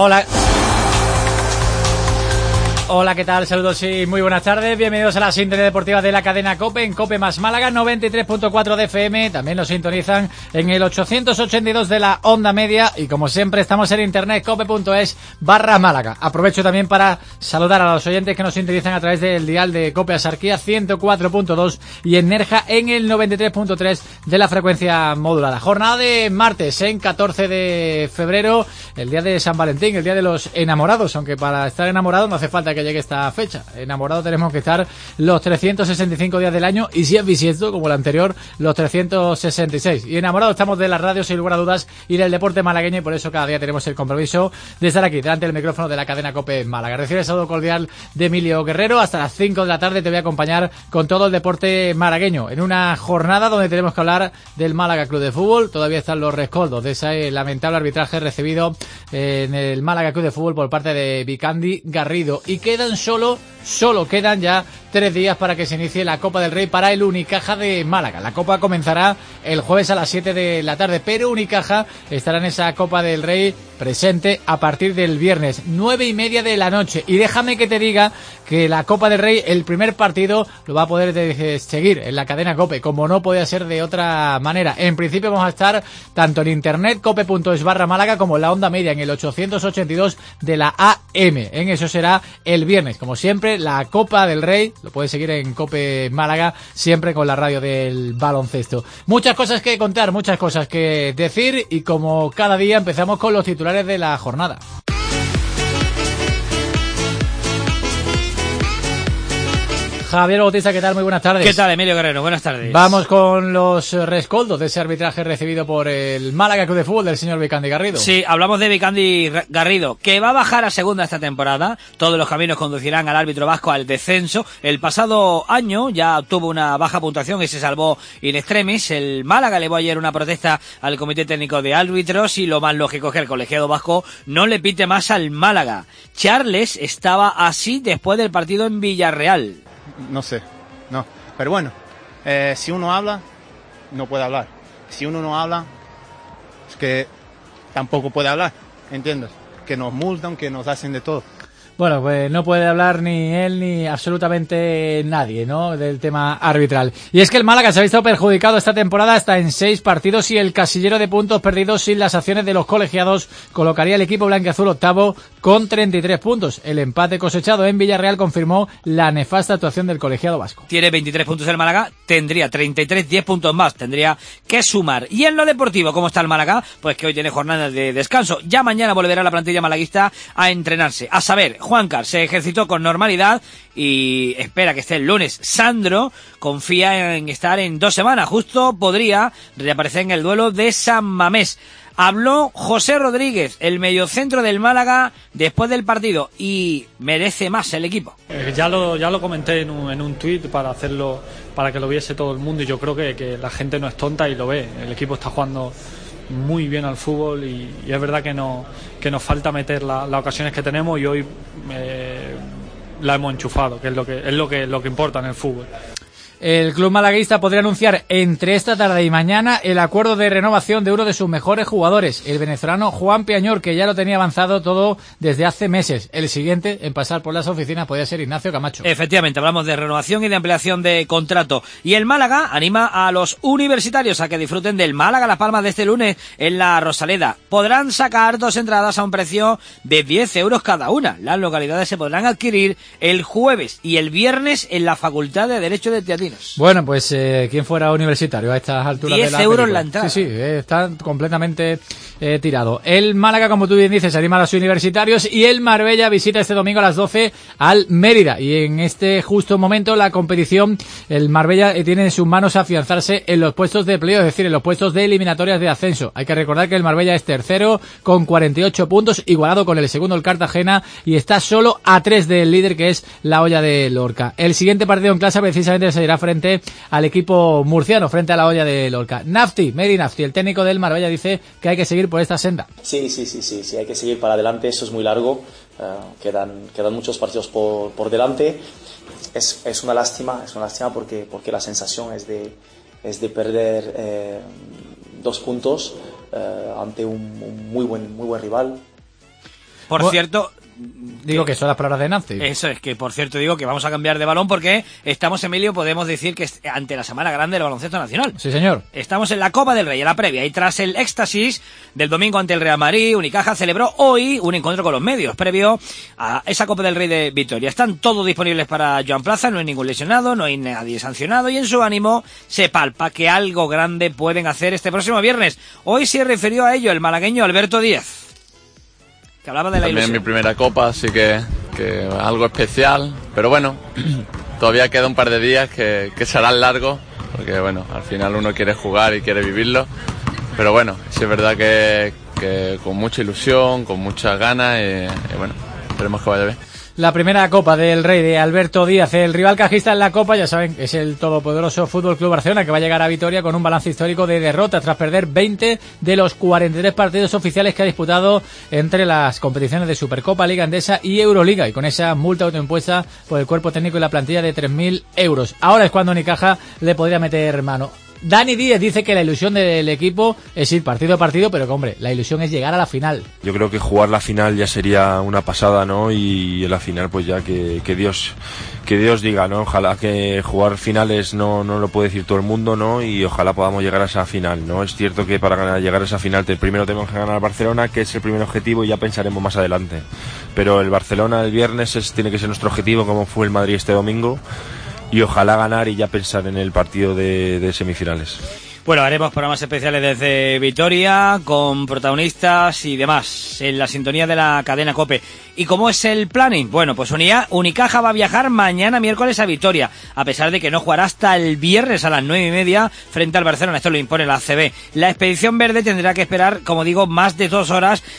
Hola. Hola, ¿qué tal? Saludos y muy buenas tardes. Bienvenidos a la sintonía deportiva de la cadena COPE en COPE más Málaga, 93.4 de FM. También nos sintonizan en el 882 de la onda media y como siempre estamos en internet cope.es/Málaga. Aprovecho también para saludar a los oyentes que nos sintonizan a través del dial de COPE Asarquía 104.2 y en Nerja en el 93.3 de la frecuencia modulada. Jornada de martes en 14 de febrero, el día de San Valentín, el día de los enamorados, aunque para estar enamorado no hace falta que llegue esta fecha. Enamorado tenemos que estar los 365 días del año y si es bisiesto, como el anterior, los 366. Y enamorado estamos de las radios sin lugar a dudas y del deporte malagueño y por eso cada día tenemos el compromiso de estar aquí, delante del micrófono de la cadena COPE Málaga. Recibe el saludo cordial de Emilio Guerrero. Hasta las 5 de la tarde te voy a acompañar con todo el deporte malagueño en una jornada donde tenemos que hablar del Málaga Club de Fútbol. Todavía están los rescoldos de ese lamentable arbitraje recibido en el Málaga Club de Fútbol por parte de Vicandi Garrido. Y quedan solo quedan ya 3 días para que se inicie la Copa del Rey para el Unicaja de Málaga. La Copa comenzará el jueves a las 7 de la tarde, pero Unicaja estará en esa Copa del Rey presente a partir del viernes, 9:30 de la noche. Y déjame que te diga que la Copa del Rey, el primer partido, lo va a poder seguir en la cadena COPE, como no podía ser de otra manera. En principio vamos a estar tanto en internet cope.es/Málaga como en la onda media en el 882 de la AM. En eso será el viernes. Como siempre, la Copa del Rey lo puedes seguir en COPE Málaga, siempre con la radio del baloncesto. Muchas cosas que contar, muchas cosas que decir y como cada día empezamos con los titulares de la jornada. Javier Bautista, ¿qué tal? Muy buenas tardes. ¿Qué tal, Emilio Guerrero? Buenas tardes. Vamos con los rescoldos de ese arbitraje recibido por el Málaga Club de Fútbol del señor Vicandi Garrido. Sí, hablamos de Vicandi Garrido, que va a bajar a segunda esta temporada. Todos los caminos conducirán al árbitro vasco al descenso. El pasado año ya tuvo una baja puntuación y se salvó in extremis. El Málaga elevó ayer una protesta al Comité Técnico de Árbitros y lo más lógico es que el colegiado vasco no le pite más al Málaga. Charles estaba así después del partido en Villarreal. No sé, no. Pero bueno, si uno habla, no puede hablar. Si uno no habla, es que tampoco puede hablar, ¿entiendes? Que nos multan, que nos hacen de todo. Bueno, pues no puede hablar ni él ni absolutamente nadie, ¿no?, del tema arbitral. Y es que el Málaga se ha visto perjudicado esta temporada hasta en 6 partidos y el casillero de puntos perdidos sin las acciones de los colegiados colocaría al equipo blanquiazul octavo con 33 puntos. El empate cosechado en Villarreal confirmó la nefasta actuación del colegiado vasco. Tiene 23 puntos el Málaga, tendría 33, 10 puntos más, tendría que sumar. Y en lo deportivo, ¿cómo está el Málaga? Pues que hoy tiene jornada de descanso. Ya mañana volverá la plantilla malaguista a entrenarse. A saber, Juancar se ejercitó con normalidad y espera que esté el lunes. Sandro confía en estar en 2 semanas. Justo podría reaparecer en el duelo de San Mamés. Habló José Rodríguez, el mediocentro del Málaga, después del partido y merece más el equipo. Ya lo comenté en un tuit para que lo viese todo el mundo y yo creo que la gente no es tonta y lo ve. El equipo está jugando muy bien al fútbol y es verdad que nos falta meter las ocasiones que tenemos y hoy la hemos enchufado, que es lo que importa en el fútbol. El club malaguista podría anunciar entre esta tarde y mañana el acuerdo de renovación de uno de sus mejores jugadores, el venezolano Juan Piañor, que ya lo tenía avanzado todo desde hace meses. El siguiente en pasar por las oficinas podría ser Ignacio Camacho. Efectivamente, hablamos de renovación y de ampliación de contrato. Y el Málaga anima a los universitarios a que disfruten del Málaga Las Palmas de este lunes en la Rosaleda. Podrán sacar 2 entradas a un precio de 10 euros cada una. Las localidades se podrán adquirir el jueves y el viernes en la Facultad de Derecho de Teatinos. Bueno, pues quien fuera universitario a estas alturas 10 de la euros película. la entrada. Sí, está completamente tirado. El Málaga, como tú bien dices, anima a los universitarios y el Marbella visita este domingo a las 12 al Mérida. Y en este justo momento la competición, el Marbella tiene en sus manos afianzarse en los puestos de playoff, es decir, en los puestos de eliminatorias de ascenso. Hay que recordar que el Marbella es tercero con 48 puntos, igualado con el segundo, el Cartagena, y está solo a 3 del líder, que es la Hoya de Lorca. El siguiente partido en clase precisamente será frente al equipo murciano, frente a la Hoya de Lorca. Meri Nafti, el técnico del Marbella, dice que hay que seguir por esta senda. Sí, hay que seguir para adelante, eso es muy largo, quedan muchos partidos por delante. Es una lástima porque la sensación es de perder 2 puntos ante un muy buen rival. Por cierto... Digo que son las palabras de Nancy. Eso es, que por cierto digo que vamos a cambiar de balón porque estamos, Emilio, podemos decir que ante la Semana Grande del baloncesto nacional. Sí, señor. Estamos en la Copa del Rey, en la previa, y tras el éxtasis del domingo ante el Real Madrid, Unicaja celebró hoy un encuentro con los medios previo a esa Copa del Rey de Vitoria. Están todos disponibles para Joan Plaza, no hay ningún lesionado, no hay nadie sancionado, y en su ánimo se palpa que algo grande pueden hacer este próximo viernes. Hoy se refirió a ello el malagueño Alberto Díaz, que hablaba de la También ilusión. mi primera copa, así que algo especial, pero bueno, todavía queda un par de días que serán largos, porque bueno, al final uno quiere jugar y quiere vivirlo, pero bueno, sí es verdad que con mucha ilusión, con muchas ganas y bueno, esperemos que vaya bien. La primera Copa del Rey de Alberto Díaz, el rival cajista en la Copa, ya saben, es el todopoderoso Fútbol Club Barcelona, que va a llegar a Vitoria con un balance histórico de derrotas tras perder 20 de los 43 partidos oficiales que ha disputado entre las competiciones de Supercopa, Liga Endesa y Euroliga, y con esa multa autoimpuesta por el cuerpo técnico y la plantilla de 3.000 euros. Ahora es cuando Unicaja le podría meter mano. Dani Díez dice que la ilusión del equipo es ir partido a partido, pero que, hombre, la ilusión es llegar a la final. Yo creo que jugar la final ya sería una pasada, ¿no? Y en la final, pues ya que Dios diga, ¿no? Ojalá que jugar finales no lo puede decir todo el mundo, ¿no? Y ojalá podamos llegar a esa final, ¿no? Es cierto que para llegar a esa final primero tenemos que ganar al Barcelona, que es el primer objetivo, y ya pensaremos más adelante. Pero el Barcelona el viernes tiene que ser nuestro objetivo, como fue el Madrid este domingo. Y ojalá ganar y ya pensar en el partido de semifinales. Bueno, haremos programas especiales desde Vitoria, con protagonistas y demás, en la sintonía de la cadena COPE. ¿Y cómo es el planning? Bueno, pues Unicaja va a viajar mañana miércoles a Vitoria, a pesar de que no jugará hasta el viernes a las 9:30 frente al Barcelona. Esto lo impone la ACB. La expedición verde tendrá que esperar, como digo, más de 2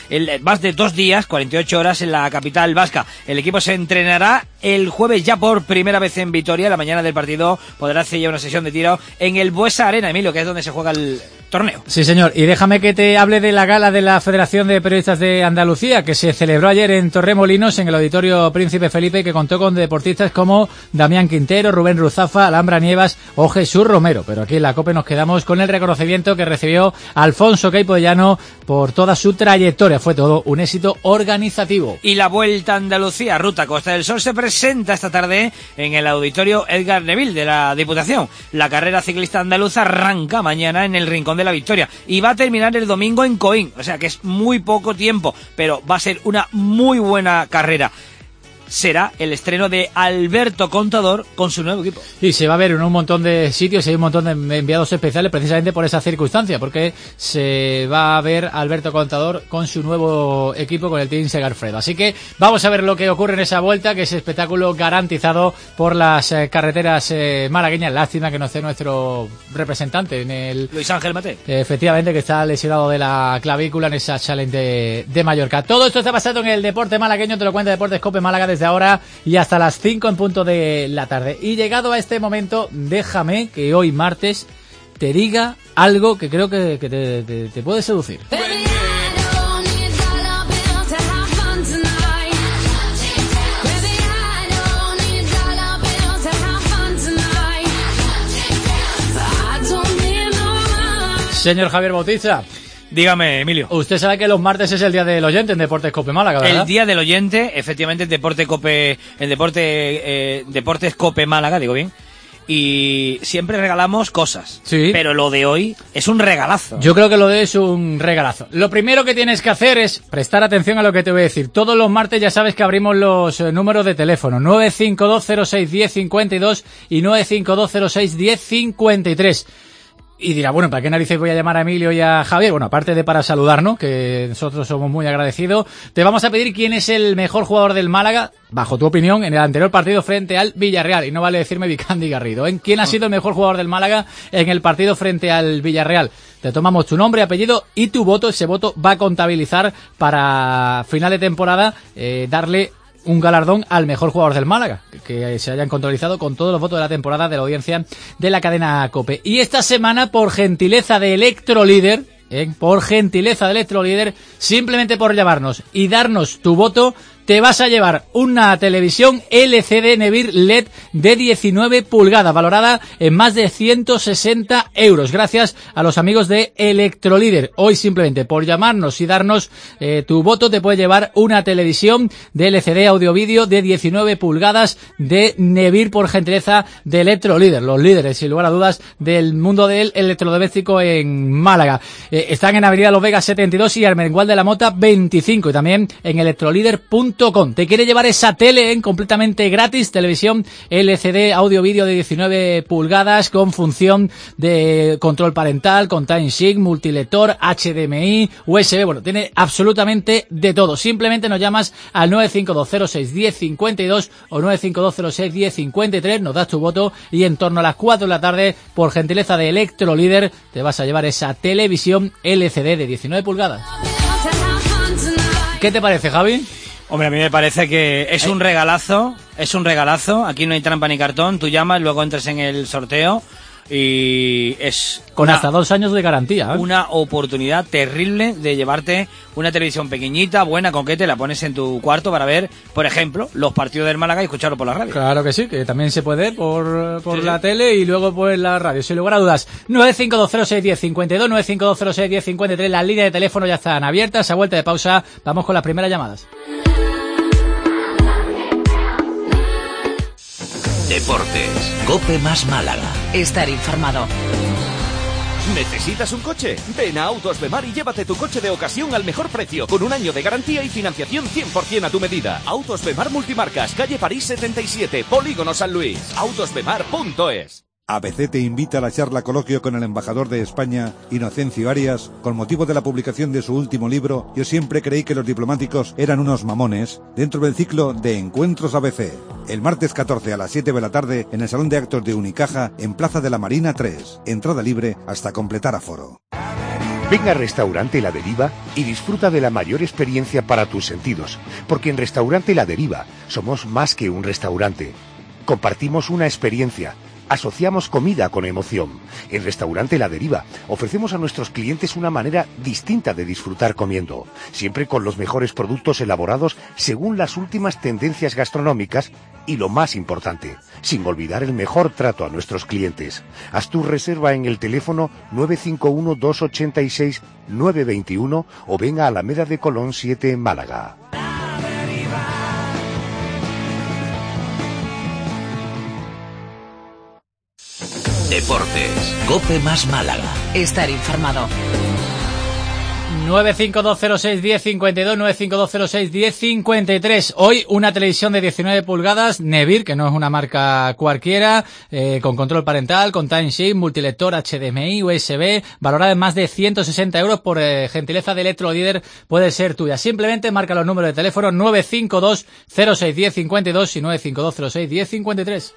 días, 48 horas en la capital vasca. El equipo se entrenará el jueves ya por primera vez en Vitoria. La mañana del partido podrá hacer ya una sesión de tiro en el Buesa Arena, Emilio, que es donde se juega el torneo. Sí, señor. Y déjame que te hable de la gala de la Federación de Periodistas de Andalucía, que se celebró ayer en Torremolinos, en el Auditorio Príncipe Felipe, que contó con deportistas como Damián Quintero, Rubén Ruzafa, Alhambra Nievas o Jesús Romero. Pero aquí en la COPE nos quedamos con el reconocimiento que recibió Alfonso Queipo de Llano por toda su trayectoria. Fue todo un éxito organizativo. Y la Vuelta a Andalucía, Ruta Costa del Sol, se presenta esta tarde en el Auditorio Edgar Neville de la Diputación. La carrera ciclista andaluza arranca mañana en el Rincón de la Victoria y va a terminar el domingo en Coín, o sea que es muy poco tiempo, pero va a ser una muy buena carrera. Será el estreno de Alberto Contador con su nuevo equipo. Y se va a ver en un montón de sitios y hay un montón de enviados especiales precisamente por esa circunstancia, porque se va a ver a Alberto Contador con su nuevo equipo, con el Team Segarfredo. Así que vamos a ver lo que ocurre en esa vuelta, que es espectáculo garantizado por las carreteras malagueñas. Lástima que no esté nuestro representante en el... Luis Ángel Mate. Efectivamente, que está lesionado de la clavícula en esa challenge de Mallorca. Todo esto está pasando en el deporte malagueño, te lo cuenta Deportes COPE Málaga desde ahora y hasta las 5 en punto de la tarde. Y llegado a este momento, déjame que hoy martes te diga algo que creo que te puede seducir. Señor Javier Bautista. Dígame, Emilio. Usted sabe que los martes es el día del oyente en Deportes COPE Málaga, ¿verdad? El día del oyente, efectivamente, en Deportes COPE Málaga, digo bien. Y siempre regalamos cosas. Sí. Pero lo de hoy es un regalazo. Yo creo que lo de hoy es un regalazo. Lo primero que tienes que hacer es prestar atención a lo que te voy a decir. Todos los martes ya sabes que abrimos los números de teléfono. 952061052 y 952061053. Y dirá, bueno, ¿para qué narices voy a llamar a Emilio y a Javier? Bueno, aparte de para saludarnos, que nosotros somos muy agradecidos, te vamos a pedir quién es el mejor jugador del Málaga, bajo tu opinión, en el anterior partido frente al Villarreal. Y no vale decirme Vicandi Garrido, ¿eh? ¿Quién ha sido el mejor jugador del Málaga en el partido frente al Villarreal? Te tomamos tu nombre, apellido y tu voto. Ese voto va a contabilizar para final de temporada, darle un galardón al mejor jugador del Málaga, que se hayan contabilizado con todos los votos de la temporada de la audiencia de la cadena COPE. Y esta semana, por gentileza de Electrolíder, simplemente por llamarnos y darnos tu voto, te vas a llevar una televisión LCD Nevir LED de 19 pulgadas, valorada en más de 160 euros, gracias a los amigos de Electrolíder. Hoy, simplemente por llamarnos y darnos tu voto, te puedes llevar una televisión de LCD audio-vídeo de 19 pulgadas de Nevir, por gentileza de Electrolíder, los líderes, sin lugar a dudas, del mundo del electrodoméstico en Málaga. Están en Avenida Los Vegas 72 y Armengual de la Mota 25, y también en electrolíder.com. ¿Te quiere llevar esa tele completamente gratis? Televisión LCD audio-vídeo de 19 pulgadas con función de control parental, con time sync, multilector, HDMI, USB, bueno, tiene absolutamente de todo. Simplemente nos llamas al 952061052 o 952061053, nos das tu voto y en torno a las 4 de la tarde, por gentileza de Electrolíder, te vas a llevar esa televisión LCD de 19 pulgadas. ¿Qué te parece, Javi? Hombre, a mí me parece que es un regalazo, aquí no hay trampa ni cartón, tú llamas, luego entras en el sorteo y es... Con hasta 2 años de garantía, ¿eh? Una oportunidad terrible de llevarte una televisión pequeñita, buena, coquete, la pones en tu cuarto para ver, por ejemplo, los partidos del Málaga y escucharlo por la radio. Claro que sí, que también se puede por la tele y luego por la radio, sin lugar a dudas. 952061052, 952061053, las líneas de teléfono ya están abiertas. A vuelta de pausa vamos con las primeras llamadas. Deportes, COPE más Málaga. Estar informado. ¿Necesitas un coche? Ven a Autos Bemar y llévate tu coche de ocasión al mejor precio, con un año de garantía y financiación 100% a tu medida. Autos Bemar Multimarcas, calle París 77, Polígono San Luis. Autosbemar.es. ABC te invita a la charla coloquio con el embajador de España, Inocencio Arias, con motivo de la publicación de su último libro Yo siempre creí que los diplomáticos eran unos mamones, dentro del ciclo de Encuentros ABC. El martes 14 a las 7 de la tarde en el Salón de Actos de Unicaja, en Plaza de la Marina 3. Entrada libre hasta completar aforo. Ven a Restaurante La Deriva y disfruta de la mayor experiencia para tus sentidos, porque en Restaurante La Deriva somos más que un restaurante. Compartimos una experiencia. Asociamos comida con emoción. En Restaurante La Deriva ofrecemos a nuestros clientes una manera distinta de disfrutar comiendo, siempre con los mejores productos elaborados según las últimas tendencias gastronómicas y, lo más importante, sin olvidar el mejor trato a nuestros clientes. Haz tu reserva en el teléfono 951-286-921 o ven a Alameda de Colón 7 en Málaga. Deportes, COPE más Málaga. Estar informado. 952061052, 952061053. Hoy una televisión de 19 pulgadas Nevir, que no es una marca cualquiera, con control parental, con time sync, multilector, HDMI, USB, valorada en más de 160 euros, por gentileza de Electrolíder, puede ser tuya. Simplemente marca los números de teléfono 952061052 y 952061053.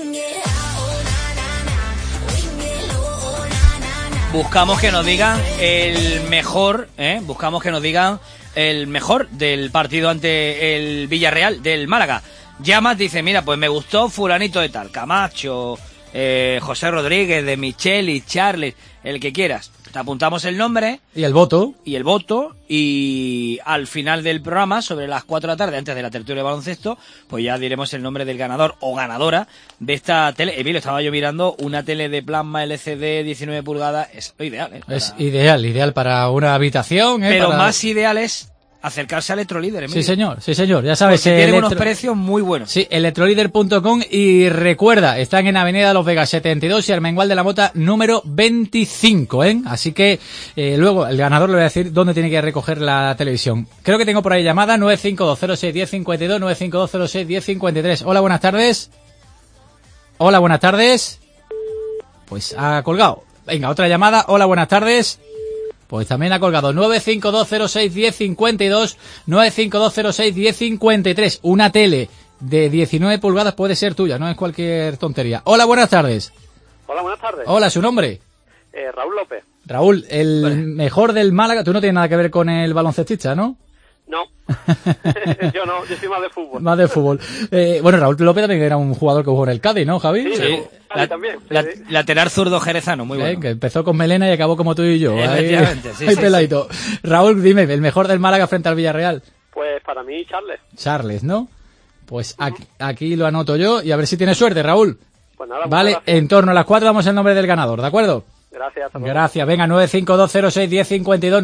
Buscamos que nos digan el mejor, buscamos que nos digan el mejor del partido ante el Villarreal del Málaga. Llamas, dice, mira, pues me gustó fulanito de tal, Camacho, José Rodríguez, de Micheli, Charles, el que quieras. Te apuntamos el nombre. Y el voto. Y al final del programa, sobre las 4 de la tarde, antes de la tertulia de baloncesto, pues ya diremos el nombre del ganador o ganadora de esta tele. Emilio, estaba yo mirando una tele de plasma LCD 19 pulgadas, es lo ideal. Es ideal para una habitación. Pero más ideal es acercarse a Electrolíder, Emilio. Sí señor, ya sabes. Tienen unos precios muy buenos. Sí, electrolíder.com, y recuerda, están en Avenida Los Vegas 72 y Armengual de la Mota número 25, Así que luego el ganador le voy a decir dónde tiene que recoger la televisión. Creo que tengo por ahí llamada 952061052, 952061053. Hola, buenas tardes. Pues ha colgado. Venga, otra llamada. Hola, buenas tardes. Pues también ha colgado. 952061052, 952061053. Una tele de 19 pulgadas puede ser tuya, no es cualquier tontería. Hola, buenas tardes. Hola, buenas tardes. Hola, ¿su nombre? Raúl López. Raúl, el mejor del Málaga. Tú no tienes nada que ver con el baloncestista, ¿no? No. Yo soy más de fútbol. Más de fútbol. Bueno, Raúl López también era un jugador que jugó en el Cádiz, ¿no, Javi? Sí. También. Lateral zurdo jerezano, muy bueno. Que empezó con melena y acabó como tú y yo. Efectivamente, ahí peladito. Raúl, dime, el mejor del Málaga frente al Villarreal. Pues para mí, Charles. Charles, ¿no? Pues aquí lo anoto yo y a ver si tienes suerte, Raúl. Pues nada, vale, gracias. en torno a las 4 damos el nombre del ganador, ¿de acuerdo? Gracias. Hasta luego. Gracias, venga, 952061052,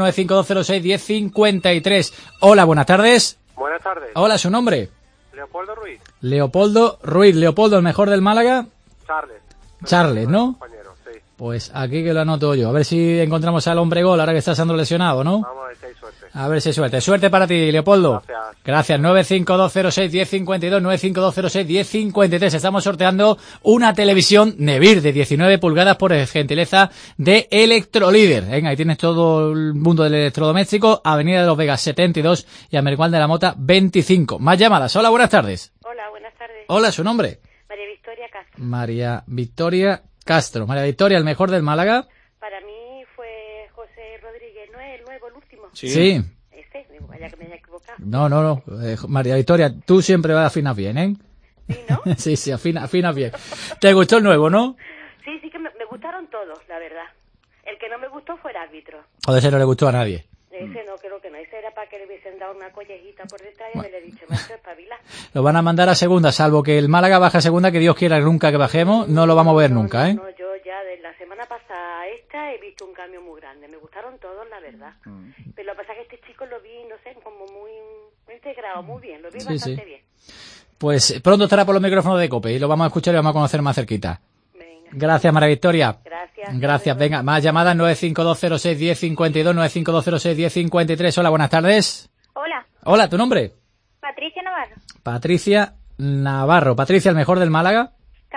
952061053. Hola, buenas tardes. Buenas tardes. Hola, ¿su nombre? Leopoldo Ruiz. Leopoldo Ruiz. Leopoldo, el mejor del Málaga. Charles. Charles, ¿no? Compañero, sí. Pues aquí que lo anoto yo. A ver si encontramos al hombre gol ahora que está Sandro lesionado, ¿no? Vamos a ver si hay suerte. A ver si hay suerte. Suerte para ti, Leopoldo. Gracias. 952061052, 952061053. Estamos sorteando una televisión Nevir de 19 pulgadas por gentileza de Electrolíder. Venga, ahí tienes todo el mundo del electrodoméstico. Avenida de los Vegas 72 y Americual de la Mota 25. Más llamadas. Hola, buenas tardes. Hola, buenas tardes. Hola, ¿su nombre? María Victoria Castro. María Victoria Castro. María Victoria, el mejor del Málaga. Para mí fue José Rodríguez, ¿no es el nuevo, el último? Sí. Ese, vaya que me haya equivocado. No. María Victoria, tú siempre afinas bien, ¿eh? Sí, ¿no? sí, afinas bien. ¿Te gustó el nuevo, no? Sí, que me gustaron todos, la verdad. El que no me gustó fue el árbitro. O de ese no le gustó a nadie. Ese no, creo que no. Ese era para que le hubiesen dado una collejita por detrás y me le he dicho, maestro, espabila. Lo van a mandar a segunda, salvo que el Málaga baje a segunda, que Dios quiera nunca que bajemos, no lo vamos a ver nunca, ¿eh? No, yo ya de la semana pasada a esta he visto un cambio muy grande. Me gustaron todos, la verdad. Pero lo que pasa es que este chico lo vi, no sé, como muy integrado, muy bien. Lo vi bastante bien. Pues pronto estará por los micrófonos de COPE y lo vamos a escuchar y vamos a conocer más cerquita. Venga. Gracias, María Victoria. Gracias. Venga, más llamadas 952061052, 952061053. Hola, buenas tardes. Hola. Hola, ¿tu nombre? Patricia Navarro. Patricia Navarro. Patricia, el mejor del Málaga.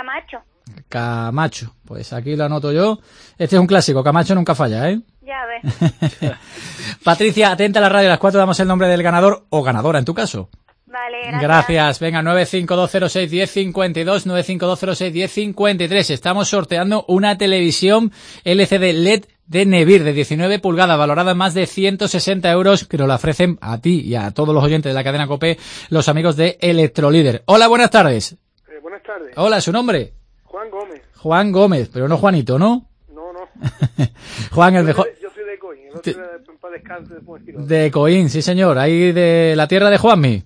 Camacho. Pues aquí lo anoto yo. Este es un clásico, Camacho nunca falla, ¿eh? Ya ves. Patricia, atenta a la radio, a las 4 damos el nombre del ganador o ganadora en tu caso. Vale, Gracias. Venga, 952061052, 952061053. Estamos sorteando una televisión LCD LED de Nevir de 19 pulgadas, valorada en más de 160 euros, que nos la ofrecen a ti y a todos los oyentes de la cadena COPE, los amigos de Electrolíder. Hola, buenas tardes. Buenas tardes. Hola, ¿su nombre? Juan Gómez. Juan Gómez, pero no Juanito, ¿no? No. Juan, el mejor... Yo soy de Coín, el otro era para descanso después de De Coín, sí señor, ahí de la tierra de Juanmi.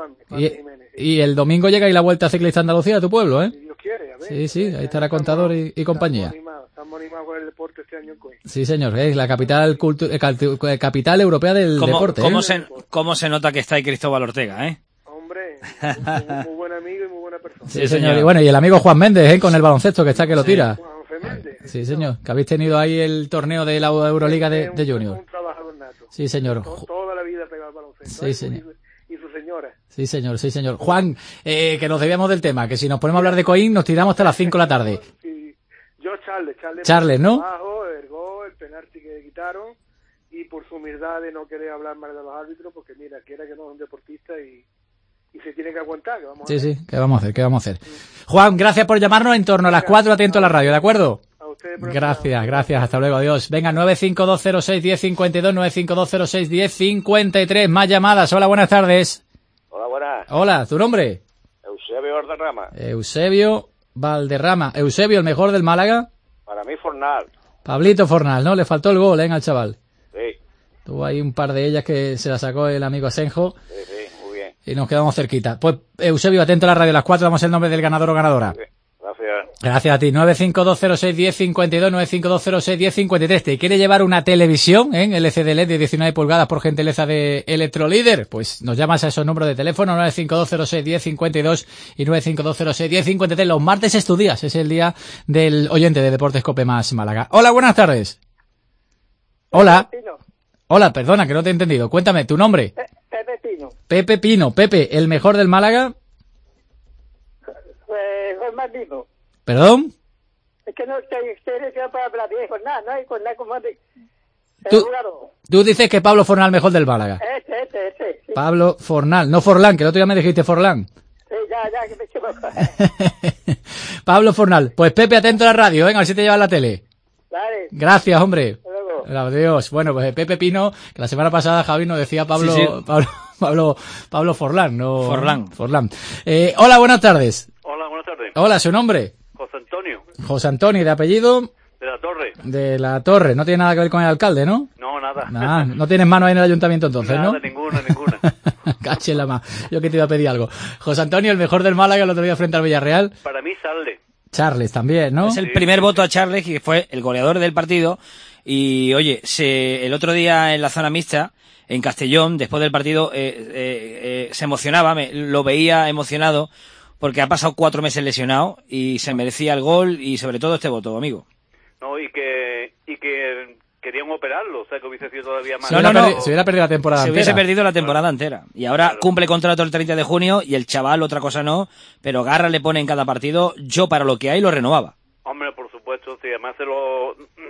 Y el domingo llega y la Vuelta Ciclista Andalucía a tu pueblo, ¿eh? Si Dios quiere, a ver. Sí, ahí estará Contador y compañía. Estamos animados con el deporte este año en Coín. Sí señor, es la capital capital europea del deporte. ¿Cómo se nota que está ahí Cristóbal Ortega, eh? Hombre, muy buen amigo y muy buena persona. Sí señor, y bueno, y el amigo Juan Méndez, con el baloncesto que está que lo tira. Sí señor, que habéis tenido ahí el torneo de la Euroliga de Junior. Un trabajador nato. Sí señor. Toda la vida pegado al baloncesto. Sí señor. Y su señora. Sí señor. Juan, que nos debíamos del tema, que si nos ponemos a hablar de Coín nos tiramos hasta las 5 de la tarde. Sí. Yo Charles, ¿no? El gol, el penalti que quitaron y por su humildad de no querer hablar mal de los árbitros, porque mira, quiera que no es un deportista y se tiene que aguantar. Que vamos a hacer. Sí, ¿qué vamos a hacer? Juan, gracias por llamarnos en torno a las 4, atento a la radio, ¿de acuerdo? Gracias, hasta luego, adiós. Venga, 952061052, 952061053, más llamadas. Hola, buenas tardes. Hola, buenas. Hola, ¿tu nombre? Eusebio Valderrama. Eusebio Valderrama. Eusebio, el mejor del Málaga. Para mí, Fornal. Pablito Fornal, ¿no? Le faltó el gol, al chaval. Sí. Tuvo ahí un par de ellas que se la sacó el amigo Asenjo. Sí, muy bien. Y nos quedamos cerquita. Pues, Eusebio, atento a la radio, a las 4 damos el nombre del ganador o ganadora. Sí. Gracias. Gracias a ti. 952061052, 952061053. ¿Te quiere llevar una televisión en LCD LED de 19 pulgadas por gentileza de Electrolíder? Pues nos llamas a esos números de teléfono 952061052 y 952061053. Los martes es tu día, es el día del oyente de Deportes COPE más Málaga. Hola, buenas tardes. Hola. Hola, perdona que no te he entendido. Cuéntame, ¿tu nombre? Pepe Pino. Pepe Pino. Pepe, ¿el mejor del Málaga? Martino. ¿Perdón? Es que no estoy para hablar bien con nada, no hay con nada como de... Tú dices que Pablo Fornal mejor del Málaga. Ese, sí. Pablo Fornal, no Forlán, que el otro día me dijiste Forlán. Sí, ya, que me equivoco. Pablo Fornal. Pues Pepe, atento a la radio, venga, a ver si te llevas la tele. Dale. Gracias, hombre. Adiós. Bueno, pues Pepe Pino, que la semana pasada Javi nos decía Pablo, sí. Pablo Forlán, no... Forlán. Hola, buenas tardes. Hola, buenas tardes. Hola, ¿su nombre? José Antonio. José Antonio, ¿de apellido? De la Torre. De la Torre. No tiene nada que ver con el alcalde, ¿no? No, nada. No tienes mano ahí en el ayuntamiento entonces, nada, ¿no? Ninguna. Cache la más. Yo que te iba a pedir algo. José Antonio, el mejor del Málaga el otro día frente al Villarreal. Para mí, Charles. Charles también, ¿no? Es el primer voto a Charles, que fue el goleador del partido. Y oye, el otro día en la zona mixta, en Castellón, después del partido, se emocionaba, lo veía emocionado, porque ha pasado 4 meses lesionado y se merecía el gol y sobre todo este voto, amigo. No, y que querían operarlo, o sea, que hubiese sido todavía más. Se hubiera perdido la temporada Se entera. hubiese perdido la temporada entera. Y ahora cumple contrato el 30 de junio y el chaval, otra cosa no, pero garra le pone en cada partido. Yo, para lo que hay, lo renovaba. Hombre, por supuesto, sí, además se lo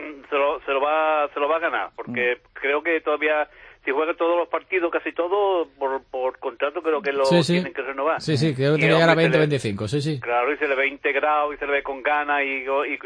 va a ganar, porque creo que todavía, si juega todos los partidos, casi todos, por contrato creo que lo tienen que renovar. Sí, creo que tiene que llegar a 20-25, sí. Claro, y se le ve integrado, y se le ve con ganas, y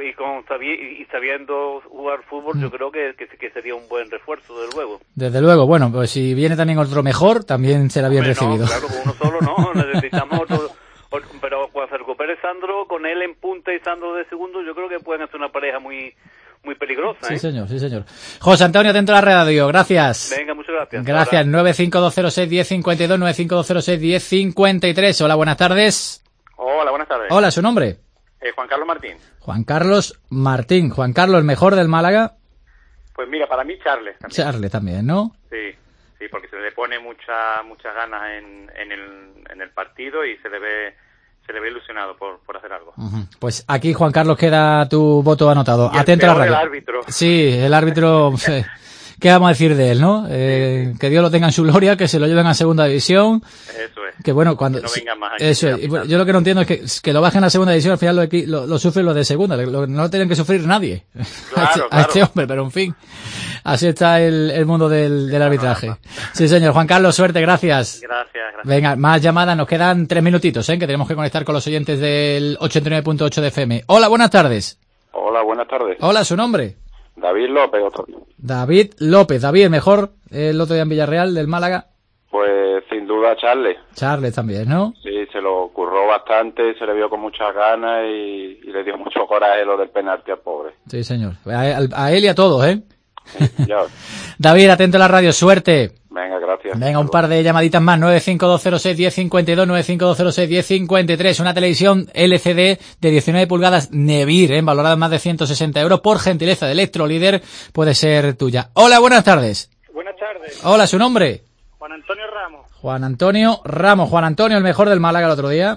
sabiendo jugar fútbol, yo creo que sería un buen refuerzo, desde luego. Desde luego, bueno, pues si viene también otro mejor, también será bien recibido. No, claro, con uno solo no, necesitamos otro. Pero cuando se recupere Sandro, con él en punta y Sandro de segundo, yo creo que pueden hacer una pareja muy peligrosa. Sí, señor. José Antonio, atento a la radio, gracias. Venga, muchas gracias. Gracias, 95206-1052, 95206-1053. Hola, buenas tardes. Hola, buenas tardes. Hola, ¿su nombre? Juan Carlos Martín. Juan Carlos Martín. Juan Carlos, el mejor del Málaga. Pues mira, para mí Charles también. Charles también, ¿no? Sí, porque se le pone muchas ganas en el partido y se le ve ilusionado por hacer algo. Pues aquí, Juan Carlos, queda tu voto anotado. Atento a la radio. El árbitro. Sí, el árbitro, ¿qué vamos a decir de él, no? Que Dios lo tenga en su gloria, que se lo lleven a segunda división. Eso es. Que bueno, cuando... Que no vengan más aquí. Eso es. Y bueno, yo lo que no entiendo es que lo bajen a la segunda división, al final lo sufren los de segunda. No lo tienen que sufrir nadie. Claro, a este hombre, pero en fin. Así está el mundo del arbitraje. Sí, señor. Juan Carlos, suerte, gracias. Gracias. Venga, más llamadas, nos quedan 3 minutitos, que tenemos que conectar con los oyentes del 89.8 de FM. Hola, buenas tardes. Hola, buenas tardes. Hola, ¿su nombre? David López, otro. David López. David, el mejor, el otro día en Villarreal, del Málaga. Pues sin duda Charles. Charles también, ¿no? Sí, se lo curró bastante, se le vio con muchas ganas y le dio mucho coraje lo del penalti al pobre. Sí, señor. A él y a todos, ¿eh? Ya. David, atento a la radio, suerte. Venga, gracias. Venga, un par de llamaditas más, 95206-1052, 95206-1053, una televisión LCD de 19 pulgadas Nevir, valorada en más de 160 euros, por gentileza de Electrolíder, puede ser tuya. Hola, buenas tardes. Buenas tardes. Hola, ¿su nombre? Juan Antonio Ramos. Juan Antonio Ramos. Juan Antonio, el mejor del Málaga el otro día.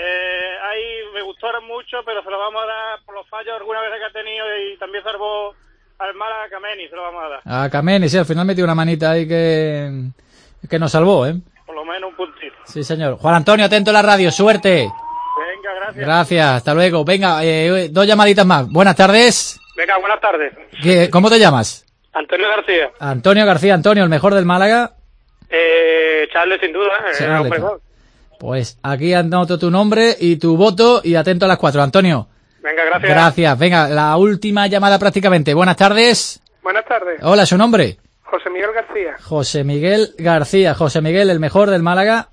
Ahí me gustaron mucho, pero se lo vamos a dar por los fallos alguna vez que ha tenido y también salvó al Málaga Kameni, se lo vamos a dar. A Kameni, sí, al final metió una manita ahí que nos salvó, Por lo menos un puntito. Sí, señor. Juan Antonio, atento a la radio, suerte. Venga, gracias. Gracias, hasta luego. Venga, 2 llamaditas más. Buenas tardes. Venga, buenas tardes. ¿Cómo te llamas? Antonio García. Antonio García. Antonio, el mejor del Málaga. Charles, sin duda. Charles. Pues aquí anoto tu nombre y tu voto y atento a las 4. Antonio. Venga, gracias. Gracias. Venga, la última llamada prácticamente. Buenas tardes. Buenas tardes. Hola, ¿su nombre? José Miguel García. José Miguel García. José Miguel, el mejor del Málaga.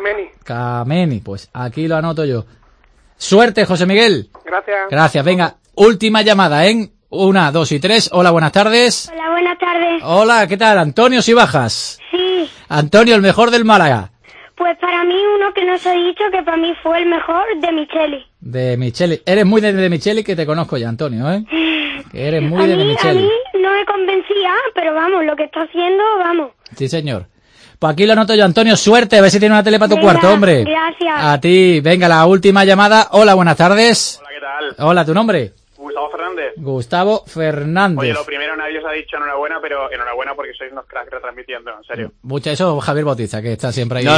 Kameni. Pues aquí lo anoto yo. Suerte, José Miguel. Gracias. Gracias. Venga, última llamada, 1, 2 y 3. Hola, buenas tardes. Hola, buenas tardes. Hola, ¿qué tal? Antonio, si bajas. Sí. Antonio, el mejor del Málaga. Pues para mí uno que no os he dicho que para mí fue el mejor, de Micheli. De Micheli. Eres muy de Micheli, que te conozco ya, Antonio, Que eres muy de Micheli. A mí no me convencía, pero vamos, lo que está haciendo, vamos. Sí, señor. Pues aquí lo anoto yo, Antonio. Suerte, a ver si tiene una tele para tu cuarto, hombre. Gracias. A ti. Venga, la última llamada. Hola, buenas tardes. Hola, ¿qué tal? Hola, ¿tu nombre? Gustavo Fernández. Gustavo Fernández. Oye, lo primero, nadie os ha dicho enhorabuena, pero enhorabuena porque sois unos cracks retransmitiendo, en serio. Mucho eso, Javier Bautista, que está siempre ahí. No.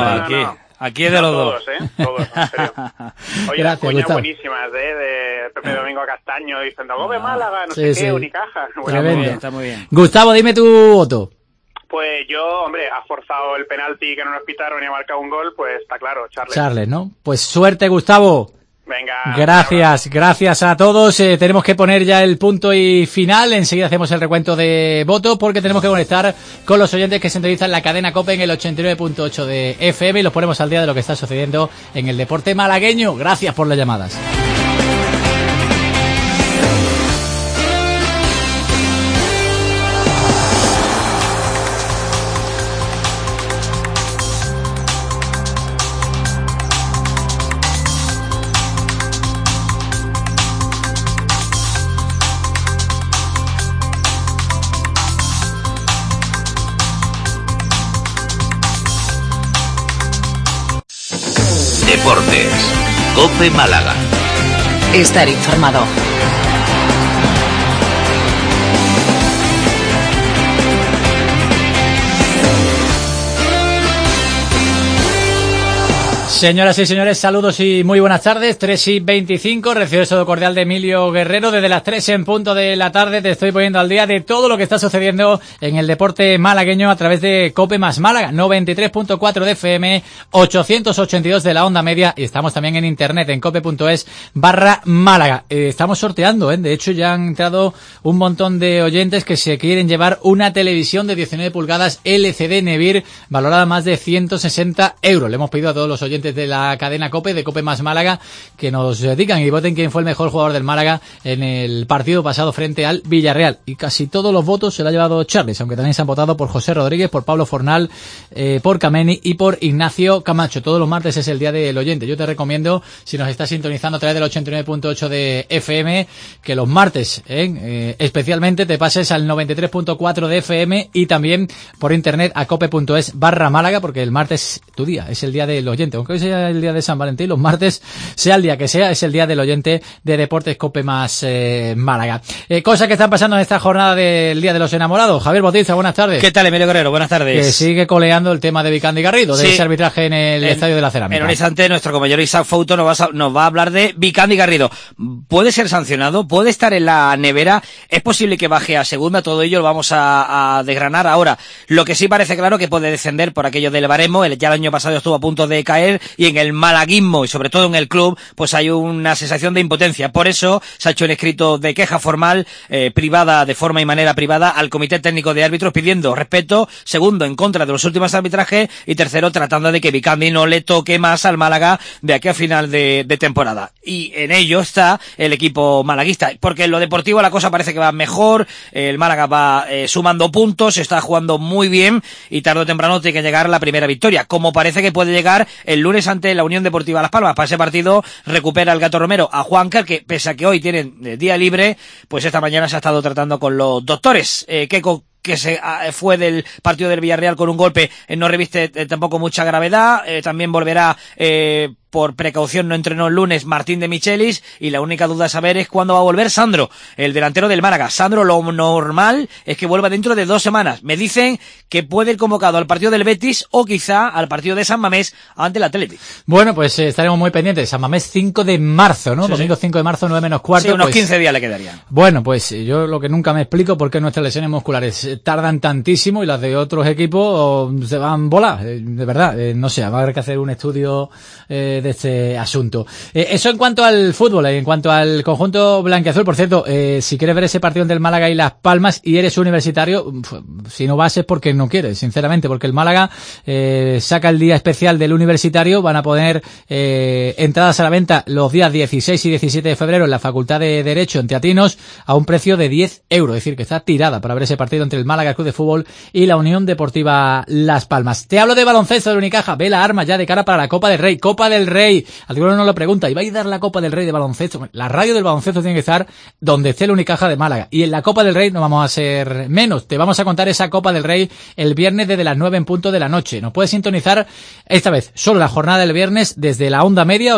Aquí es de los dos. Todos, en serio. Oye, las Gracias, cuñas Gustavo. buenísimas, de Pepe Domingo Castaño diciendo Gobe Málaga, no Sí, sé qué, sí. Unicaja. Tremendo. Está muy bien. Gustavo, dime tu voto. Pues yo, hombre, ha forzado el penalti que no nos pitaron y ha marcado un gol, pues está claro, Charles, ¿no? Pues suerte, Gustavo. Venga. Gracias a todos. Tenemos que poner ya el punto y final. Enseguida hacemos el recuento de votos porque tenemos que conectar con los oyentes que sintonizan la cadena COPE en el 89.8 de FM y los ponemos al día de lo que está sucediendo en el deporte malagueño. Gracias por las llamadas. Deportes. COPE Málaga. Estar informado. Señoras y señores, saludos y muy buenas tardes. 3:25, recibo el saludo cordial de Emilio Guerrero. Desde las 3 en punto de la tarde te estoy poniendo al día de todo lo que está sucediendo en el deporte malagueño a través de COPE más Málaga, 93.4 de FM, 882 de la onda media, y estamos también en internet en cope.es/Málaga. Estamos sorteando, de hecho ya han entrado un montón de oyentes que se quieren llevar una televisión de 19 pulgadas LCD Nevir valorada más de 160 euros. Le hemos pedido a todos los oyentes de la cadena COPE, de COPE más Málaga, que nos digan y voten quién fue el mejor jugador del Málaga en el partido pasado frente al Villarreal. Y casi todos los votos se lo ha llevado Charles, aunque también se han votado por José Rodríguez, por Pablo Fornal, por Kameni y por Ignacio Camacho. Todos los martes es el día del oyente. Yo te recomiendo, si nos estás sintonizando a través del 89.8 de FM, que los martes, especialmente te pases al 93.4 de FM y también por internet a cope.es/Málaga, porque el martes tu día, es el día del oyente. Aunque hoy sea el día de San Valentín, los martes, sea el día que sea, es el día del oyente de Deportes COPE más Málaga. Cosas que están pasando en esta jornada del Día de los Enamorados. Javier Botiza, buenas tardes. ¿Qué tal, Emilio Guerrero? Buenas tardes. Que sigue coleando el tema de Vicandi Garrido, de ese arbitraje en el Estadio de la Cerámica. En un instante, nuestro compañero Isaac Fouto nos va a hablar de Vicandi Garrido. ¿Puede ser sancionado? ¿Puede estar en la nevera? ¿Es posible que baje a segunda? Todo ello lo vamos a desgranar ahora. Lo que sí parece claro que puede descender por aquello del baremo. Ya el año pasado estuvo a punto de caer, y en el malaguismo y sobre todo en el club pues hay una sensación de impotencia. Por eso se ha hecho un escrito de queja formal privada, de forma y manera privada, al Comité Técnico de Árbitros, pidiendo respeto, segundo, en contra de los últimos arbitrajes, y tercero, tratando de que Vicandi no le toque más al Málaga de aquí a final de temporada. Y en ello está el equipo malaguista, porque en lo deportivo la cosa parece que va mejor. El Málaga va sumando puntos, está jugando muy bien, y tarde o temprano tiene que llegar la primera victoria, como parece que puede llegar el lunes ante la Unión Deportiva Las Palmas. Para ese partido recupera el Gato Romero a Juancar, que pese a que hoy tienen día libre, pues esta mañana se ha estado tratando con los doctores. Que se fue del partido del Villarreal con un golpe, no reviste tampoco mucha gravedad. También volverá, por precaución no entrenó el lunes, Martín de Michelis, y la única duda a saber es cuándo va a volver Sandro, el delantero del Málaga. Sandro, lo normal es que vuelva dentro de 2 semanas. Me dicen que puede ir convocado al partido del Betis o quizá al partido de San Mamés ante el Athletic. Bueno, pues estaremos muy pendientes. San Mamés 5 de marzo, ¿no? Sí, domingo 5 de marzo, 9 menos cuarto. Sí, unos pues 15 días le quedarían. Bueno, pues yo lo que nunca me explico por qué nuestras lesiones musculares tardan tantísimo y las de otros equipos se van volar. De verdad, no sé, va a haber que hacer un estudio de este asunto. Eso en cuanto al fútbol, en cuanto al conjunto blanquiazul. Por cierto, si quieres ver ese partido entre el Málaga y Las Palmas y eres universitario, si no vas es porque no quieres, sinceramente, porque el Málaga saca el día especial del universitario. Van a poner entradas a la venta los días 16 y 17 de febrero en la Facultad de Derecho en Teatinos a un precio de 10 euros, es decir, que está tirada para ver ese partido entre el Málaga Club de Fútbol y la Unión Deportiva Las Palmas. Te hablo de baloncesto del Unicaja. Ve la arma ya de cara para la Copa del Rey. Copa del Rey. Alguno nos lo pregunta, ¿y va a dar la Copa del Rey de baloncesto? La radio del baloncesto tiene que estar donde esté el Unicaja de Málaga. Y en la Copa del Rey no vamos a ser menos. Te vamos a contar esa Copa del Rey el viernes desde las 9 en punto de la noche. Nos puedes sintonizar esta vez solo la jornada del viernes desde la onda media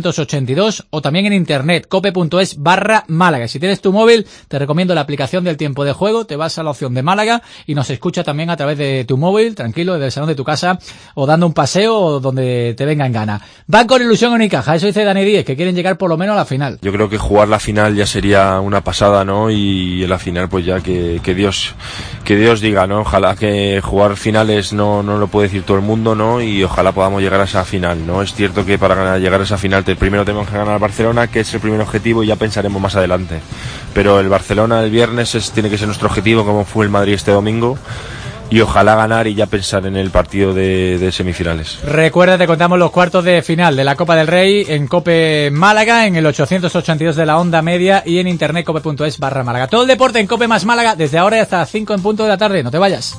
882 o también en internet cope.es/Málaga. Si tienes tu móvil, te recomiendo la aplicación del tiempo de juego. Te vas a la opción de Málaga y nos escucha también a través de tu móvil, tranquilo, desde el salón de tu casa o dando un paseo o donde te venga en gana. Van con ilusión Unicaja, eso dice Dani Díez, que quieren llegar por lo menos a la final. Yo creo que jugar la final ya sería una pasada, ¿no? Y en la final pues ya que Dios diga, ¿no? Ojalá que jugar finales no lo puede decir todo el mundo, ¿no? Y ojalá podamos llegar a esa final, ¿no? Es cierto que para llegar a esa final primero tenemos que ganar al Barcelona, que es el primer objetivo, y ya pensaremos más adelante. Pero el Barcelona el viernes tiene que ser nuestro objetivo, como fue el Madrid este domingo. Y ojalá ganar y ya pensar en el partido de semifinales. Recuerda, te contamos los cuartos de final de la Copa del Rey en COPE Málaga, en el 882 de la onda media y en internet cope.es/Málaga. Todo el deporte en COPE más Málaga desde ahora y hasta las 5 en punto de la tarde. No te vayas.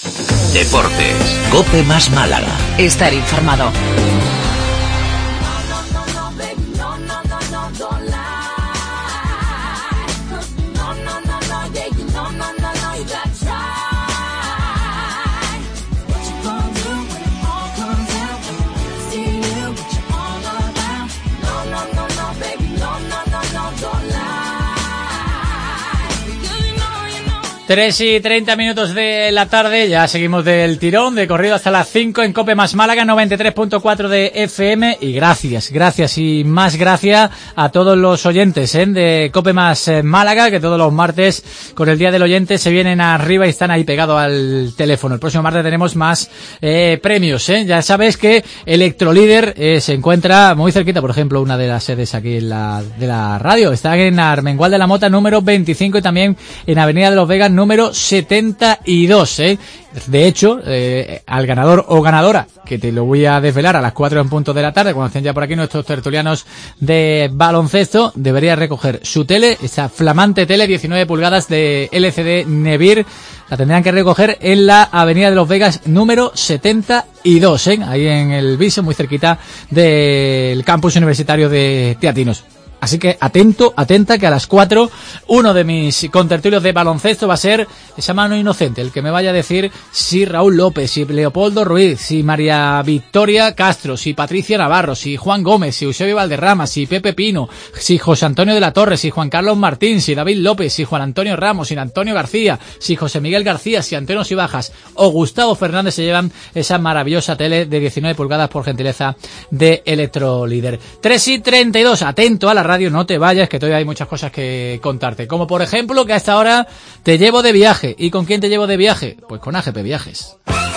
Deportes. COPE más Málaga. Estar informado. 3:30 de la tarde, ya seguimos del tirón, de corrido hasta las 5 en Cope más Málaga, 93.4 de FM, y gracias y más gracias a todos los oyentes de Cope más Málaga, que todos los martes con el Día del Oyente se vienen arriba y están ahí pegados al teléfono. El próximo martes tenemos más premios, ya sabes que Electrolíder se encuentra muy cerquita, por ejemplo, una de las sedes aquí de la radio, está en Armengual de la Mota número 25 y también en Avenida de los Vegas número 72, De hecho, al ganador o ganadora, que te lo voy a desvelar a las 4 en punto de la tarde, cuando estén ya por aquí nuestros tertulianos de baloncesto, debería recoger su tele, esa flamante tele 19 pulgadas de LCD Nevir, la tendrán que recoger en la Avenida de los Vegas número 72, ahí en el Viso, muy cerquita del campus universitario de Teatinos. Así que atenta, que a las 4 uno de mis contertulios de baloncesto va a ser esa mano inocente, el que me vaya a decir si Raúl López, si Leopoldo Ruiz, si María Victoria Castro, si Patricia Navarro, si Juan Gómez, si Eusebio Valderrama, si Pepe Pino, si José Antonio de la Torre, si Juan Carlos Martín, si David López, si Juan Antonio Ramos, si Antonio García, si José Miguel García, si Antonio Sibajas o Gustavo Fernández se llevan esa maravillosa tele de 19 pulgadas por gentileza de Electrolíder. 3:32, atento a la radio, no te vayas, que todavía hay muchas cosas que contarte, como por ejemplo que a esta hora te llevo de viaje. ¿Y con quién te llevo de viaje? Pues con AGP Viajes.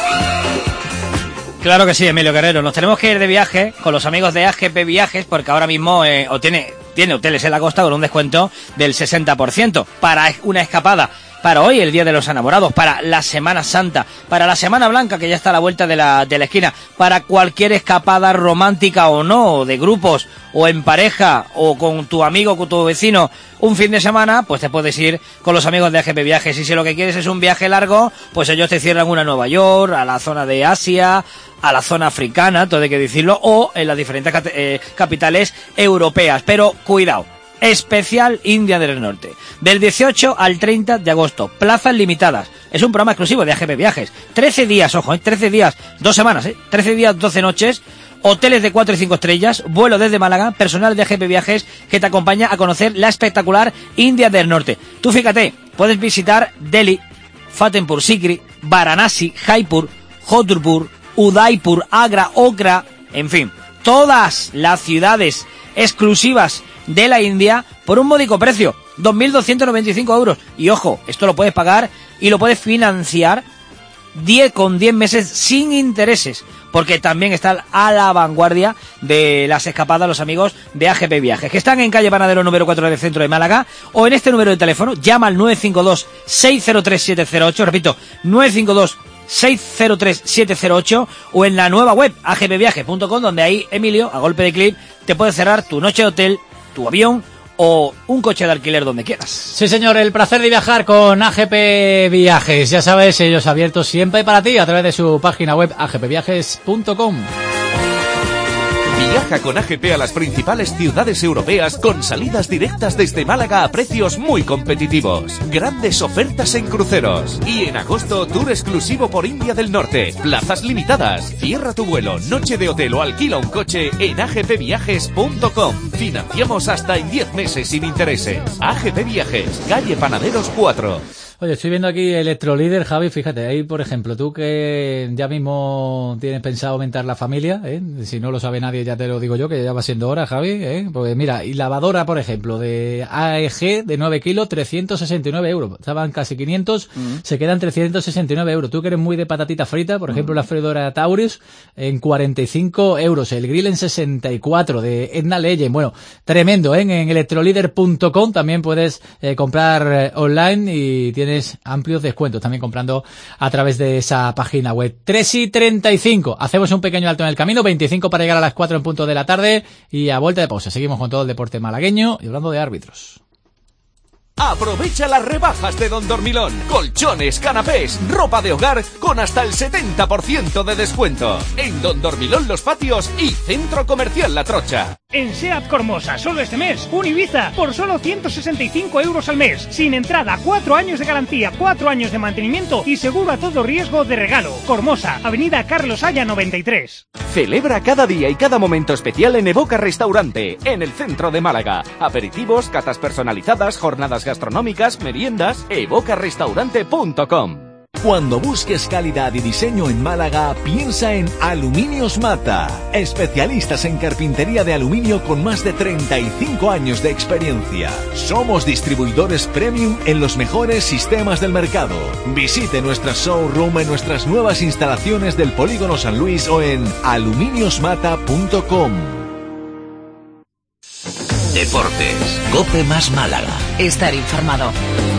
Claro que sí, Emilio Guerrero, nos tenemos que ir de viaje con los amigos de AGP Viajes, porque ahora mismo tiene hoteles en la costa con un descuento del 60% para una escapada, para hoy, el Día de los Enamorados, para la Semana Santa, para la Semana Blanca, que ya está a la vuelta de la esquina, para cualquier escapada romántica o no, de grupos, o en pareja, o con tu amigo, con tu vecino, un fin de semana, pues te puedes ir con los amigos de AGP Viajes. Y si lo que quieres es un viaje largo, pues ellos te cierran una a Nueva York, a la zona de Asia, a la zona africana, todo hay que decirlo, o en las diferentes capitales europeas. Pero cuidado, especial India del Norte, del 18 al 30 de agosto, plazas limitadas. Es un programa exclusivo de AGP Viajes. 13 días, ojo, 13 días, 2 semanas, 13 días, 12 noches, hoteles de 4 y 5 estrellas, vuelo desde Málaga, personal de AGP Viajes que te acompaña a conocer la espectacular India del Norte. Tú fíjate, puedes visitar Delhi, Fatehpur Sikri, Varanasi, Jaipur, Jodhpur, Udaipur, Agra, Okra, en fin, todas las ciudades exclusivas de la India por un módico precio, 2.295 euros. Y ojo, esto lo puedes pagar y lo puedes financiar 10 meses sin intereses, porque también están a la vanguardia de las escapadas los amigos de AGP Viajes, que están en calle Panadero número 4 del centro de Málaga, o en este número de teléfono, llama al 952-603-708, repito, 952-603-708, o en la nueva web agpviajes.com, donde ahí, Emilio, a golpe de clic, te puedes cerrar tu noche de hotel, tu avión o un coche de alquiler donde quieras. Sí, señor, el placer de viajar con AGP Viajes. Ya sabes, ellos abiertos siempre para ti a través de su página web agpviajes.com. Viaja con AGP a las principales ciudades europeas con salidas directas desde Málaga a precios muy competitivos. Grandes ofertas en cruceros. Y en agosto, tour exclusivo por India del Norte. Plazas limitadas. Cierra tu vuelo, noche de hotel o alquila un coche en agpviajes.com. Financiamos hasta en 10 meses sin intereses. AGP Viajes, calle Panaderos 4. Oye, estoy viendo aquí Electrolíder, Javi, fíjate, ahí por ejemplo, tú que ya mismo tienes pensado aumentar la familia, si no lo sabe nadie ya te lo digo yo, que ya va siendo hora, Javi, pues mira, y lavadora por ejemplo, de AEG de 9 kilos, 369 euros, estaban casi 500, se quedan 369 euros, tú que eres muy de patatita frita, por ejemplo la freidora Taurus en 45 euros, el grill en 64 de Edna Legend, bueno, tremendo, en electrolíder.com también puedes comprar online y tienes amplios descuentos también comprando a través de esa página web. 3:35, hacemos un pequeño alto en el camino, 25 para llegar a las 4 en punto de la tarde y a vuelta de pausa seguimos con todo el deporte malagueño y hablando de árbitros. Aprovecha las rebajas de Don Dormilón. Colchones, canapés, ropa de hogar con hasta el 70% de descuento. En Don Dormilón Los Patios y Centro Comercial La Trocha. En SEAT Cormosa, solo este mes, un Ibiza por solo 165 euros al mes. Sin entrada, 4 años de garantía, 4 años de mantenimiento y seguro a todo riesgo de regalo. Cormosa, Avenida Carlos Haya 93. Celebra cada día y cada momento especial en Evoca Restaurante, en el centro de Málaga. Aperitivos, catas personalizadas, jornadas gastronómicas, meriendas. evocarestaurante.com. Cuando busques calidad y diseño en Málaga, piensa en Aluminios Mata. Especialistas en carpintería de aluminio con más de 35 años de experiencia. Somos distribuidores premium en los mejores sistemas del mercado. Visite nuestra showroom en nuestras nuevas instalaciones del Polígono San Luis o en aluminiosmata.com. Deportes, COPE más Málaga. Estar informado.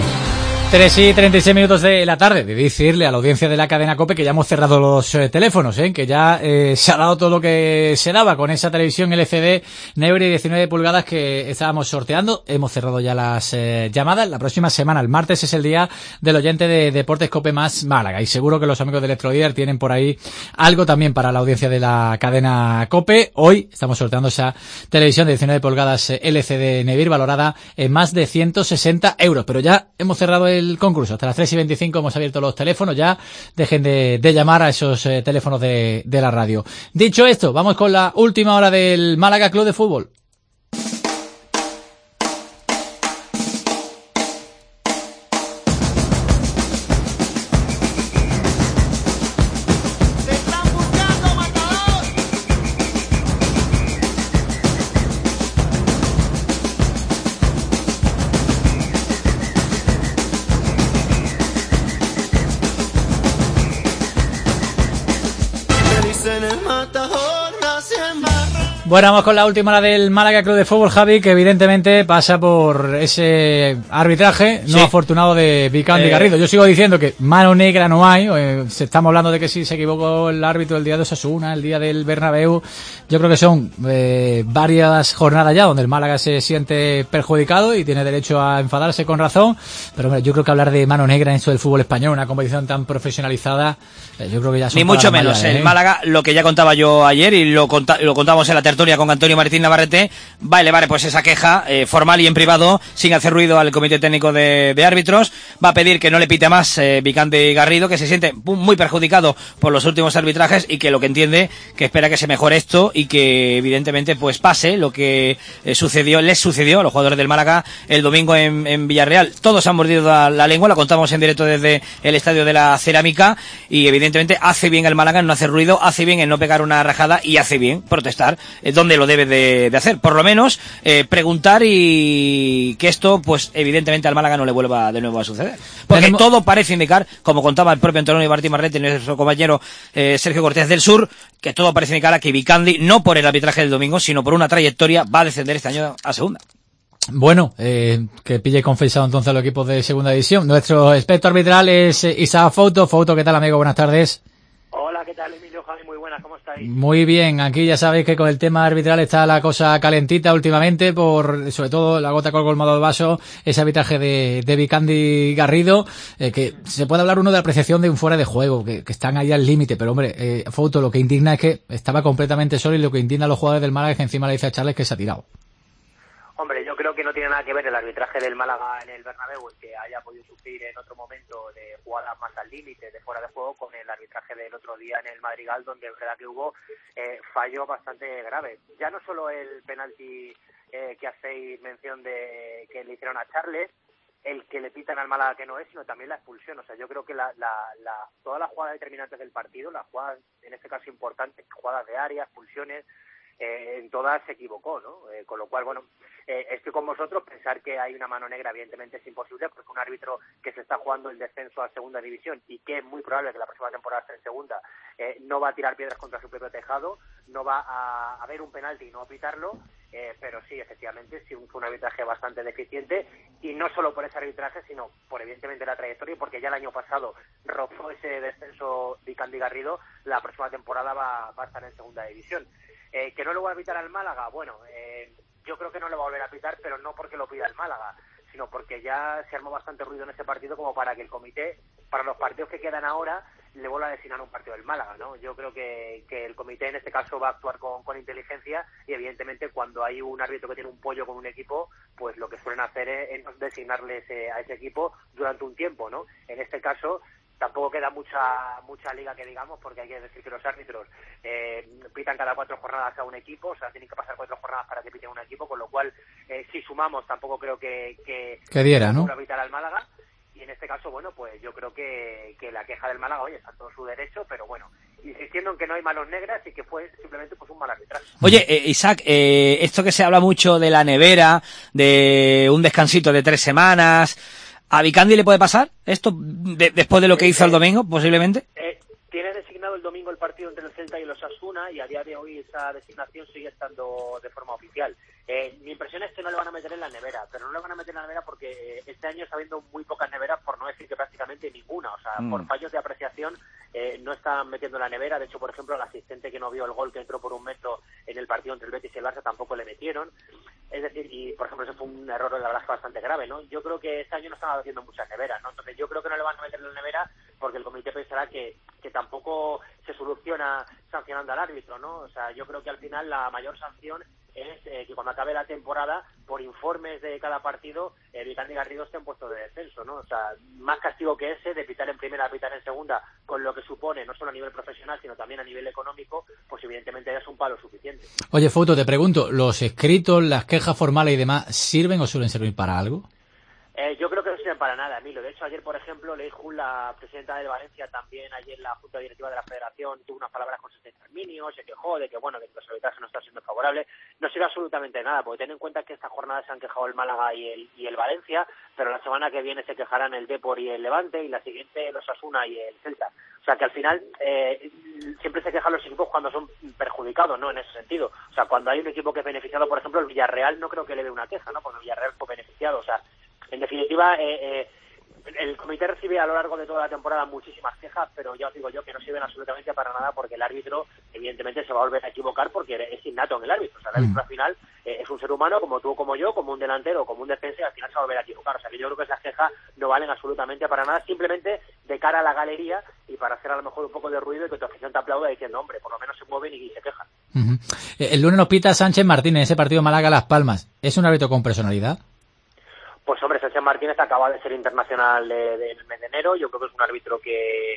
3:36 de la tarde. Debí decirle a la audiencia de la cadena COPE que ya hemos cerrado los teléfonos, que ya se ha dado todo lo que se daba con esa televisión LCD Nebri 19 pulgadas que estábamos sorteando. Hemos cerrado ya las llamadas. La próxima semana, el martes, es el día del oyente de Deportes COPE más Málaga. Y seguro que los amigos de Electrodier tienen por ahí algo también para la audiencia de la cadena COPE. Hoy estamos sorteando esa televisión de 19 pulgadas LCD Nebir valorada en más de 160 euros. Pero ya hemos cerrado el concurso. Hasta las 3:25 hemos abierto los teléfonos. Ya dejen de llamar a esos teléfonos de la radio. Dicho esto, vamos con la última hora del Málaga Club de Fútbol. Bueno, vamos con la última hora del Málaga Club de Fútbol, Javi, que evidentemente pasa por ese arbitraje no afortunado de Vicandi Garrido. Yo sigo diciendo que mano negra no hay. Estamos hablando de que sí se equivocó el árbitro el día de Osasuna, el día del Bernabéu. Yo creo que son varias jornadas ya donde el Málaga se siente perjudicado y tiene derecho a enfadarse con razón. Pero hombre, yo creo que hablar de mano negra en esto del fútbol español, una competición tan profesionalizada, yo creo que ya son ni mucho menos. El Málaga, lo que ya contaba yo ayer y lo contamos en la tertulia con Antonio Martín Navarrete, va a elevar pues esa queja formal y en privado, sin hacer ruido, al Comité Técnico de Árbitros. Va a pedir que no le pite más Vicandi Garrido, que se siente muy perjudicado por los últimos arbitrajes y que lo que entiende, que espera que se mejore esto y que evidentemente pues pase lo que les sucedió a los jugadores del Málaga el domingo en Villarreal. Todos han mordido la lengua, la contamos en directo desde el Estadio de la Cerámica y evidentemente hace bien el Málaga en no hacer ruido, hace bien en no pegar una rajada y hace bien protestar donde lo debe de hacer, por lo menos preguntar y que esto pues evidentemente al Málaga no le vuelva de nuevo a suceder, porque todo parece indicar, como contaba el propio Antonio Martín Navarrete y nuestro compañero Sergio Cortés del Sur, que todo parece indicar a que Vicandi, no por el arbitraje del domingo, sino por una trayectoria, va a descender este año a segunda. Bueno, que pille confesado entonces a los equipos de segunda división. Nuestro experto arbitral es Isaac Fouto. Fouto, ¿qué tal, amigo? Buenas tardes. Hola, ¿qué tal, Emilio? Javi, muy buenas, ¿cómo estáis? Muy bien, aquí ya sabéis que con el tema arbitral está la cosa calentita últimamente por, sobre todo, la gota con el colmado del vaso, ese arbitraje de Vicandi Garrido, que se puede hablar uno de la apreciación de un fuera de juego, que están ahí al límite, pero hombre, Fouto, lo que indigna es que estaba completamente solo y lo que indigna a los jugadores del Málaga es que encima le dice a Charles que se ha tirado. Hombre, yo creo que no tiene nada que ver el arbitraje del Málaga en el Bernabéu, el que haya podido sufrir en otro momento de jugadas más al límite, de fuera de juego, con el arbitraje del otro día en el Madrigal, donde es verdad que hubo fallos bastante graves. Ya no solo el penalti que hacéis mención de que le hicieron a Charles, el que le pitan al Málaga que no es, sino también la expulsión. O sea, yo creo que todas las jugadas determinantes del partido, las jugadas, en este caso importantes, jugadas de área, expulsiones, en todas se equivocó, ¿no? Con lo cual, bueno, estoy con vosotros. Pensar que hay una mano negra evidentemente es imposible, porque un árbitro que se está jugando el descenso a segunda división y que es muy probable que la próxima temporada esté en segunda, no va a tirar piedras contra su propio tejado, no va a haber un penalti y no a pitarlo, pero sí, efectivamente, sí fue un arbitraje bastante deficiente, y no solo por ese arbitraje, sino por evidentemente la trayectoria, y porque ya el año pasado rozó ese descenso Vicandi Garrido. La próxima temporada va a estar en segunda división. ¿Que no lo va a pitar al Málaga? Bueno, yo creo que no lo va a volver a pitar, pero no porque lo pida el Málaga, sino porque ya se armó bastante ruido en ese partido como para que el comité, para los partidos que quedan ahora, le vuelva a designar un partido del Málaga, ¿no? Yo creo que el comité en este caso va a actuar con inteligencia, y evidentemente cuando hay un árbitro que tiene un pollo con un equipo, pues lo que suelen hacer es designarles a ese equipo durante un tiempo, ¿no? En este caso, tampoco queda mucha liga que digamos, porque hay que decir que los árbitros pitan cada 4 jornadas a un equipo, o sea, tienen que pasar 4 jornadas para que piten un equipo, con lo cual, si sumamos, tampoco creo que diera, ¿no? Pitar al Málaga. Y en este caso, bueno, pues yo creo que la queja del Málaga, oye, está en todo su derecho, pero bueno, insistiendo en que no hay manos negras y que fue simplemente pues un mal arbitraje. Oye, Isaac, esto que se habla mucho de la nevera, de un descansito de 3 semanas, ¿a Vicandi le puede pasar esto después de lo que hizo el domingo, posiblemente? Tiene designado el domingo el partido entre el Celta y el Osasuna y a día de hoy esa designación sigue estando de forma oficial. Mi impresión es que no le van a meter en la nevera, pero no le van a meter en la nevera porque este año está habiendo muy pocas neveras, por no decir que prácticamente ninguna. O sea, por fallos de apreciación no están metiendo en la nevera. De hecho, por ejemplo, el asistente que no vio el gol que entró por un metro en el partido entre el Betis y el Barça tampoco le metieron. Es decir, y por ejemplo, eso fue un error, la verdad, bastante grave, ¿no? Yo creo que este año no están haciendo muchas neveras, ¿no? Entonces yo creo que no le van a meter en la nevera porque el comité pensará que tampoco se soluciona sancionando al árbitro, ¿no? O sea, yo creo que al final la mayor sanción es que cuando acabe la temporada, por informes de cada partido, Vicandi y Garrido estén puestos de descenso, ¿no? O sea, más castigo que ese, de pitar en primera a pitar en segunda, con lo que supone, no solo a nivel profesional, sino también a nivel económico, pues evidentemente es un palo suficiente. Oye, Fouto, te pregunto, ¿los escritos, las quejas formales y demás sirven o suelen servir para algo? Yo creo que no sirven para nada, Emilio. De hecho, ayer, por ejemplo, Leigh Hull, la presidenta del Valencia, también ayer en la Junta Directiva de la Federación tuvo unas palabras con Arminio, se quejó de que, bueno, que los arbitrajes no están siendo favorables. No sirve absolutamente nada, porque ten en cuenta que esta jornada se han quejado el Málaga y el Valencia, pero la semana que viene se quejarán el Depor y el Levante, y la siguiente los Osasuna y el Celta. O sea, que al final siempre se quejan los equipos cuando son perjudicados, ¿no? En ese sentido. O sea, cuando hay un equipo que es beneficiado, por ejemplo, el Villarreal, no creo que le dé una queja, ¿no? Porque el Villarreal fue beneficiado. O sea, en definitiva, el comité recibe a lo largo de toda la temporada muchísimas quejas, pero ya os digo yo que no sirven absolutamente para nada, porque el árbitro evidentemente se va a volver a equivocar porque es innato en el árbitro. O sea, el árbitro al final es un ser humano como tú, como yo, como un delantero, como un defensa, y al final se va a volver a equivocar. O sea, que yo creo que esas quejas no valen absolutamente para nada, simplemente de cara a la galería y para hacer a lo mejor un poco de ruido y que tu afición te aplauda diciendo, hombre, por lo menos se mueven y se quejan. El lunes nos pita Sánchez Martínez, ese partido Málaga-Las Palmas. ¿Es un árbitro con personalidad? Pues hombre, Sánchez Martínez acaba de ser internacional del mes de enero. Yo creo que es un árbitro que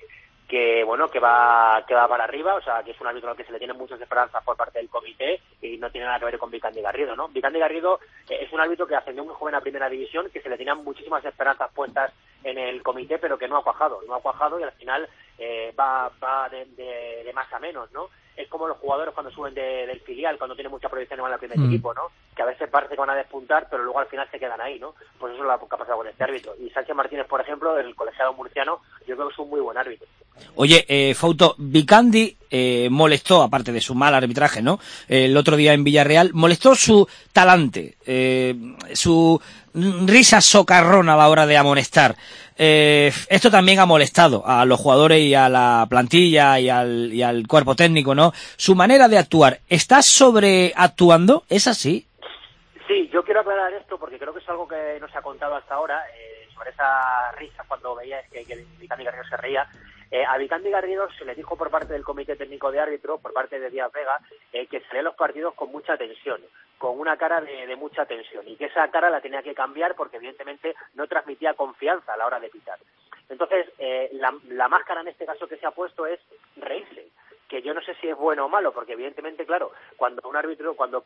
va para arriba, o sea, que es un árbitro al que se le tienen muchas esperanzas por parte del comité y no tiene nada que ver con Vicandi Garrido, ¿no? Vicandi Garrido es un árbitro que ascendió muy joven a primera división, que se le tenían muchísimas esperanzas puestas en el comité, pero que no ha cuajado y al final va de más a menos, ¿no? Es como los jugadores cuando suben del filial, cuando tienen mucha proyección en el primer equipo, ¿no? Que a veces parece que van a despuntar, pero luego al final se quedan ahí, ¿no? Pues eso es lo que ha pasado con este árbitro. Y Sánchez Martínez, por ejemplo, el colegiado murciano, yo creo que es un muy buen árbitro. Oye, Fouto, Vicandi molestó, aparte de su mal arbitraje, ¿no? El otro día en Villarreal, molestó su talante, su risa socarrona a la hora de amonestar. Esto también ha molestado a los jugadores y a la plantilla y al cuerpo técnico, ¿no? Su manera de actuar, ¿está sobreactuando? ¿Es así? Sí, yo quiero aclarar esto porque creo que es algo que no se ha contado hasta ahora, sobre esa risa cuando veías que Vicandi Garrido se reía. A Vicandi Garrido se le dijo por parte del Comité Técnico de Árbitros, por parte de Díaz Vega, que salía los partidos con mucha tensión, con una cara de mucha tensión, y que esa cara la tenía que cambiar porque evidentemente no transmitía confianza a la hora de pitar. Entonces, la máscara en este caso que se ha puesto es reírse, que yo no sé si es bueno o malo, porque evidentemente, claro, cuando un árbitro, cuando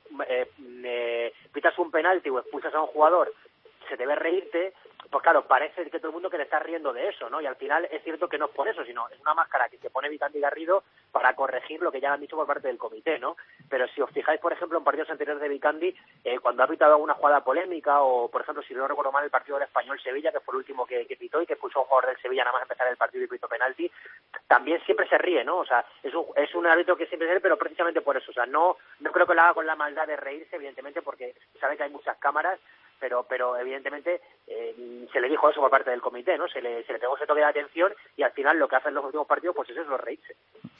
pitas un penalti o expulsas a un jugador, se te ve reírte, pues claro, parece que todo el mundo que le está riendo de eso, ¿no? Y al final es cierto que no es por eso, sino es una máscara que se pone Vicandi Garrido para corregir lo que ya han dicho por parte del comité, ¿no? Pero si os fijáis, por ejemplo, en partidos anteriores de Vicandi, cuando ha pitado alguna jugada polémica, o por ejemplo, si no recuerdo mal, el partido del Español-Sevilla, que fue el último que pitó y que expulsó a un jugador del Sevilla nada más empezar el partido y pitó penalti, también siempre se ríe, ¿no? O sea, es un árbitro que siempre se ríe, pero precisamente por eso. O sea, no creo que lo haga con la maldad de reírse, evidentemente, porque sabe que hay muchas cámaras, pero evidentemente se le dijo eso por parte del comité, ¿no? Se le pegó ese toque de atención y al final lo que hacen los últimos partidos pues eso es reírse.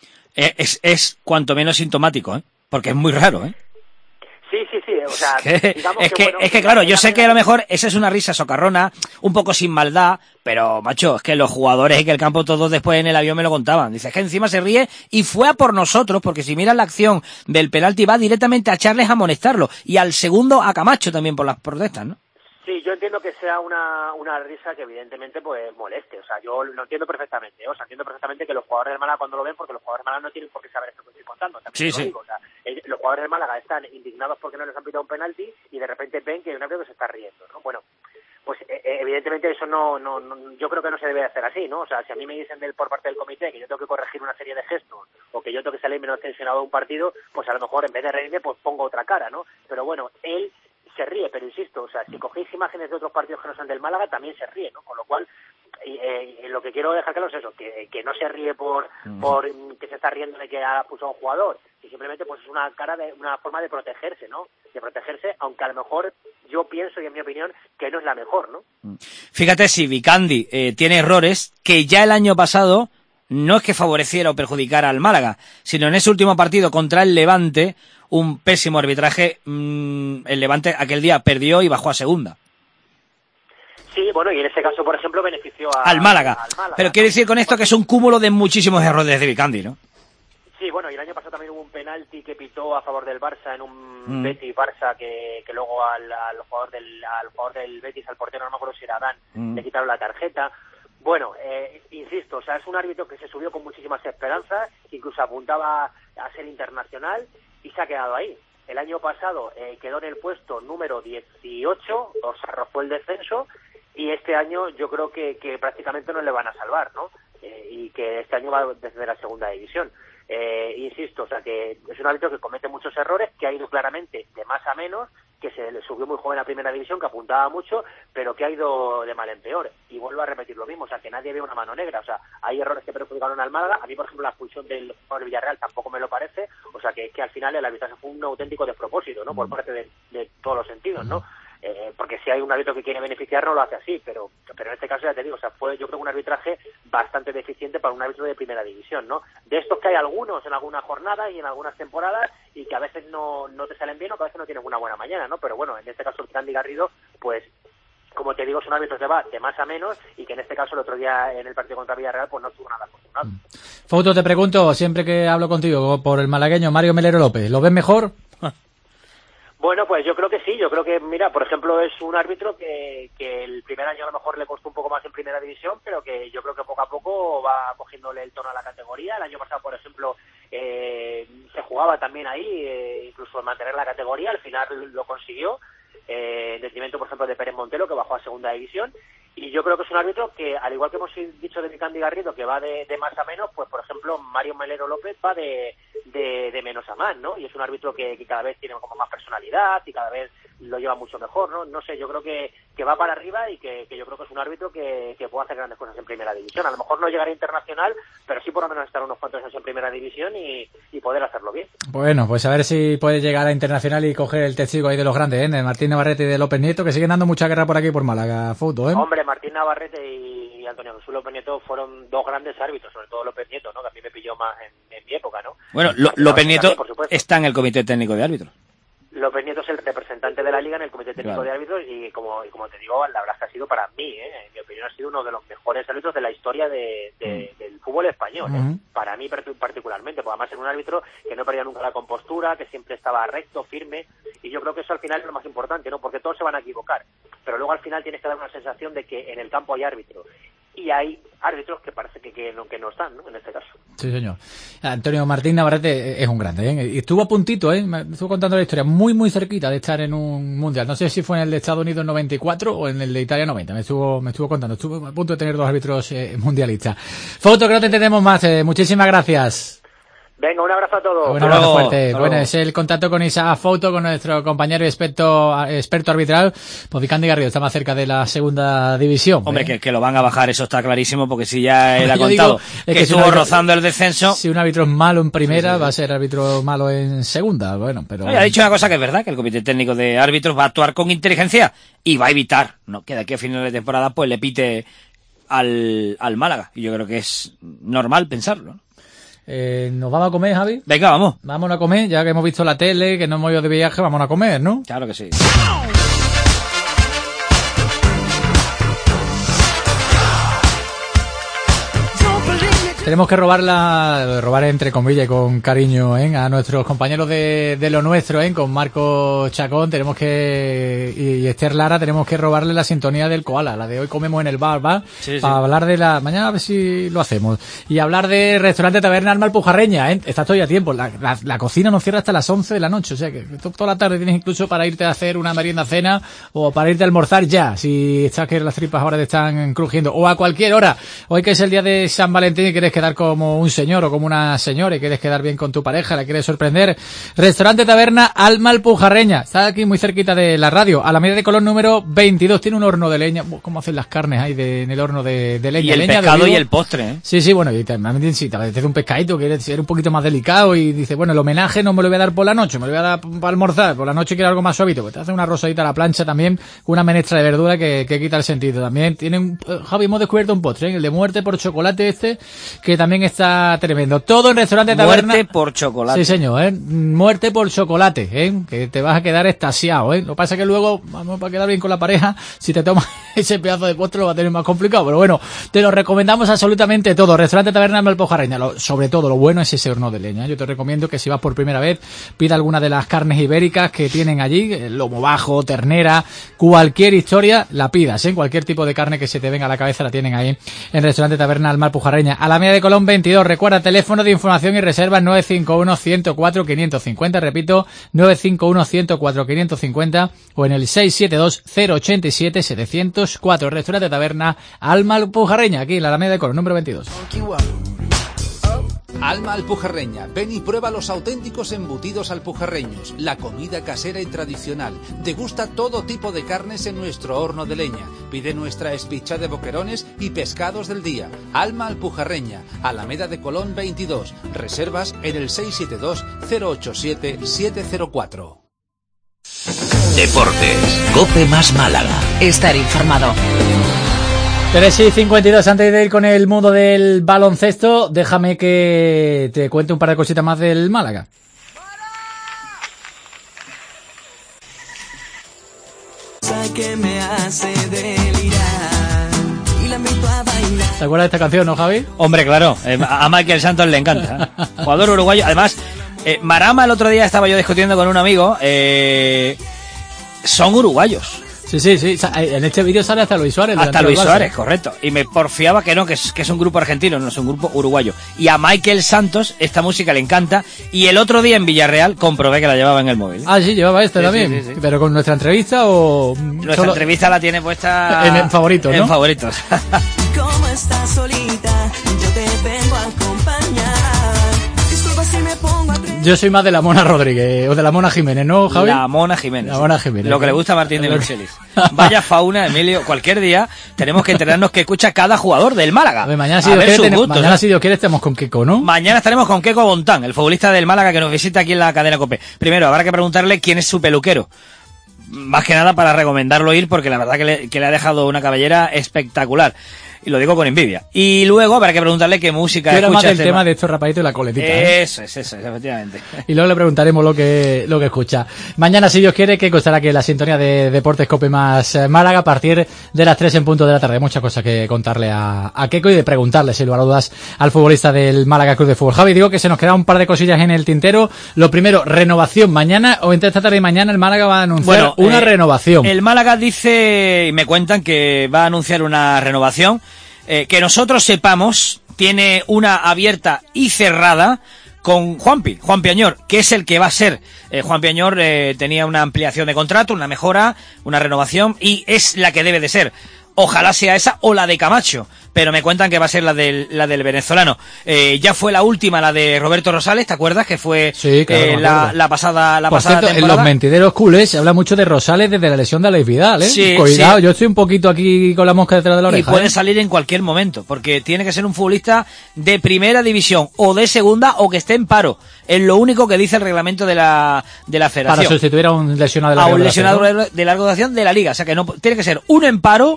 Es cuanto menos sintomático, ¿eh? Porque es muy raro, ¿eh? Sí, o sea, digamos es que claro, yo sé que a lo mejor esa es una risa socarrona, un poco sin maldad, pero macho, es que los jugadores y que el campo todos después en el avión me lo contaban. Dice, es que encima se ríe y fue a por nosotros, porque si miras la acción del penalti va directamente a Charles a amonestarlo y al segundo a Camacho también por las protestas, ¿no? Sí, yo entiendo que sea una risa que evidentemente pues moleste, o sea, yo lo entiendo perfectamente, o sea, entiendo perfectamente que los jugadores del Málaga cuando lo ven, porque los jugadores del Málaga no tienen por qué saber esto que estoy contando, también te lo digo, o sea, los jugadores del Málaga están indignados porque no les han pitado un penalti y de repente ven que hay un árbitro que se está riendo, ¿no? Bueno, pues evidentemente eso no, yo creo que no se debe hacer así, ¿no? O sea, si a mí me dicen por parte del comité que yo tengo que corregir una serie de gestos o que yo tengo que salir menos tensionado de un partido, pues a lo mejor en vez de reírme pues pongo otra cara, ¿no? Pero bueno, él se ríe, pero insisto, o sea, si cogéis imágenes de otros partidos que no son del Málaga, también se ríe, ¿no? Con lo cual, lo que quiero dejar claro es eso, que no se ríe por que se está riendo de que ha expulsado a un jugador, y simplemente pues es una forma de protegerse, ¿no? De protegerse, aunque a lo mejor yo pienso, y en mi opinión, que no es la mejor, ¿no? Fíjate si Vicandi tiene errores que ya el año pasado no es que favoreciera o perjudicara al Málaga, sino en ese último partido contra el Levante, un pésimo arbitraje, el Levante aquel día perdió y bajó a segunda. Sí, bueno, y en ese caso, por ejemplo, benefició al Málaga. Pero quiere decir con esto que es un cúmulo de muchísimos errores de Vicandi, ¿no? Sí, bueno, y el año pasado también hubo un penalti que pitó a favor del Barça en un Betis-Barça que luego al jugador del Betis, al portero, no me acuerdo si era Adán, le quitaron la tarjeta. Bueno, insisto, o sea, es un árbitro que se subió con muchísimas esperanzas, incluso apuntaba a ser internacional y se ha quedado ahí. El año pasado quedó en el puesto número 18, o sea, rozó el descenso, y este año yo creo que prácticamente no le van a salvar, ¿no? Y que este año va desde la segunda división. Insisto, o sea, que es un árbitro que comete muchos errores, que ha ido claramente de más a menos, que se le subió muy joven a primera división, que apuntaba mucho, pero que ha ido de mal en peor. Y vuelvo a repetir lo mismo, o sea, que nadie ve una mano negra. O sea, hay errores que perjudicaron al Málaga. A mí, por ejemplo, la expulsión del jugador del Villarreal tampoco me lo parece. O sea, que al final el arbitraje fue un auténtico despropósito, ¿no? Por parte de todos los sentidos, ¿no? Porque si hay un árbitro que quiere beneficiar, no lo hace así, pero en este caso ya te digo, o sea, fue yo creo un arbitraje bastante deficiente para un árbitro de primera división, ¿no? De estos que hay algunos en alguna jornada y en algunas temporadas y que a veces no te salen bien o que a veces no tienen una buena mañana, ¿no? Pero bueno, en este caso el Candy Garrido, pues como te digo, son árbitros que va de más a menos y que en este caso el otro día en el partido contra Villarreal pues no estuvo nada afortunado. Fouto, te pregunto, siempre que hablo contigo, por el malagueño Mario Melero López, ¿lo ves mejor? Bueno, pues yo creo que sí, yo creo que, mira, por ejemplo, es un árbitro que el primer año a lo mejor le costó un poco más en primera división, pero que yo creo que poco a poco va cogiéndole el tono a la categoría. El año pasado, por ejemplo, se jugaba también ahí, incluso mantener la categoría, al final lo consiguió, en detrimento, por ejemplo, de Pérez Montelo, que bajó a segunda división. Y yo creo que es un árbitro que, al igual que hemos dicho de Vicandi Garrido, que va de más a menos, pues por ejemplo Mario Melero López va de menos a más, ¿no? Y es un árbitro que cada vez tiene como más personalidad y cada vez lo lleva mucho mejor, ¿no? No sé, yo creo que va para arriba y que yo creo que es un árbitro que puede hacer grandes cosas en primera división. A lo mejor no llegará internacional, pero sí por lo menos estar unos cuantos años en primera división y poder hacerlo bien. Bueno, pues a ver si puede llegar a internacional y coger el testigo ahí de los grandes, ¿eh? De Martín Navarrete y de López Nieto, que siguen dando mucha guerra por aquí por Málaga, Fouto, ¿eh? Hombre, Martín Navarrete y Antonio Jesús López Nieto fueron dos grandes árbitros, sobre todo López Nieto, ¿no? Que a mí me pilló más en mi época, ¿no? Bueno, López Nieto está en el Comité Técnico de Árbitros. López Nieto es el representante de la Liga en el Comité Técnico de Árbitros y como te digo, la verdad es que ha sido para mí, en mi opinión, ha sido uno de los mejores árbitros de la historia del fútbol español, para mí particularmente, porque además era un árbitro que no perdía nunca la compostura, que siempre estaba recto, firme, y yo creo que eso al final es lo más importante, ¿no? Porque todos se van a equivocar, pero luego al final tienes que dar una sensación de que en el campo hay árbitro. Y hay árbitros que parece que no están, ¿no? En este caso. Sí, señor. Antonio Martín Navarrete es un grande, ¿eh? Y estuvo a puntito, me estuvo contando la historia, muy, muy cerquita de estar en un mundial. No sé si fue en el de Estados Unidos 94 o en el de Italia 90. Me estuvo contando. Estuvo a punto de tener dos árbitros mundialistas. Fouto, que no te entendemos más. Muchísimas gracias. Venga, un abrazo a todos. Un abrazo fuerte. Bueno, es el contacto con Isaac Fouto, con nuestro compañero y experto arbitral. Pues Vicandi Garrido está más cerca de la segunda división. Hombre, que lo van a bajar, eso está clarísimo, porque si ya él ha contado que estuvo rozando el descenso. Si un árbitro es malo en primera, va a ser árbitro malo en segunda. Bueno, pero. Ha dicho una cosa que es verdad, que el Comité Técnico de Árbitros va a actuar con inteligencia y va a evitar, ¿no?, que de aquí a final de temporada pues le pite al Málaga. Y yo creo que es normal pensarlo, ¿no? ¿Nos vamos a comer, Javi? Venga, vamos. Vámonos a comer, ya que hemos visto la tele, que no hemos ido de viaje, vamos a comer, ¿no? Claro que sí. Tenemos que robar entre comillas y con cariño, a nuestros compañeros de lo nuestro, con Marco Chacón, tenemos que, y Esther Lara, tenemos que robarle la sintonía del Koala, la de hoy comemos en el bar, para hablar de mañana a ver si lo hacemos, y hablar de restaurante Taberna Alma Alpujarreña, está todavía a tiempo, la cocina no cierra hasta las 11 de la noche, o sea que toda la tarde tienes incluso para irte a hacer una merienda cena, o para irte a almorzar ya, si estás que las tripas ahora te están crujiendo, o a cualquier hora, hoy que es el día de San Valentín y quieres quedar como un señor o como una señora y quieres quedar bien con tu pareja, la quieres sorprender, restaurante Taberna Alma Alpujarreña, está aquí muy cerquita de la radio, a la Alameda de Colón número 22, tiene un horno de leña, ¿cómo hacen las carnes ahí en el horno de leña? Y el leña pescado y el postre, Sí, bueno, y también si te apetece un pescadito, quieres ser un poquito más delicado y dice, bueno, el homenaje no me lo voy a dar por la noche, me lo voy a dar para almorzar, por la noche quiero algo más suavito, pues te hace una rosadita a la plancha también, con una menestra de verdura que quita el sentido, también tienen, Javi, hemos descubierto un postre, el de muerte por chocolate que también está tremendo. Todo en restaurante Taberna. Muerte por chocolate. Sí, señor, muerte por chocolate, que te vas a quedar extasiado, Lo que pasa es que luego, vamos, para quedar bien con la pareja, si te tomas ese pedazo de postre lo va a tener más complicado, pero bueno, te lo recomendamos absolutamente todo. Restaurante Taberna Alma Alpujarreña, sobre todo lo bueno es ese horno de leña. Yo te recomiendo que si vas por primera vez, pida alguna de las carnes ibéricas que tienen allí, lomo bajo, ternera, cualquier historia, la pidas, cualquier tipo de carne que se te venga a la cabeza la tienen ahí en Restaurante Taberna Alma Alpujarreña. Alameda de Colón 22, recuerda, teléfono de información y reservas 951-104-550, repito, 951-104-550 o en el 672-087-704, Restaurante Taberna Alma Alpujarreña, aquí en la Alameda de Colón número 22. Alma Alpujarreña, ven y prueba los auténticos embutidos alpujarreños, la comida casera y tradicional. Degusta todo tipo de carnes en nuestro horno de leña. Pide nuestra espicha de boquerones y pescados del día. Alma Alpujarreña, Alameda de Colón 22. Reservas en el 672-087-704. Deportes, COPE más Málaga. Estar informado. 3:52, antes de ir con el mundo del baloncesto, déjame que te cuente un par de cositas más del Málaga. Que me hace delirar y la invito a bailar. ¿Te acuerdas de esta canción, no, Javi? Hombre, claro, a Michael Santos le encanta, jugador uruguayo. Además, Marama, el otro día estaba yo discutiendo con un amigo, son uruguayos. Sí, en este vídeo sale hasta Luis Suárez. Hasta Luis Suárez, correcto. Y me porfiaba que es un grupo argentino, no es un grupo uruguayo. Y a Michael Santos esta música le encanta. Y el otro día en Villarreal comprobé que la llevaba en el móvil. Ah, sí, llevaba también. Sí. ¿Pero con nuestra entrevista o...? Nuestra entrevista la tiene puesta... En favoritos, ¿no? En favoritos. Como estás solita, yo te vengo a acompañar. Disculpa si me pongo a... Yo soy más de la Mona Rodríguez, o de la Mona Jiménez, ¿no, Javi? La Mona Jiménez. Lo que le gusta a Martín de Mercedes. Vaya fauna, Emilio. Cualquier día tenemos que enterarnos que escucha cada jugador del Málaga. A ver, mañana, si Dios quiere, estemos con Keko, ¿no? Mañana estaremos con Keko Bontán, el futbolista del Málaga que nos visita aquí en la cadena COPE. Primero, habrá que preguntarle quién es su peluquero. Más que nada para recomendarlo ir, porque la verdad que le ha dejado una cabellera espectacular. Y lo digo con envidia. Y luego habrá que preguntarle qué música escucha. Era más del tema de estos rapaditos y la coletita. Eso es, efectivamente. Y luego le preguntaremos lo que escucha. Mañana, si Dios quiere, que costará que la sintonía de Deportes COPE más Málaga a partir de las 3 en punto de la tarde. Muchas cosas que contarle a Keko y de preguntarle, sin lugar a dudas, al futbolista del Málaga Club de Fútbol. Javi, digo que se nos queda un par de cosillas en el tintero. Lo primero, renovación. Mañana, o entre esta tarde y mañana, el Málaga va a anunciar una renovación. El Málaga dice, y me cuentan que va a anunciar una renovación. Que nosotros sepamos, tiene una abierta y cerrada con Juanpi Añor, que es el que va a ser. Juanpi Añor tenía una ampliación de contrato, una mejora, una renovación, y es la que debe de ser. Ojalá sea esa o la de Camacho, pero me cuentan que va a ser la del venezolano. Ya fue la última, la de Roberto Rosales, ¿te acuerdas? Que fue sí, claro, la pasada cierto, temporada. En los mentideros culés se habla mucho de Rosales desde la lesión de Alex Vidal, ¿eh? Sí, cuidado, sí. Yo estoy un poquito aquí con la mosca detrás de la oreja. Y puede salir en cualquier momento, porque tiene que ser un futbolista de primera división o de segunda o que esté en paro. Es lo único que dice el reglamento de la federación. Para sustituir a un lesionado de larga duración. A un lesionado de larga duración de la liga. O sea que no tiene que ser uno en paro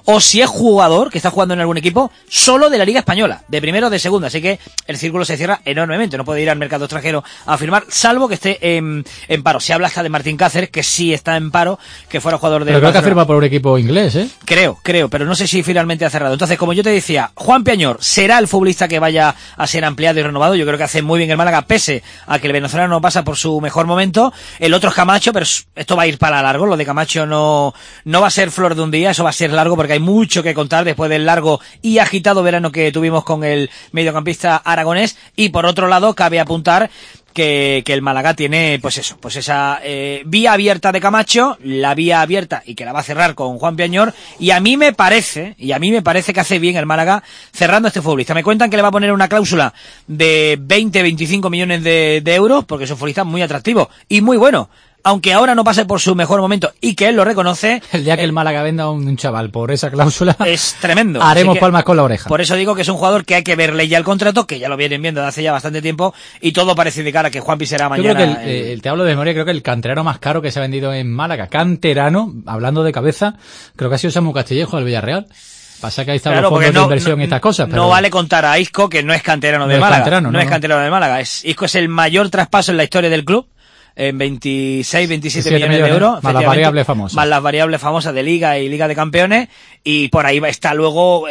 o si es jugador que está jugando en algún equipo solo de la Liga Española, de primera o de segunda. Así que el círculo se cierra enormemente. No puede ir al mercado extranjero a firmar, salvo que esté en paro. Se habla hasta de Martín Cáceres, que sí está en paro, que fuera jugador de... Pero creo que ha firmado por un equipo inglés, ¿eh? Creo, pero no sé si finalmente ha cerrado. Entonces, como yo te decía, Juan Piañor será el futbolista que vaya a ser ampliado y renovado. Yo creo que hace muy bien el Málaga, pese a que el venezolano no pasa por su mejor momento. El otro es Camacho, pero esto va a ir para largo. Lo de Camacho no va a ser flor de un día, eso va a ser largo porque hay mucho que contar después del largo y agitado verano que tuvimos con el mediocampista aragonés. Y por otro lado, cabe apuntar que el Málaga tiene, pues esa vía abierta de Camacho, la vía abierta y que la va a cerrar con Juan Piañor, y a mí me parece que hace bien el Málaga cerrando a este futbolista. Me cuentan que le va a poner una cláusula de 20-25 millones de euros, porque es un futbolista muy atractivo y muy bueno. Aunque ahora no pase por su mejor momento y que él lo reconoce. El día que el Málaga venda a un chaval por esa cláusula es tremendo. Haremos palmas con la oreja. Por eso digo que es un jugador que hay que verle ya el contrato, que ya lo vienen viendo desde hace ya bastante tiempo, y todo parece indicar a que Juanpi será mañana. Yo creo que te hablo de memoria, creo que el canterano más caro que se ha vendido en Málaga, canterano, hablando de cabeza, creo que ha sido Samu Castillejo del Villarreal. Pasa que ahí están los fondos de inversión y estas cosas. Pero... No vale contar a Isco, que no es canterano de Málaga. No es canterano de Málaga. Isco es el mayor traspaso en la historia del club. En 26-27 millones de euros. Más las variables famosas. Más las variables famosas de Liga y Liga de Campeones. Y por ahí está luego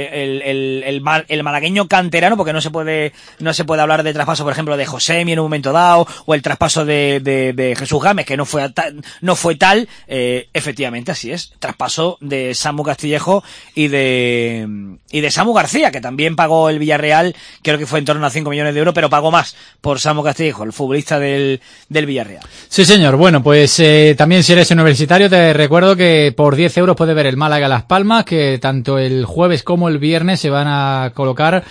el malagueño canterano, porque no se puede hablar de traspaso, por ejemplo, de Josemi en un momento dado, o el traspaso de Jesús Gámez, que no fue tal. Efectivamente, así es. Traspaso de Samu Castillejo y de Samu García, que también pagó el Villarreal, creo que fue en torno a 5 millones de euros, pero pagó más por Samu Castillejo, el futbolista del Villarreal. Sí, señor. Bueno, pues también si eres universitario, te recuerdo que por 10 euros puedes ver el Málaga Las Palmas, que tanto el jueves como el viernes se van a colocar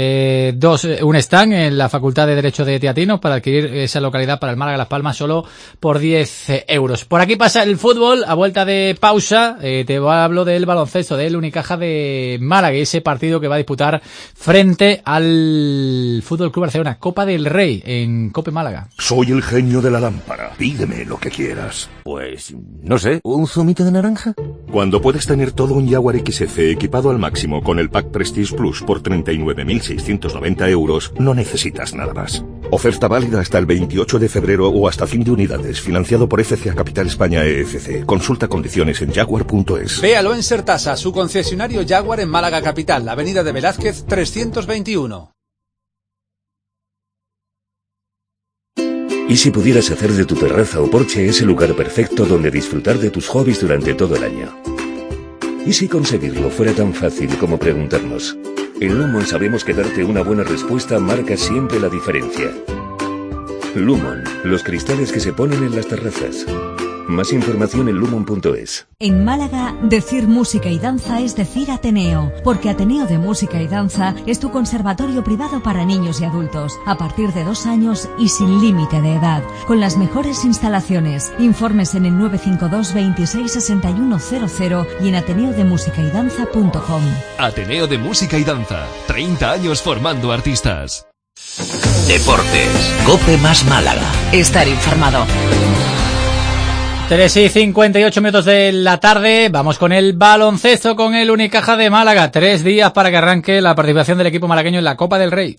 un stand en la Facultad de Derecho de Teatinos para adquirir esa localidad para el Málaga Las Palmas solo por 10 euros. Por aquí pasa el fútbol, a vuelta de pausa, te hablo del baloncesto, del Unicaja de Málaga, ese partido que va a disputar frente al Fútbol Club Barcelona, Copa del Rey en Cope Málaga. Soy el genio de la lámpara. Pídeme lo que quieras. Pues, no sé, ¿un zumito de naranja? Cuando puedes tener todo un Jaguar XF equipado al máximo con el Pack Prestige Plus por 39.690 euros, no necesitas nada más. Oferta válida hasta el 28 de febrero o hasta fin de unidades, financiado por FCA Capital España EFC. Consulta condiciones en jaguar.es. Véalo en Sertasa, su concesionario Jaguar en Málaga Capital, Avenida de Velázquez 321. ¿Y si pudieras hacer de tu terraza o porche ese lugar perfecto donde disfrutar de tus hobbies durante todo el año? ¿Y si conseguirlo fuera tan fácil como preguntarnos? En Lumon sabemos que darte una buena respuesta marca siempre la diferencia. Lumon, los cristales que se ponen en las terrazas. Más información en lumon.es. En Málaga, decir música y danza es decir Ateneo, porque Ateneo de Música y Danza es tu conservatorio privado para niños y adultos, a partir de 2 años y sin límite de edad, con las mejores instalaciones. Informes en el 952 26 61 00 y en ateneodemusicaYdanza.com. Ateneo de Música y Danza, 30 años formando artistas. Deportes, Cope más Málaga. Estar informado. 3:58 de la tarde, vamos con el baloncesto con el Unicaja de Málaga. 3 días para que arranque la participación del equipo malagueño en la Copa del Rey.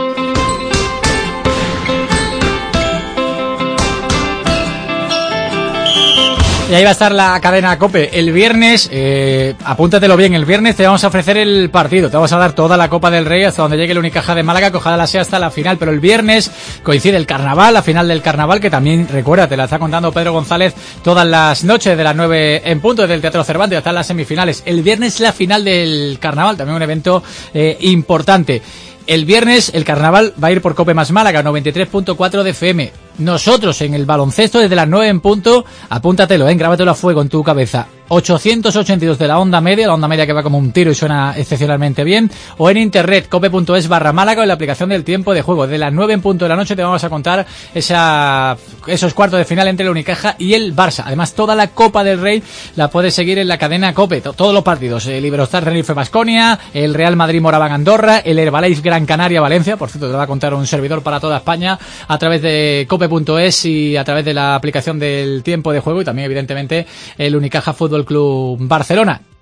Y ahí va a estar la cadena COPE. El viernes, apúntatelo bien, el viernes te vamos a ofrecer el partido. Te vamos a dar toda la Copa del Rey hasta donde llegue el Unicaja de Málaga, que ojalá sea hasta la final. Pero el viernes coincide el carnaval, la final del carnaval, que también, recuerda, te la está contando Pedro González todas las noches de las 9 en punto desde el Teatro Cervantes hasta las semifinales. El viernes la final del carnaval, también un evento importante. El viernes el carnaval va a ir por Cope más Málaga, 93.4 de FM. Nosotros en el baloncesto desde las 9 en punto, apúntatelo, grábatelo a fuego en tu cabeza. 882 de la onda media que va como un tiro y suena excepcionalmente bien, o en internet cope.es/Málaga o en la aplicación del tiempo de juego. De las 9 en punto de la noche te vamos a contar esos cuartos de final entre el Unicaja y el Barça. Además, toda la Copa del Rey la puedes seguir en la cadena COPE, todos los partidos, el Iberostar Tenerife Baskonia, el Real Madrid Moraván Andorra, el Herbalife Gran Canaria Valencia, por cierto te va a contar un servidor para toda España a través de cope.es y a través de la aplicación del tiempo de juego, y también evidentemente el Unicaja Fútbol Club Barcelona.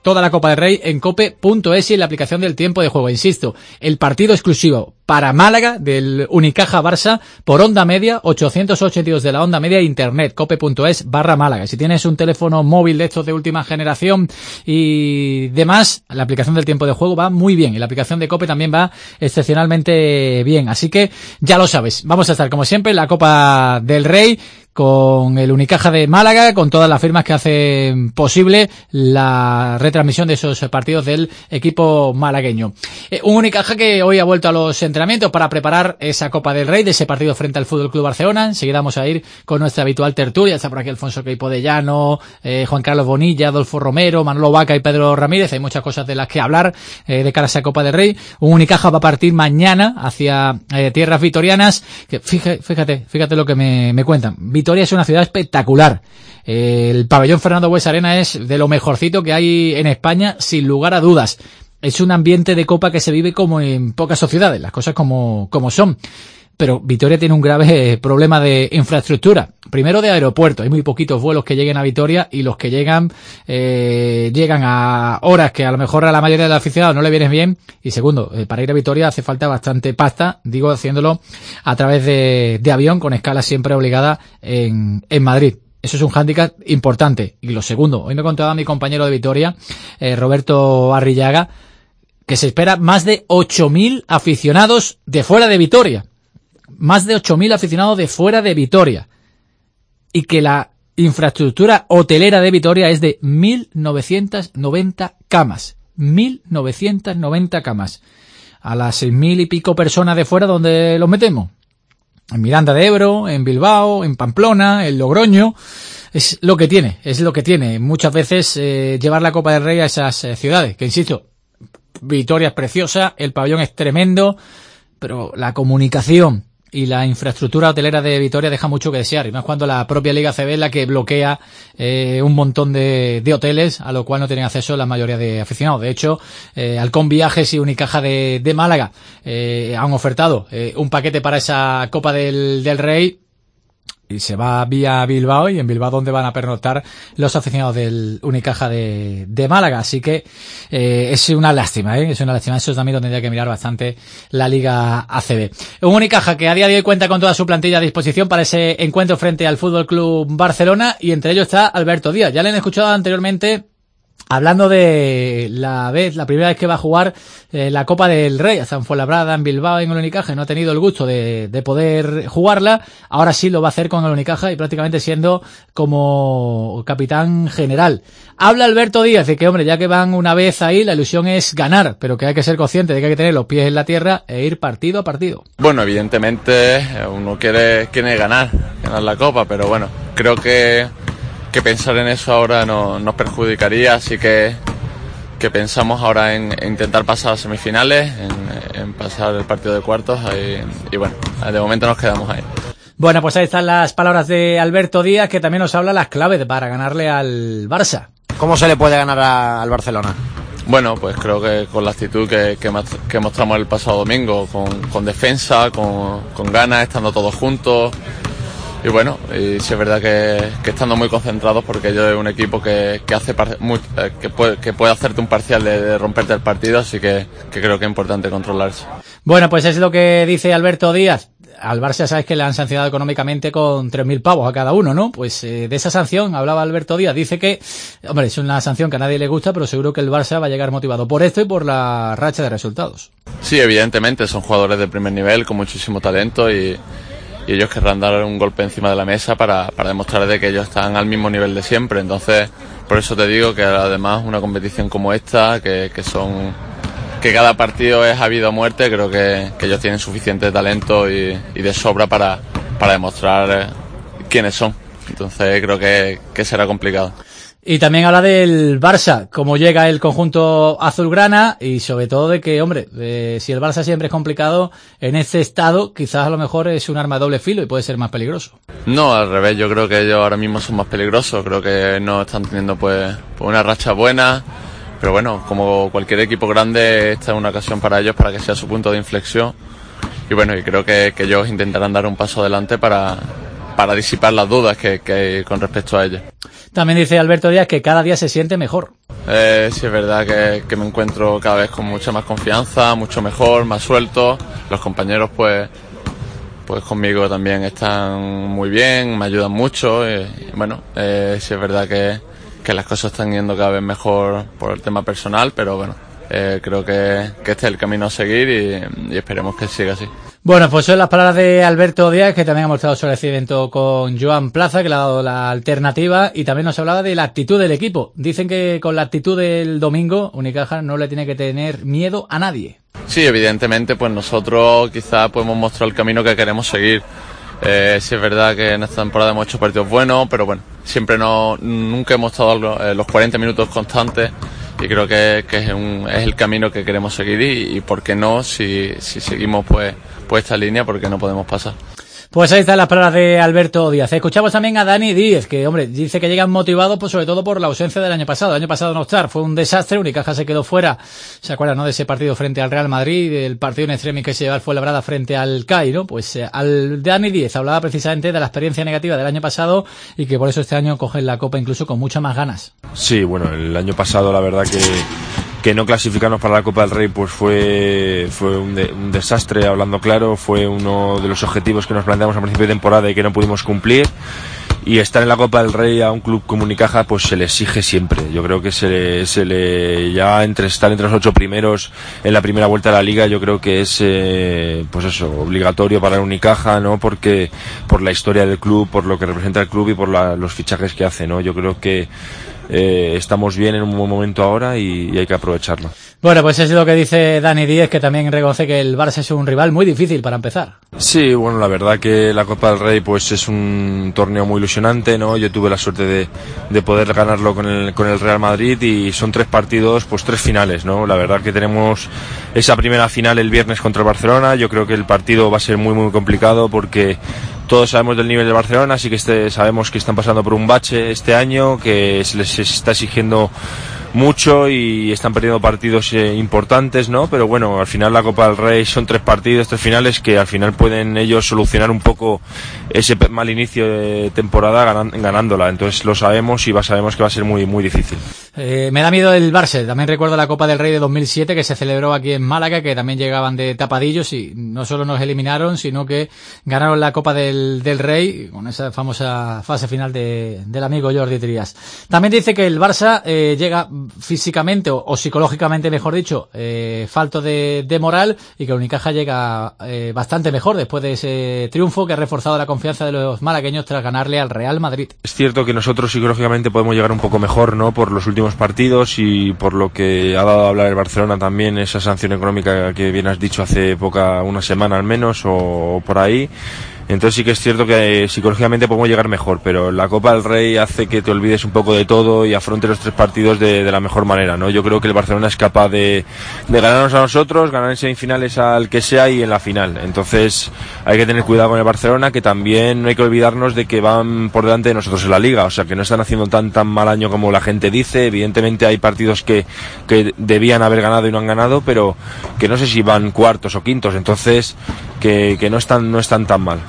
toda la Copa del Rey en cope.es y en la aplicación del tiempo de juego. Insisto, el partido exclusivo para Málaga del Unicaja Barça por onda media, 882 de la onda media, internet, cope.es/Málaga. Si tienes un teléfono móvil de estos de última generación y demás, la aplicación del tiempo de juego va muy bien y la aplicación de Cope también va excepcionalmente bien. Así que ya lo sabes, vamos a estar como siempre en la Copa del Rey con el Unicaja de Málaga, con todas las firmas que hacen posible la retransmisión de esos partidos del equipo malagueño. Un Unicaja que hoy ha vuelto a los entrenamientos para preparar esa Copa del Rey de ese partido frente al Fútbol Club Barcelona. Enseguida vamos a ir con nuestra habitual tertulia. Está por aquí Alfonso Queipo de Llano, Juan Carlos Bonilla, Adolfo Romero, Manolo Vaca y Pedro Ramírez. Hay muchas cosas de las que hablar de cara a esa Copa del Rey. Un Unicaja va a partir mañana hacia tierras vitorianas. Que fíjate lo que me cuentan. Vitoria es una ciudad espectacular. El pabellón Fernando Buesa Arena es de lo mejorcito que hay en España, sin lugar a dudas. Es un ambiente de Copa que se vive como en pocas sociedades, las cosas como son. Pero Vitoria tiene un grave problema de infraestructura. Primero, de aeropuerto. Hay muy poquitos vuelos que lleguen a Vitoria y los que llegan a horas que a lo mejor a la mayoría de los aficionados no le vienen bien. Y segundo, para ir a Vitoria hace falta bastante pasta, digo, haciéndolo a través de avión con escala siempre obligada en Madrid. Eso es un hándicap importante. Y lo segundo, hoy me contaba mi compañero de Vitoria, Roberto Arrillaga, que se espera más de 8.000 aficionados de fuera de Vitoria. Más de 8.000 aficionados de fuera de Vitoria. Y que la infraestructura hotelera de Vitoria es de 1.990 camas. 1.990 camas. A las 6.000 y pico personas de fuera, ¿dónde los metemos? En Miranda de Ebro, en Bilbao, en Pamplona, en Logroño. Es lo que tiene. Muchas veces llevar la Copa del Rey a esas ciudades. Que insisto, Vitoria es preciosa, el pabellón es tremendo, pero la comunicación y la infraestructura hotelera de Vitoria deja mucho que desear, y más cuando la propia Liga ACB es la que bloquea un montón de hoteles a lo cual no tienen acceso la mayoría de aficionados. De hecho, Halcón Viajes y Unicaja de Málaga han ofertado un paquete para esa Copa del Rey y se va vía Bilbao, y en Bilbao donde van a pernoctar los aficionados del Unicaja de Málaga. Así que es una lástima, es una lástima. Eso también lo tendría que mirar bastante la Liga ACB. Un Unicaja que a día de hoy cuenta con toda su plantilla a disposición para ese encuentro frente al Fútbol Club Barcelona, y entre ellos está Alberto Díaz. Ya le han escuchado anteriormente hablando de la primera vez que va a jugar la Copa del Rey, hasta en Fuenlabrada, en Bilbao, en el Unicaja. No ha tenido el gusto de poder jugarla. Ahora sí lo va a hacer con el Unicaja y prácticamente siendo como capitán general. Habla Alberto Díaz de que, hombre, ya que van una vez ahí, la ilusión es ganar, pero que hay que ser consciente de que hay que tener los pies en la tierra e ir partido a partido. Bueno, evidentemente uno quiere ganar la Copa, pero bueno, creo que pensar en eso ahora nos perjudicaría, así que pensamos ahora en intentar pasar a semifinales, en pasar el partido de cuartos, y bueno, de momento nos quedamos ahí. Bueno, pues ahí están las palabras de Alberto Díaz, que también nos habla las claves para ganarle al Barça. ¿Cómo se le puede ganar al Barcelona? Bueno, pues creo que con la actitud que mostramos el pasado domingo, con defensa, con ganas, estando todos juntos. Y bueno, y sí es verdad que estando muy concentrados, porque ellos es un equipo que puede hacerte un parcial de romperte el partido, así que creo que es importante controlarse. Bueno, pues es lo que dice Alberto Díaz. Al Barça sabes que le han sancionado económicamente con 3.000 pavos a cada uno, ¿no? Pues de esa sanción hablaba Alberto Díaz. Dice que, hombre, es una sanción que a nadie le gusta, pero seguro que el Barça va a llegar motivado por esto y por la racha de resultados. Sí, evidentemente, son jugadores de primer nivel, con muchísimo talento, y ellos querrán dar un golpe encima de la mesa para demostrar de que ellos están al mismo nivel de siempre. Entonces, por eso te digo que además una competición como esta, que cada partido es a vida o muerte, creo que ellos tienen suficiente talento y de sobra para demostrar quiénes son. Entonces creo que será complicado. Y también habla del Barça, cómo llega el conjunto azulgrana, y sobre todo de que, hombre, si el Barça siempre es complicado, en este estado quizás a lo mejor es un arma de doble filo y puede ser más peligroso. No, al revés, yo creo que ellos ahora mismo son más peligrosos. Creo que no están teniendo pues una racha buena, pero bueno, como cualquier equipo grande, esta es una ocasión para ellos para que sea su punto de inflexión. Y bueno, y creo que ellos intentarán dar un paso adelante para disipar las dudas que hay con respecto a ellos. También dice Alberto Díaz que cada día se siente mejor. Sí, es verdad que me encuentro cada vez con mucha más confianza, mucho mejor, más suelto. Los compañeros pues conmigo también están muy bien, me ayudan mucho. Bueno, sí es verdad que las cosas están yendo cada vez mejor por el tema personal, pero bueno, creo que este es el camino a seguir y esperemos que siga así. Bueno, pues son las palabras de Alberto Díaz, que también ha mostrado su agradecimiento con Joan Plaza, que le ha dado la alternativa, y también nos hablaba de la actitud del equipo. Dicen que con la actitud del domingo, Unicaja no le tiene que tener miedo a nadie. Sí, evidentemente, pues nosotros quizás podemos mostrar el camino que queremos seguir. Sí es verdad que en esta temporada hemos hecho partidos buenos, pero bueno, nunca hemos estado los 40 minutos constantes, y creo que es el camino que queremos seguir y por qué no, si seguimos pues esta línea, porque no podemos pasar. Pues ahí están las palabras de Alberto Díaz. Escuchamos también a Dani Díez, que, hombre, dice que llegan motivados, pues sobre todo por la ausencia del año pasado. El año pasado no estar, fue un desastre. Unicaja se quedó fuera. ¿Se acuerdan, no? De ese partido frente al Real Madrid, del partido en extremis que se llevó al Fuenlabrada frente al CAI, ¿no? Pues Dani Díez hablaba precisamente de la experiencia negativa del año pasado y que por eso este año cogen la Copa incluso con muchas más ganas. Sí, bueno, el año pasado la verdad que no clasificarnos para la Copa del Rey pues fue un desastre, hablando claro. Fue uno de los objetivos que nos planteamos a principio de temporada y que no pudimos cumplir, y estar en la Copa del Rey a un club como Unicaja pues se le exige siempre. Yo creo que se le ya estar entre los 8 primeros en la primera vuelta de la Liga, yo creo que es pues eso, obligatorio para el Unicaja, ¿no? Porque por la historia del club, por lo que representa el club y por los fichajes que hace, ¿no? Yo creo que estamos bien en un buen momento ahora y hay que aprovecharlo. Bueno, pues eso es lo que dice Dani Díez, que también reconoce que el Barça es un rival muy difícil para empezar. Sí, bueno, la verdad que la Copa del Rey pues es un torneo muy ilusionante, ¿no? Yo tuve la suerte de poder ganarlo con el Real Madrid, y son 3 partidos, pues 3 finales, ¿no? La verdad que tenemos esa primera final el viernes contra el Barcelona. Yo creo que el partido va a ser muy muy complicado, porque todos sabemos del nivel de Barcelona, así que sabemos que están pasando por un bache este año, que se les está exigiendo mucho y están perdiendo partidos importantes, ¿no? Pero bueno, al final la Copa del Rey son 3 partidos, 3 finales, que al final pueden ellos solucionar un poco ese mal inicio de temporada ganándola. Entonces lo sabemos y sabemos que va a ser muy muy difícil. Me da miedo el Barça. También recuerdo la Copa del Rey de 2007, que se celebró aquí en Málaga, que también llegaban de tapadillos y no solo nos eliminaron, sino que ganaron la Copa del Rey con esa famosa fase final del amigo Jordi Trias. También dice que el Barça llega físicamente o psicológicamente, mejor dicho, falto de moral, y que Unicaja llega bastante mejor después de ese triunfo que ha reforzado la confianza de los malagueños tras ganarle al Real Madrid. Es cierto que nosotros psicológicamente podemos llegar un poco mejor, ¿no? Por los últimos partidos y por lo que ha dado a hablar el Barcelona también, esa sanción económica que bien has dicho hace una semana al menos o por ahí. Entonces sí que es cierto que psicológicamente podemos llegar mejor, pero la Copa del Rey hace que te olvides un poco de todo y afrontes los 3 partidos de la mejor manera, ¿no? Yo creo que el Barcelona es capaz de ganarnos a nosotros, ganar en semifinales al que sea y en la final. Entonces hay que tener cuidado con el Barcelona, que también no hay que olvidarnos de que van por delante de nosotros en la Liga, o sea que no están haciendo tan mal año como la gente dice. Evidentemente hay partidos que debían haber ganado y no han ganado, pero que no sé si van cuartos o quintos, entonces que no están tan mal.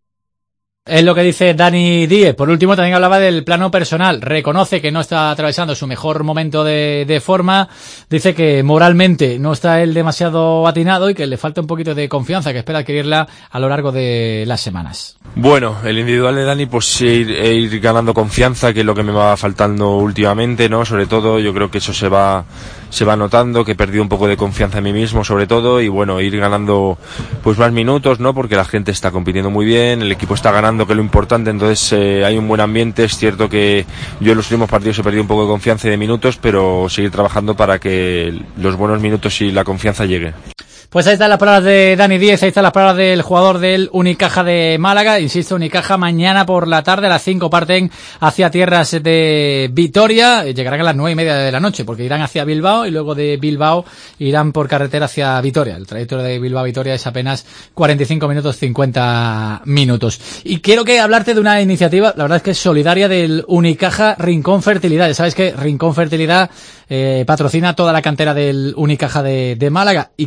Es lo que dice Dani Díez. Por último, también hablaba del plano personal. Reconoce que no está atravesando su mejor momento de forma. Dice que moralmente no está él demasiado atinado y que le falta un poquito de confianza, que espera adquirirla a lo largo de las semanas. Bueno, el individual de Dani, pues ir ganando confianza, que es lo que me va faltando últimamente, ¿no? Sobre todo, yo creo que eso se va notando, que he perdido un poco de confianza en mí mismo, sobre todo, y bueno, ir ganando pues más minutos, ¿no? Porque la gente está compitiendo muy bien, el equipo está ganando, que es lo importante, entonces hay un buen ambiente. Es cierto que yo en los últimos partidos he perdido un poco de confianza y de minutos, pero seguir trabajando para que los buenos minutos y la confianza lleguen. Pues ahí están las palabras de Dani Díez, ahí están las palabras del jugador del Unicaja de Málaga. Insisto, Unicaja mañana por la tarde a las 5 parten hacia tierras de Vitoria. Llegarán a las 9:30 de la noche, porque irán hacia Bilbao y luego de Bilbao irán por carretera hacia Vitoria. El trayecto de Bilbao a Vitoria es apenas 45 minutos, 50 minutos. Y quiero hablarte de una iniciativa, la verdad es que es solidaria, del Unicaja Rincón Fertilidad. Ya sabes que Rincón Fertilidad patrocina toda la cantera del Unicaja de Málaga, y que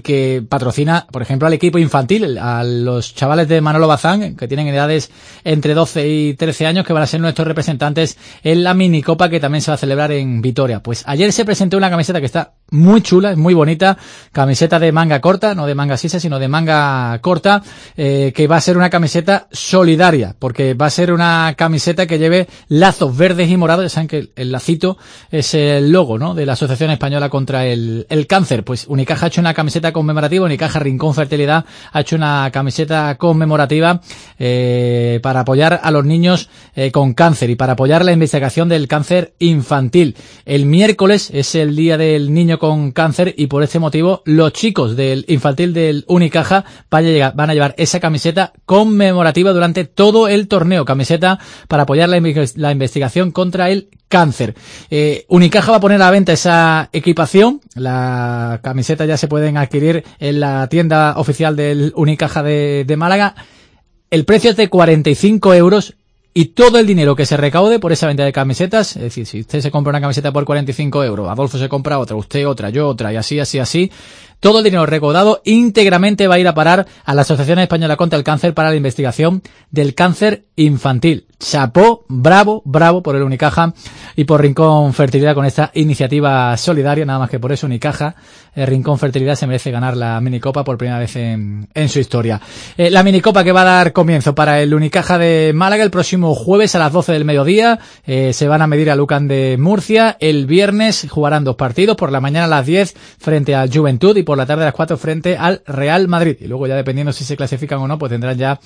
patrocina, por ejemplo, al equipo infantil, a los chavales de Manolo Bazán, que tienen edades entre 12 y 13 años, que van a ser nuestros representantes en la minicopa que también se va a celebrar en Vitoria. Pues ayer se presentó una camiseta que está muy chula, es muy bonita, camiseta de manga corta, no de manga sisa, sino de manga corta, que va a ser una camiseta solidaria, porque va a ser una camiseta que lleve lazos verdes y morados. Ya saben que el lacito es el logo, ¿no?, de la Asociación Española contra el Cáncer. Pues Unicaja ha hecho una camiseta conmemorativa, Unicaja Rincón Fertilidad ha hecho una camiseta conmemorativa para apoyar a los niños con cáncer y para apoyar la investigación del cáncer infantil. El miércoles es el día del niño con cáncer y por este motivo los chicos del infantil del Unicaja van a llevar esa camiseta conmemorativa durante todo el torneo, camiseta para apoyar la investigación contra el cáncer. Unicaja va a poner a la venta esa equipación, la camiseta ya se pueden adquirir en la tienda oficial del Unicaja de Málaga. El precio es de 45 euros y todo el dinero que se recaude por esa venta de camisetas, es decir, si usted se compra una camiseta por 45 euros, Adolfo se compra otra, usted otra, yo otra, y así, todo el dinero recaudado íntegramente va a ir a parar a la Asociación Española contra el Cáncer para la investigación del cáncer infantil. Chapó, bravo por el Unicaja y por Rincón Fertilidad con esta iniciativa solidaria, nada más que por eso Unicaja, Rincón Fertilidad se merece ganar la minicopa por primera vez en su historia. La minicopa que va a dar comienzo para el Unicaja de Málaga el próximo jueves a las 12 del mediodía, se van a medir a Lucan de Murcia, el viernes jugarán 2 partidos, por la mañana a las 10 frente al Juventud y por la tarde a las 4 frente al Real Madrid, y luego ya dependiendo si se clasifican o no, pues tendrán ya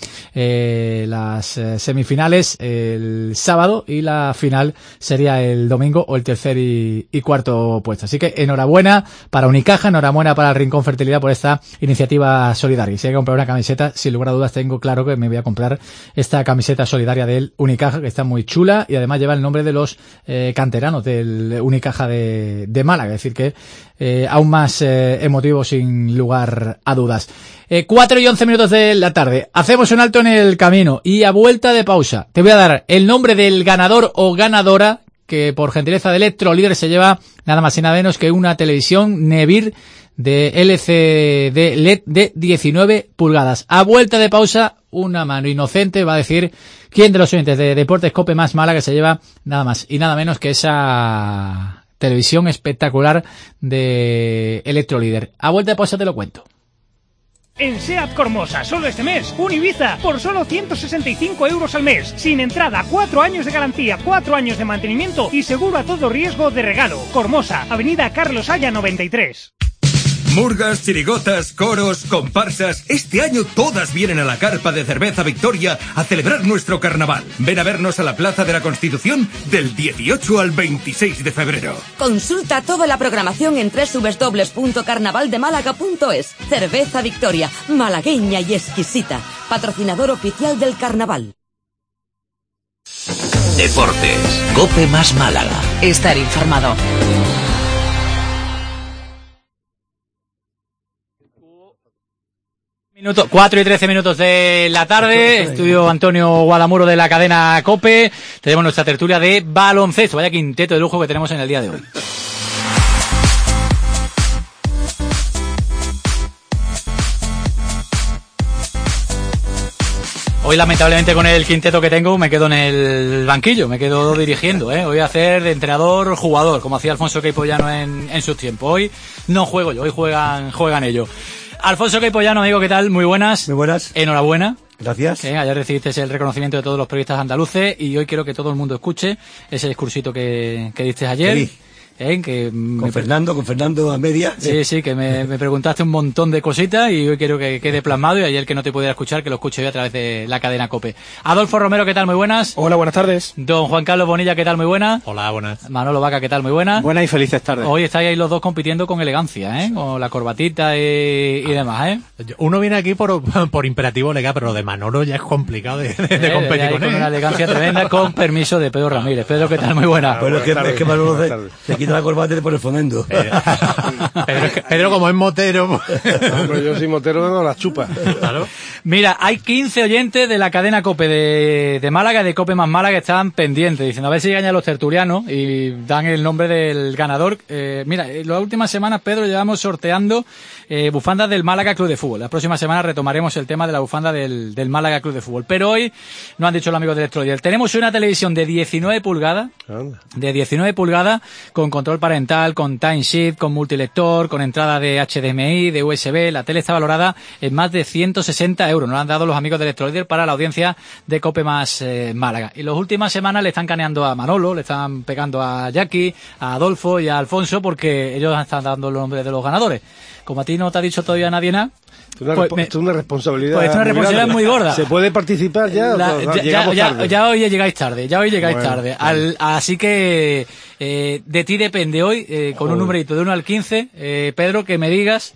las semifinales el sábado y la final sería el domingo o el tercer y cuarto puesto. Así que enhorabuena para Unicaja, enhorabuena para el Rincón Fertilidad por esta iniciativa solidaria. Y si hay que comprar una camiseta, sin lugar a dudas tengo claro que me voy a comprar esta camiseta solidaria del Unicaja, que está muy chula y además lleva el nombre de los canteranos del Unicaja de Málaga, es decir que aún más emotivo sin lugar a dudas. 4 y 11 minutos de la tarde. Hacemos un alto en el camino y a vuelta de pausa te voy a dar el nombre del ganador o ganadora que por gentileza de Electrolíder se lleva nada más y nada menos que una televisión Nevir de LCD LED de 19 pulgadas. A vuelta de pausa, una mano inocente va a decir quién de los oyentes de Deportes Cope más Málaga se lleva nada más y nada menos que esa televisión espectacular de Electrolíder. A vuelta de pausa te lo cuento. En SEAT Cormosa, solo este mes, un Ibiza por solo 165 euros al mes. Sin entrada, 4 años de garantía, 4 años de mantenimiento y seguro a todo riesgo de regalo. Cormosa, Avenida Carlos Haya 93. Murgas, chirigotas, coros, comparsas, este año todas vienen a la carpa de Cerveza Victoria a celebrar nuestro carnaval. Ven a vernos a la Plaza de la Constitución del 18 al 26 de febrero. Consulta toda la programación en www.carnavaldemálaga.es. Cerveza Victoria, malagueña y exquisita, patrocinador oficial del carnaval. Deportes, Cope más Málaga. Estar informado. 4 y 13 minutos de la tarde, estudio Antonio Guadamuro de la cadena COPE, tenemos nuestra tertulia de baloncesto, vaya quinteto de lujo que tenemos en el día de hoy. Hoy lamentablemente con el quinteto que tengo me quedo en el banquillo, me quedo dirigiendo, Hoy voy a hacer de entrenador-jugador, como hacía Alfonso Queipollano en sus tiempos. Hoy no juego yo, hoy juegan ellos. Alfonso Queipollano, amigo, ¿qué tal? Muy buenas. Muy buenas. Enhorabuena. Gracias. Ayer recibiste el reconocimiento de todos los periodistas andaluces y hoy quiero que todo el mundo escuche ese discursito que diste ayer. Sí. Con Fernando a media. Sí, que me preguntaste un montón de cositas y hoy quiero que quede plasmado y ayer que no te pudiera escuchar, que lo escuche hoy a través de la cadena COPE. Adolfo Romero, ¿qué tal? Muy buenas. Hola, buenas tardes. Don Juan Carlos Bonilla, ¿qué tal? Muy buenas. Hola, buenas. Manolo Vaca, ¿qué tal? Muy buenas. Buenas y felices tardes. Hoy estáis ahí los dos compitiendo con elegancia, con la corbatita y demás, Uno viene aquí por imperativo legal, pero lo de Manolo ya es complicado de competir con él. Con una elegancia tremenda, con permiso de Pedro Ramírez. Pedro, ¿qué tal? Muy buena. Bueno, es que Manolo se quita quita la corbata y te pone el fonendo. Pedro, como es motero... Hombre, yo soy motero, vengo a las chupas. Claro. Mira, hay 15 oyentes de la cadena COPE de Málaga, de COPE más Málaga, que están pendientes, diciendo a ver si llegan ya los tertulianos y dan el nombre del ganador. Mira, en las últimas semanas, Pedro, llevamos sorteando bufandas del Málaga Club de Fútbol. La próxima semana retomaremos el tema de la bufanda del Málaga Club de Fútbol. Pero hoy, nos han dicho los amigos de Electrolíder, tenemos una televisión de 19 pulgadas, con control parental, con time shift, con multilector, con entrada de HDMI, de USB. La tele está valorada en más de 160 euros. Nos la han dado los amigos de Electrolíder para la audiencia de COPE más Málaga. Y las últimas semanas le están caneando a Manolo, le están pegando a Jackie, a Adolfo y a Alfonso, porque ellos están dando los nombres de los ganadores. Como a ti no te ha dicho todavía nadie nada, esto es una responsabilidad. Pues es una responsabilidad muy gorda. ¿Se puede participar ya? Ya hoy llegáis tarde. Así que de ti depende hoy, con un numerito de 1 al 15, Pedro, que me digas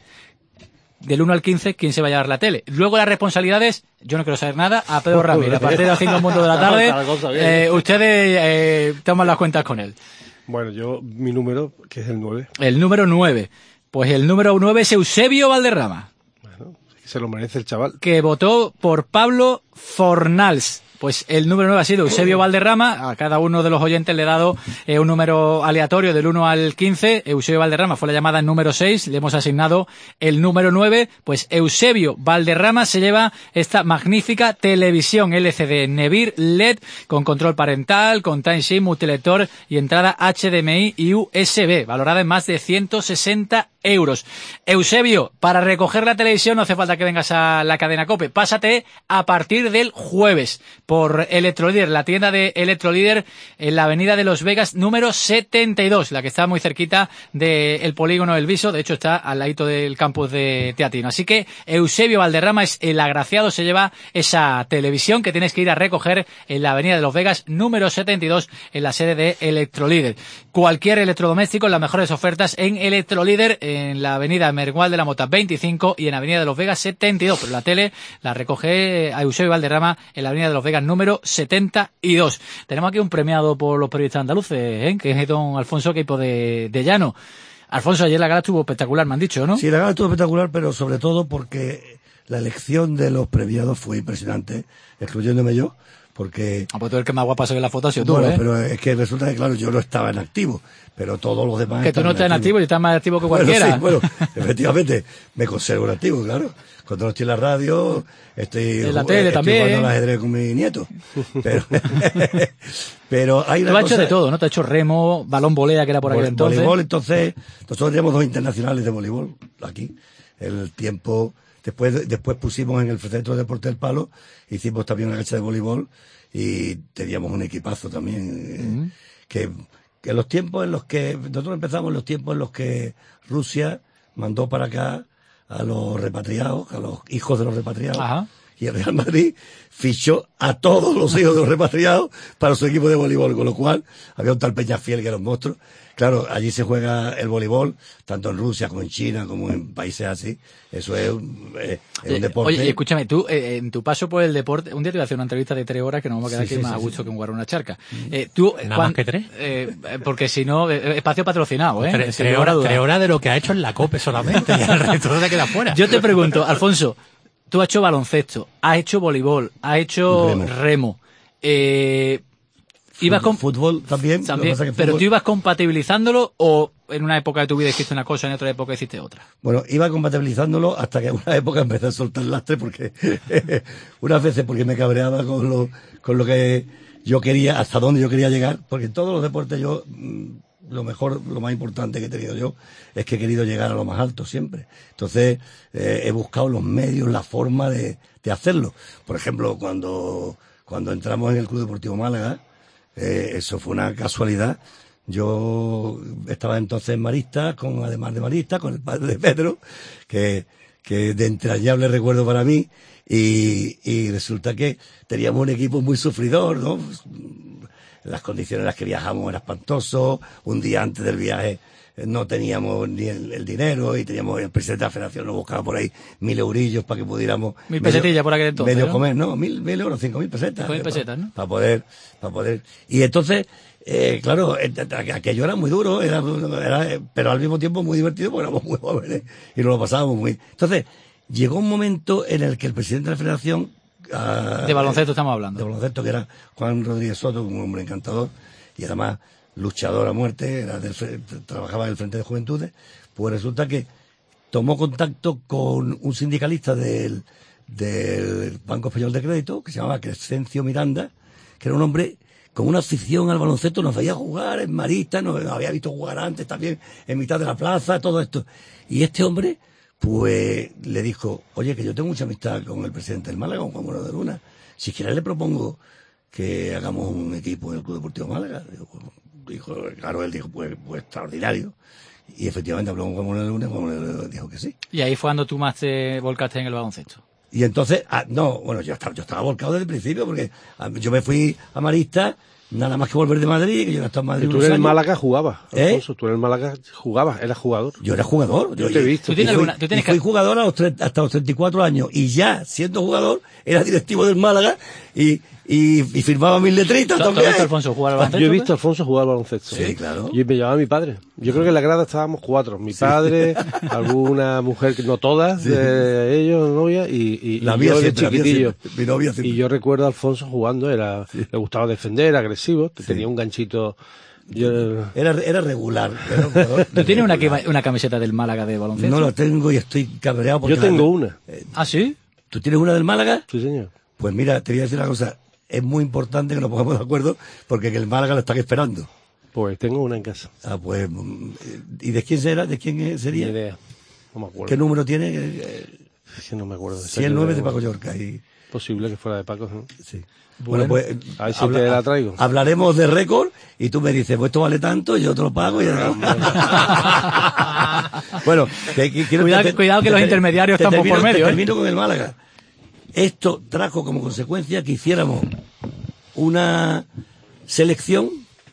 del 1 al 15 quién se va a llevar la tele. Luego las responsabilidades, yo no quiero saber nada, a Pedro Ramírez. A partir de las 5 minutos de la tarde, ustedes toman las cuentas con él. Bueno, mi número, que es el 9. El número 9. Pues el número 9 es Eusebio Valderrama. Bueno, se lo merece el chaval. Que votó por Pablo Fornals. Pues el número 9 ha sido Eusebio Valderrama. A cada uno de los oyentes le he dado un número aleatorio del 1 al 15. Eusebio Valderrama fue la llamada en número 6. Le hemos asignado el número 9. Pues Eusebio Valderrama se lleva esta magnífica televisión LCD Nevir LED con control parental, con time shift, multilector y entrada HDMI y USB, valorada en más de 160 euros. Eusebio, para recoger la televisión no hace falta que vengas a la cadena COPE. Pásate a partir del jueves por Electrolíder, la tienda de Electrolíder en la avenida de Los Vegas número 72, la que está muy cerquita del polígono El Viso. De hecho está al ladito del campus de Teatino. Así que Eusebio Valderrama es el agraciado, se lleva esa televisión que tienes que ir a recoger en la avenida de Los Vegas número 72 en la sede de Electrolíder. Cualquier electrodoméstico en las mejores ofertas en Electrolíder, en la avenida Mergual de la Mota 25 y en la avenida de Los Vegas 72, pero la tele la recoge a Eusebio Valderrama en la avenida de Los Vegas número 72. Tenemos aquí un premiado por los periodistas andaluces, que es don Alfonso Queipo de Llano. Alfonso, ayer la gala estuvo espectacular, me han dicho, ¿no? Sí, la gala estuvo espectacular, pero sobre todo porque la elección de los premiados fue impresionante, excluyéndome yo, porque... pues tú el que más guapa se ve en la foto ha sido tú, bueno, pero es que resulta que, claro, yo no estaba en activo, pero todos los demás... Que tú no estás en activo y estás más activo que cualquiera. Bueno, efectivamente, me conservo en activo, claro. Cuando no estoy en la radio, estoy en la tele también, jugando al ajedrez con mi nieto. Pero hay una cosa... Tú has cosa... hecho de todo, ¿no? Te has hecho remo, balón volea, que era por aquel entonces. Voleibol, entonces, nosotros teníamos 2 internacionales de voleibol aquí. El tiempo... Después pusimos en el Centro de Deporte del Palo, hicimos también una cancha de voleibol y teníamos un equipazo también. Que en los tiempos en los que... Nosotros empezamos en los tiempos en los que Rusia mandó para acá a los repatriados, a los hijos de los repatriados. Ajá. Y el Real Madrid fichó a todos los hijos de los repatriados para su equipo de voleibol, con lo cual había un tal Peñafiel que era un monstruo. Claro, allí se juega el voleibol, tanto en Rusia como en China, como en países así. Eso es un deporte. Oye, escúchame, tú, en tu paso por el deporte, un día te voy a hacer una entrevista de 3 horas que nos vamos a quedar aquí más a gusto que un guarro una charca. Tú, ¿Nada más que 3? Porque si no, espacio patrocinado, ¿eh? 3 horas de lo que ha hecho en la COPE solamente, y el resto se queda fuera. Yo te pregunto, Alfonso, tú has hecho baloncesto, has hecho voleibol, has hecho remo. ¿Ibas con fútbol también? Pero tú ibas compatibilizándolo o en una época de tu vida hiciste una cosa, en otra época hiciste otra. Bueno, iba compatibilizándolo hasta que en una época empecé a soltar lastre porque unas veces porque me cabreaba con lo que yo quería, hasta dónde yo quería llegar, porque en todos los deportes yo lo más importante que he tenido yo es que he querido llegar a lo más alto siempre. Entonces he buscado los medios, la forma de hacerlo. Por ejemplo, cuando entramos en el Club Deportivo Málaga, eso fue una casualidad. Yo estaba entonces en Marista, además de Marista, con el padre de Pedro, que de entrañable recuerdo para mí, y resulta que teníamos un equipo muy sufridor, ¿no? Las condiciones en las que viajamos eran espantoso. Un día antes del viaje no teníamos ni el dinero y teníamos el presidente de la federación nos buscaba por ahí 1.000 eurillos para que pudiéramos 1.000 pesetillas por aquel entonces, medio ¿no? comer, no, 1.000 euros, 5.000 pesetas. 5.000 pesetas, ¿no? Para poder. Y entonces claro, aquello era muy duro, pero al mismo tiempo muy divertido porque éramos muy jóvenes y nos lo pasábamos muy... Entonces, llegó un momento en el que el presidente de la Federación... de baloncesto estamos hablando. De baloncesto, que era Juan Rodríguez Soto, un hombre encantador y además luchador a muerte, trabajaba en el Frente de Juventudes, pues resulta que tomó contacto con un sindicalista del Banco Español de Crédito, que se llamaba Crescencio Miranda, que era un hombre con una afición al baloncesto, nos veía jugar en Marista, nos había visto jugar antes también en mitad de la plaza, todo esto. Y este hombre, pues, le dijo, oye, que yo tengo mucha amistad con el presidente del Málaga, con Juan Moreno de Luna. Si quieres le propongo que hagamos un equipo en el Club Deportivo Málaga. Él dijo, pues extraordinario. Y efectivamente habló con Juan Moreno de Luna y Juan Moreno de Luna dijo que sí. Y ahí fue cuando tú más te volcaste en el baloncesto. Y entonces, yo estaba volcado desde el principio, porque yo me fui a Marista, nada más que volver de Madrid, que yo no estaba en Madrid. Y tú en el Málaga jugabas, Alfonso, tú en el Málaga jugabas, eras jugador. Yo era jugador. Yo te he visto. Fui jugador hasta los 34 años, y ya, siendo jugador, era directivo del Málaga, y firmaba mis letritas también. ¿Tú has visto a Alfonso jugar al baloncesto? Yo he visto a Alfonso jugar al baloncesto. Sí, claro. Y me llevaba mi padre. Yo creo que en la grada estábamos 4. Mi padre, alguna mujer, no todas, ellos, novia, y la yo de chiquitillo. Mi novia siempre. Y yo recuerdo a Alfonso jugando, le gustaba defender, agresivo, tenía un ganchito. Era regular. ¿Tú tienes una camiseta del Málaga de baloncesto? No la tengo y estoy cabreado porque... Yo tengo una. ¿Ah, sí? ¿Tú tienes una del Málaga? Sí, señor. Pues mira, te voy a decir una cosa. Es muy importante que nos pongamos de acuerdo porque en el Málaga lo están esperando. Pues tengo una en casa. Ah, pues... ¿Y de quién será? ¿De quién sería? Ni idea. No me acuerdo. ¿Qué número tiene? Es que no me acuerdo. Sí, el 9 de Paco Llorca. Y... Posible que fuera de Paco, ¿no? Sí. Bueno, pues... Ahí sí te la traigo. Hablaremos de récord y tú me dices, pues esto vale tanto, yo te lo pago y... Bueno, cuidado que los intermediarios están por medio. Termino con el Málaga. Esto trajo como consecuencia que hiciéramos una selección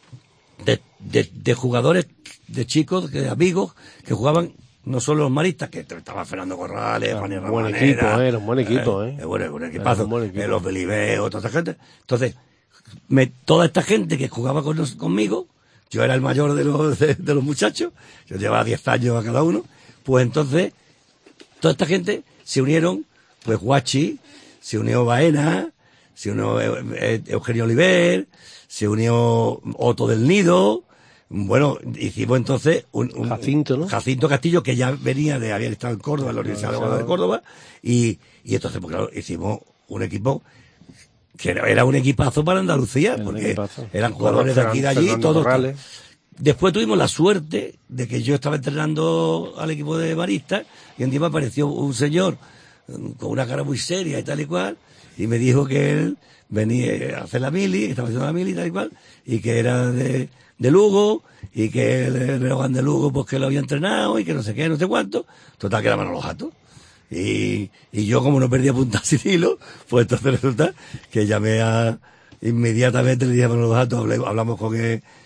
de jugadores, de chicos, de amigos, que jugaban no solo los maristas, que estaba Fernando Corrales, Fanny Ramanera. Era un buen equipo, buen equipazo. Los Belibeos, toda esta gente. Entonces, toda esta gente que jugaba conmigo, yo era el mayor de los muchachos, yo llevaba 10 años a cada uno, pues entonces, toda esta gente se unieron, pues Guachi, se unió Baena, se unió Eugenio Oliver, se unió Otto del Nido. Bueno, hicimos entonces un Jacinto, ¿no? Jacinto Castillo, que ya había estado en Córdoba, en la Universidad de Córdoba, y entonces, pues claro, hicimos un equipo que era un equipazo para Andalucía, porque eran jugadores de aquí y de allí, todos. Después tuvimos la suerte de que yo estaba entrenando al equipo de Marista, y un día me apareció un señor con una cara muy seria y tal y cual, y me dijo que él venía a hacer la mili, que estaba haciendo la mili y tal y cual, y que era de Lugo, y que el Breogán de Lugo pues que lo había entrenado, y que no sé qué, no sé cuánto. Total, que era Manolo Jato. Y yo, como no perdía punta sin hilo, pues entonces resulta que llamé inmediatamente le dije a Manolo Jato, hablamos con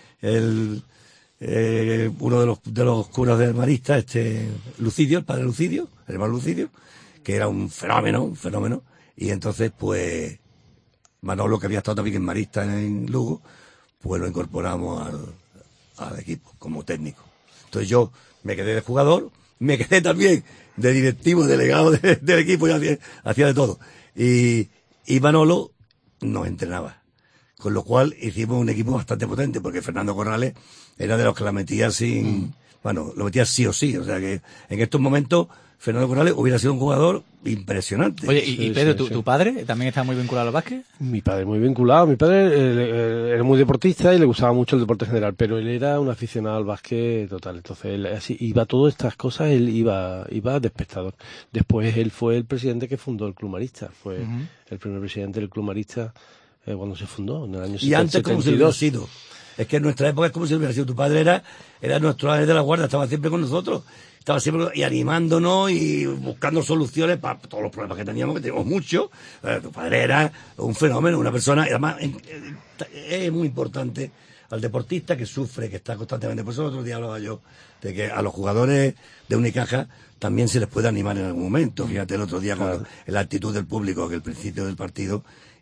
uno de los curas del Marista, Lucidio, el padre Lucidio, el hermano Lucidio, que era un fenómeno, y entonces pues Manolo, que había estado también en Marista en Lugo, pues lo incorporamos al equipo como técnico. Entonces yo me quedé de jugador, me quedé también de directivo, delegado del equipo, y hacía de todo. Y Manolo nos entrenaba. Con lo cual hicimos un equipo bastante potente, porque Fernando Corrales era de los que la metía lo metía sí o sí. O sea que en estos momentos Fernando Corrales hubiera sido un jugador impresionante. Oye, y Pedro, ¿tu padre también está muy vinculado al básquet? Mi padre muy vinculado. Mi padre era muy deportista y le gustaba mucho el deporte en general, pero él era un aficionado al básquet total. Entonces él así iba a todas estas cosas, él iba de espectador. Después él fue el presidente que fundó el Club Marista. Fue el primer presidente del Club Marista cuando se fundó, en el año 72. Y antes, como si hubiera sido. Es que en nuestra época es como si hubiera sido. Tu padre era nuestro ángel de la guardia, estaba siempre con nosotros. Estaba siempre y animándonos y buscando soluciones para todos los problemas que teníamos muchos. Tu padre era un fenómeno, una persona, y además es muy importante al deportista que sufre, que está constantemente. Por eso el otro día hablaba yo de que a los jugadores de Unicaja también se les puede animar en algún momento. Fíjate el otro día con la actitud del público, que el principio del partido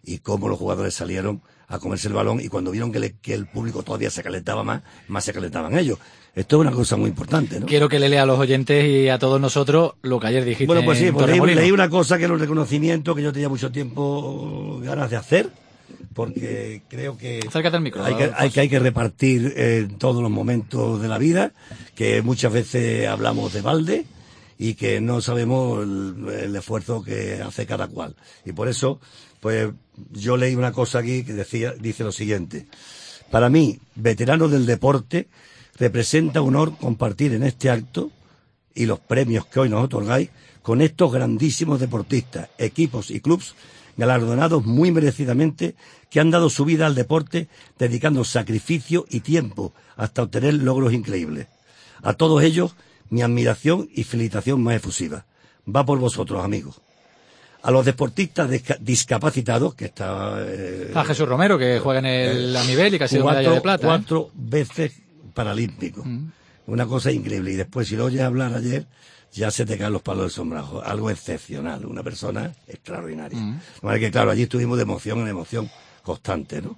y cómo los jugadores salieron a comerse el balón, y cuando vieron que el público todavía se calentaba más se calentaban ellos. Esto es una cosa muy importante, ¿no? Quiero que le lea a los oyentes y a todos nosotros lo que ayer dijiste. Bueno, pues sí, pues leí una cosa que era un reconocimiento que yo tenía mucho tiempo ganas de hacer, porque creo que acércate al micro, hay que repartir en todos los momentos de la vida, que muchas veces hablamos de balde y que no sabemos el esfuerzo que hace cada cual. Y por eso, pues yo leí una cosa aquí que dice lo siguiente: para mí, veterano del deporte, representa honor compartir en este acto y los premios que hoy nos otorgáis con estos grandísimos deportistas, equipos y clubs galardonados muy merecidamente, que han dado su vida al deporte dedicando sacrificio y tiempo hasta obtener logros increíbles. A todos ellos, mi admiración y felicitación más efusiva. Va por vosotros, amigos. A los deportistas discapacitados, que está... a Jesús Romero, que juega en el a nivel y que ha sido medalla de plata. 4 veces paralímpico. Una cosa increíble. Y después, si lo oyes hablar ayer, ya se te caen los palos del sombrajo. Algo excepcional. Una persona extraordinaria. De manera que, claro, allí estuvimos de emoción en emoción constante, ¿no?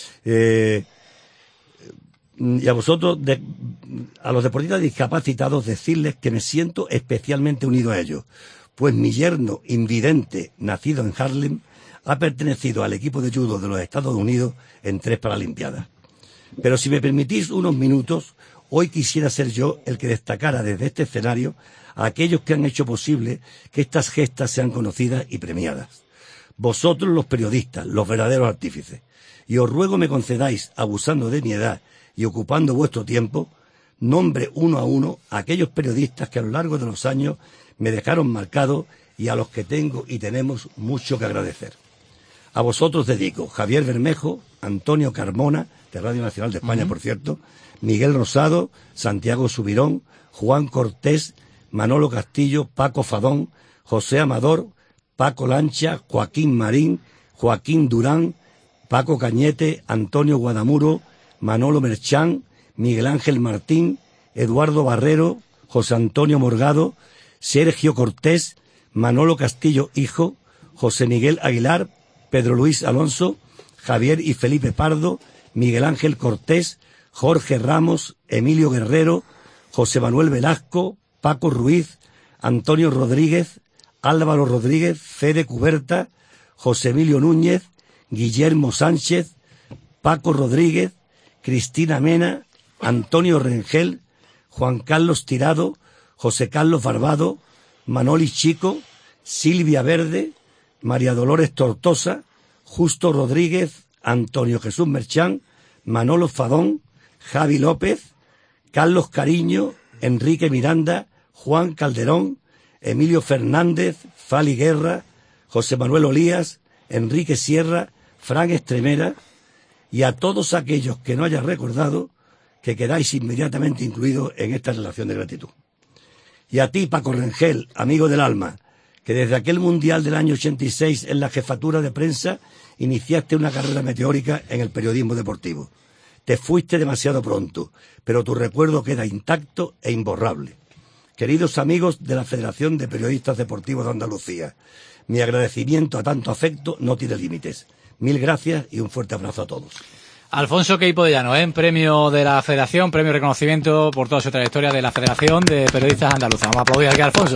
Y a vosotros, a los deportistas discapacitados, decirles que me siento especialmente unido a ellos, pues mi yerno invidente, nacido en Harlem, ha pertenecido al equipo de judo de los Estados Unidos en 3 Paralimpiadas. Pero si me permitís unos minutos, hoy quisiera ser yo el que destacara desde este escenario a aquellos que han hecho posible que estas gestas sean conocidas y premiadas. Vosotros, los periodistas, los verdaderos artífices. Y os ruego me concedáis, abusando de mi edad y ocupando vuestro tiempo, nombre uno a uno a aquellos periodistas que a lo largo de los años me dejaron marcado y a los que tengo y tenemos mucho que agradecer. A vosotros dedico Javier Bermejo, Antonio Carmona, de Radio Nacional de España, por cierto, Miguel Rosado, Santiago Subirón, Juan Cortés, Manolo Castillo, Paco Fadón, José Amador, Paco Lancha, Joaquín Marín, Joaquín Durán, Paco Cañete, Antonio Guadamuro, Manolo Merchán, Miguel Ángel Martín, Eduardo Barrero, José Antonio Morgado, Sergio Cortés, Manolo Castillo Hijo, José Miguel Aguilar, Pedro Luis Alonso, Javier y Felipe Pardo, Miguel Ángel Cortés, Jorge Ramos, Emilio Guerrero, José Manuel Velasco, Paco Ruiz, Antonio Rodríguez, Álvaro Rodríguez, Fede Cuberta, José Emilio Núñez, Guillermo Sánchez, Paco Rodríguez, Cristina Mena, Antonio Rengel, Juan Carlos Tirado, José Carlos Barbado, Manoli Chico, Silvia Verde, María Dolores Tortosa, Justo Rodríguez, Antonio Jesús Merchán, Manolo Fadón, Javi López, Carlos Cariño, Enrique Miranda, Juan Calderón, Emilio Fernández, Fali Guerra, José Manuel Olías, Enrique Sierra, Fran Estremera, y a todos aquellos que no haya recordado, que quedáis inmediatamente incluidos en esta relación de gratitud. Y a ti, Paco Rengel, amigo del alma, que desde aquel Mundial del año 86 en la jefatura de prensa iniciaste una carrera meteórica en el periodismo deportivo. Te fuiste demasiado pronto, pero tu recuerdo queda intacto e imborrable. Queridos amigos de la Federación de Periodistas Deportivos de Andalucía, mi agradecimiento a tanto afecto no tiene límites. Mil gracias y un fuerte abrazo a todos. Alfonso Queipo de Llano, premio de la Federación, premio de reconocimiento por toda su trayectoria de la Federación de Periodistas Andaluzas. Vamos a aplaudir aquí a Alfonso.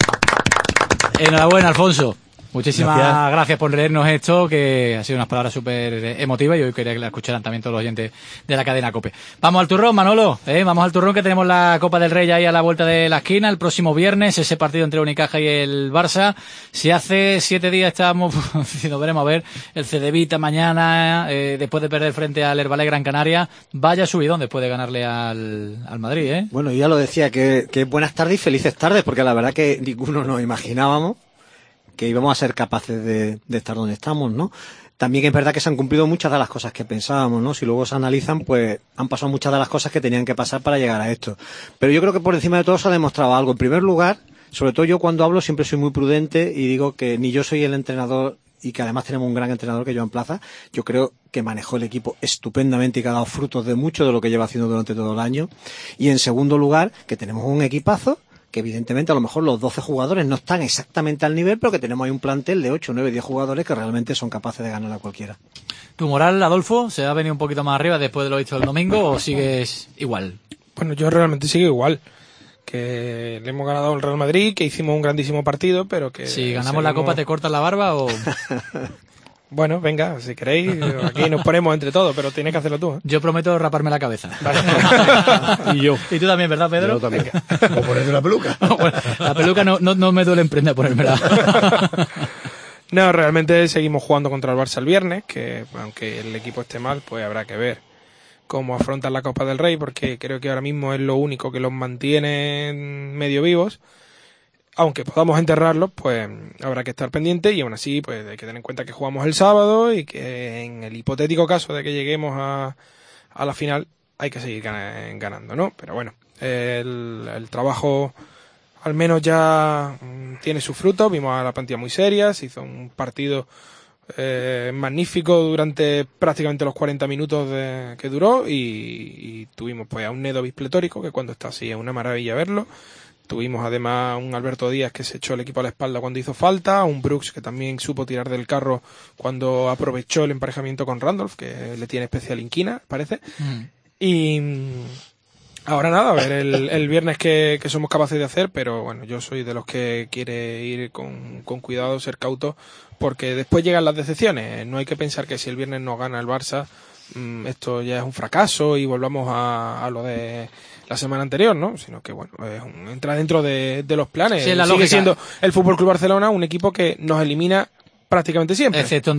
Enhorabuena, Alfonso. Muchísimas gracias por leernos esto, que ha sido unas palabras súper emotivas y hoy quería que la escucharan también todos los oyentes de la cadena COPE. Vamos al turrón, Manolo, vamos al turrón, que tenemos la Copa del Rey ahí a la vuelta de la esquina, el próximo viernes, ese partido entre Unicaja y el Barça. Si hace 7 días estábamos diciendo, veremos a ver, el Cedevita mañana, después de perder frente al Herbalé Gran Canaria, vaya subidón después de ganarle al Madrid, Bueno, ya lo decía, que buenas tardes y felices tardes, porque la verdad que ninguno nos imaginábamos que íbamos a ser capaces de estar donde estamos, ¿no? También es verdad que se han cumplido muchas de las cosas que pensábamos, ¿no? Si luego se analizan, pues han pasado muchas de las cosas que tenían que pasar para llegar a esto. Pero yo creo que por encima de todo se ha demostrado algo. En primer lugar, sobre todo yo cuando hablo siempre soy muy prudente y digo que ni yo soy el entrenador y que además tenemos un gran entrenador que Joan Plaza. Yo creo que manejó el equipo estupendamente y que ha dado frutos de mucho de lo que lleva haciendo durante todo el año. Y en segundo lugar, que tenemos un equipazo que evidentemente a lo mejor los 12 jugadores no están exactamente al nivel, pero que tenemos ahí un plantel de 8, 9, 10 jugadores que realmente son capaces de ganar a cualquiera. ¿Tu moral, Adolfo, se ha venido un poquito más arriba después de lo visto el domingo o sigues igual? Bueno, yo realmente sigo igual. Que le hemos ganado al Real Madrid, que hicimos un grandísimo partido, pero que... Si ganamos la Copa, ¿te cortas la barba o...? Bueno, venga, si queréis, aquí nos ponemos entre todos, pero tienes que hacerlo tú, ¿eh? Yo prometo raparme la cabeza. Y yo. Y tú también, ¿verdad, Pedro? Yo también. O ponerte una peluca. No, bueno, la peluca no me duele emprender ponérmela. No, realmente seguimos jugando contra el Barça el viernes, que aunque el equipo esté mal, pues habrá que ver cómo afrontan la Copa del Rey, porque creo que ahora mismo es lo único que los mantiene medio vivos. Aunque podamos enterrarlos, pues habrá que estar pendiente y aún así pues hay que tener en cuenta que jugamos el sábado y que en el hipotético caso de que lleguemos a la final hay que seguir ganando, ¿no? Pero bueno, el trabajo al menos ya tiene sus frutos, vimos a la plantilla muy seria, se hizo un partido magnífico durante prácticamente los 40 minutos que duró y tuvimos pues a un Nedovic pletórico que cuando está así es una maravilla verlo. Tuvimos además un Alberto Díaz que se echó el equipo a la espalda cuando hizo falta, un Brooks que también supo tirar del carro cuando aprovechó el emparejamiento con Randolph, que le tiene especial inquina, parece. Y ahora nada, a ver el viernes que somos capaces de hacer, pero bueno, yo soy de los que quiere ir con cuidado, ser cauto, porque después llegan las decepciones. No hay que pensar que si el viernes no gana el Barça, esto ya es un fracaso y volvamos a lo de la semana anterior, ¿no? Sino que bueno, entra dentro de los planes. Sí, sigue siendo el Fútbol Club Barcelona un equipo que nos elimina prácticamente siempre. Excepto en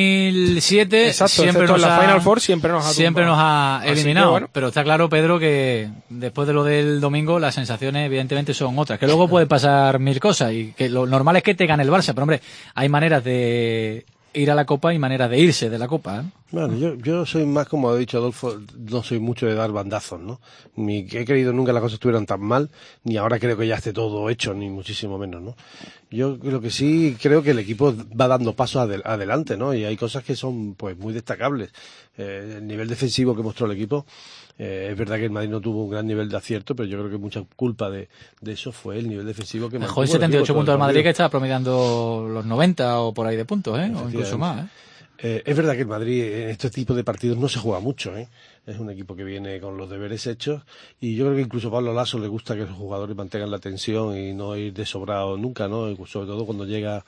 2007, exacto, siempre excepto nos en la Final Four siempre nos ha eliminado. Bueno. Pero está claro, Pedro, que después de lo del domingo las sensaciones evidentemente son otras. Que luego puede pasar mil cosas y que lo normal es que te gane el Barça. Pero hombre, hay maneras de ir a la Copa y maneras de irse de la Copa, ¿eh? Bueno, yo soy más, como ha dicho Adolfo, no soy mucho de dar bandazos, ¿no? Ni que he creído nunca las cosas estuvieran tan mal, ni ahora creo que ya esté todo hecho, ni muchísimo menos, ¿no? Yo creo que sí, creo que el equipo va dando pasos adelante, ¿no? Y hay cosas que son, pues, muy destacables. El nivel defensivo que mostró el equipo, es verdad que el Madrid no tuvo un gran nivel de acierto, pero yo creo que mucha culpa de eso fue el nivel defensivo que mantuvo. Mejor 78 puntos del Madrid, que estaba promediando los 90 o por ahí de puntos, o incluso más, es verdad que el Madrid en este tipo de partidos no se juega mucho, Es un equipo que viene con los deberes hechos y yo creo que incluso a Pablo Lasso le gusta que los jugadores mantengan la tensión y no ir de sobrado nunca, ¿no? Sobre todo cuando llega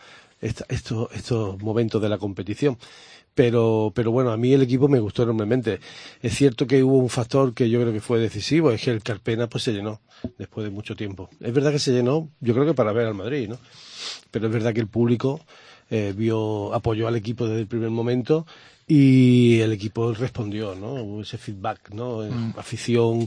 estos momentos de la competición. Pero bueno, a mí el equipo me gustó enormemente. Es cierto que hubo un factor que yo creo que fue decisivo, es que el Carpena pues se llenó después de mucho tiempo. Es verdad que se llenó, yo creo que para ver al Madrid, ¿no? Pero es verdad que el público apoyó al equipo desde el primer momento y el equipo respondió, ¿no? Hubo ese feedback, ¿no? Afición,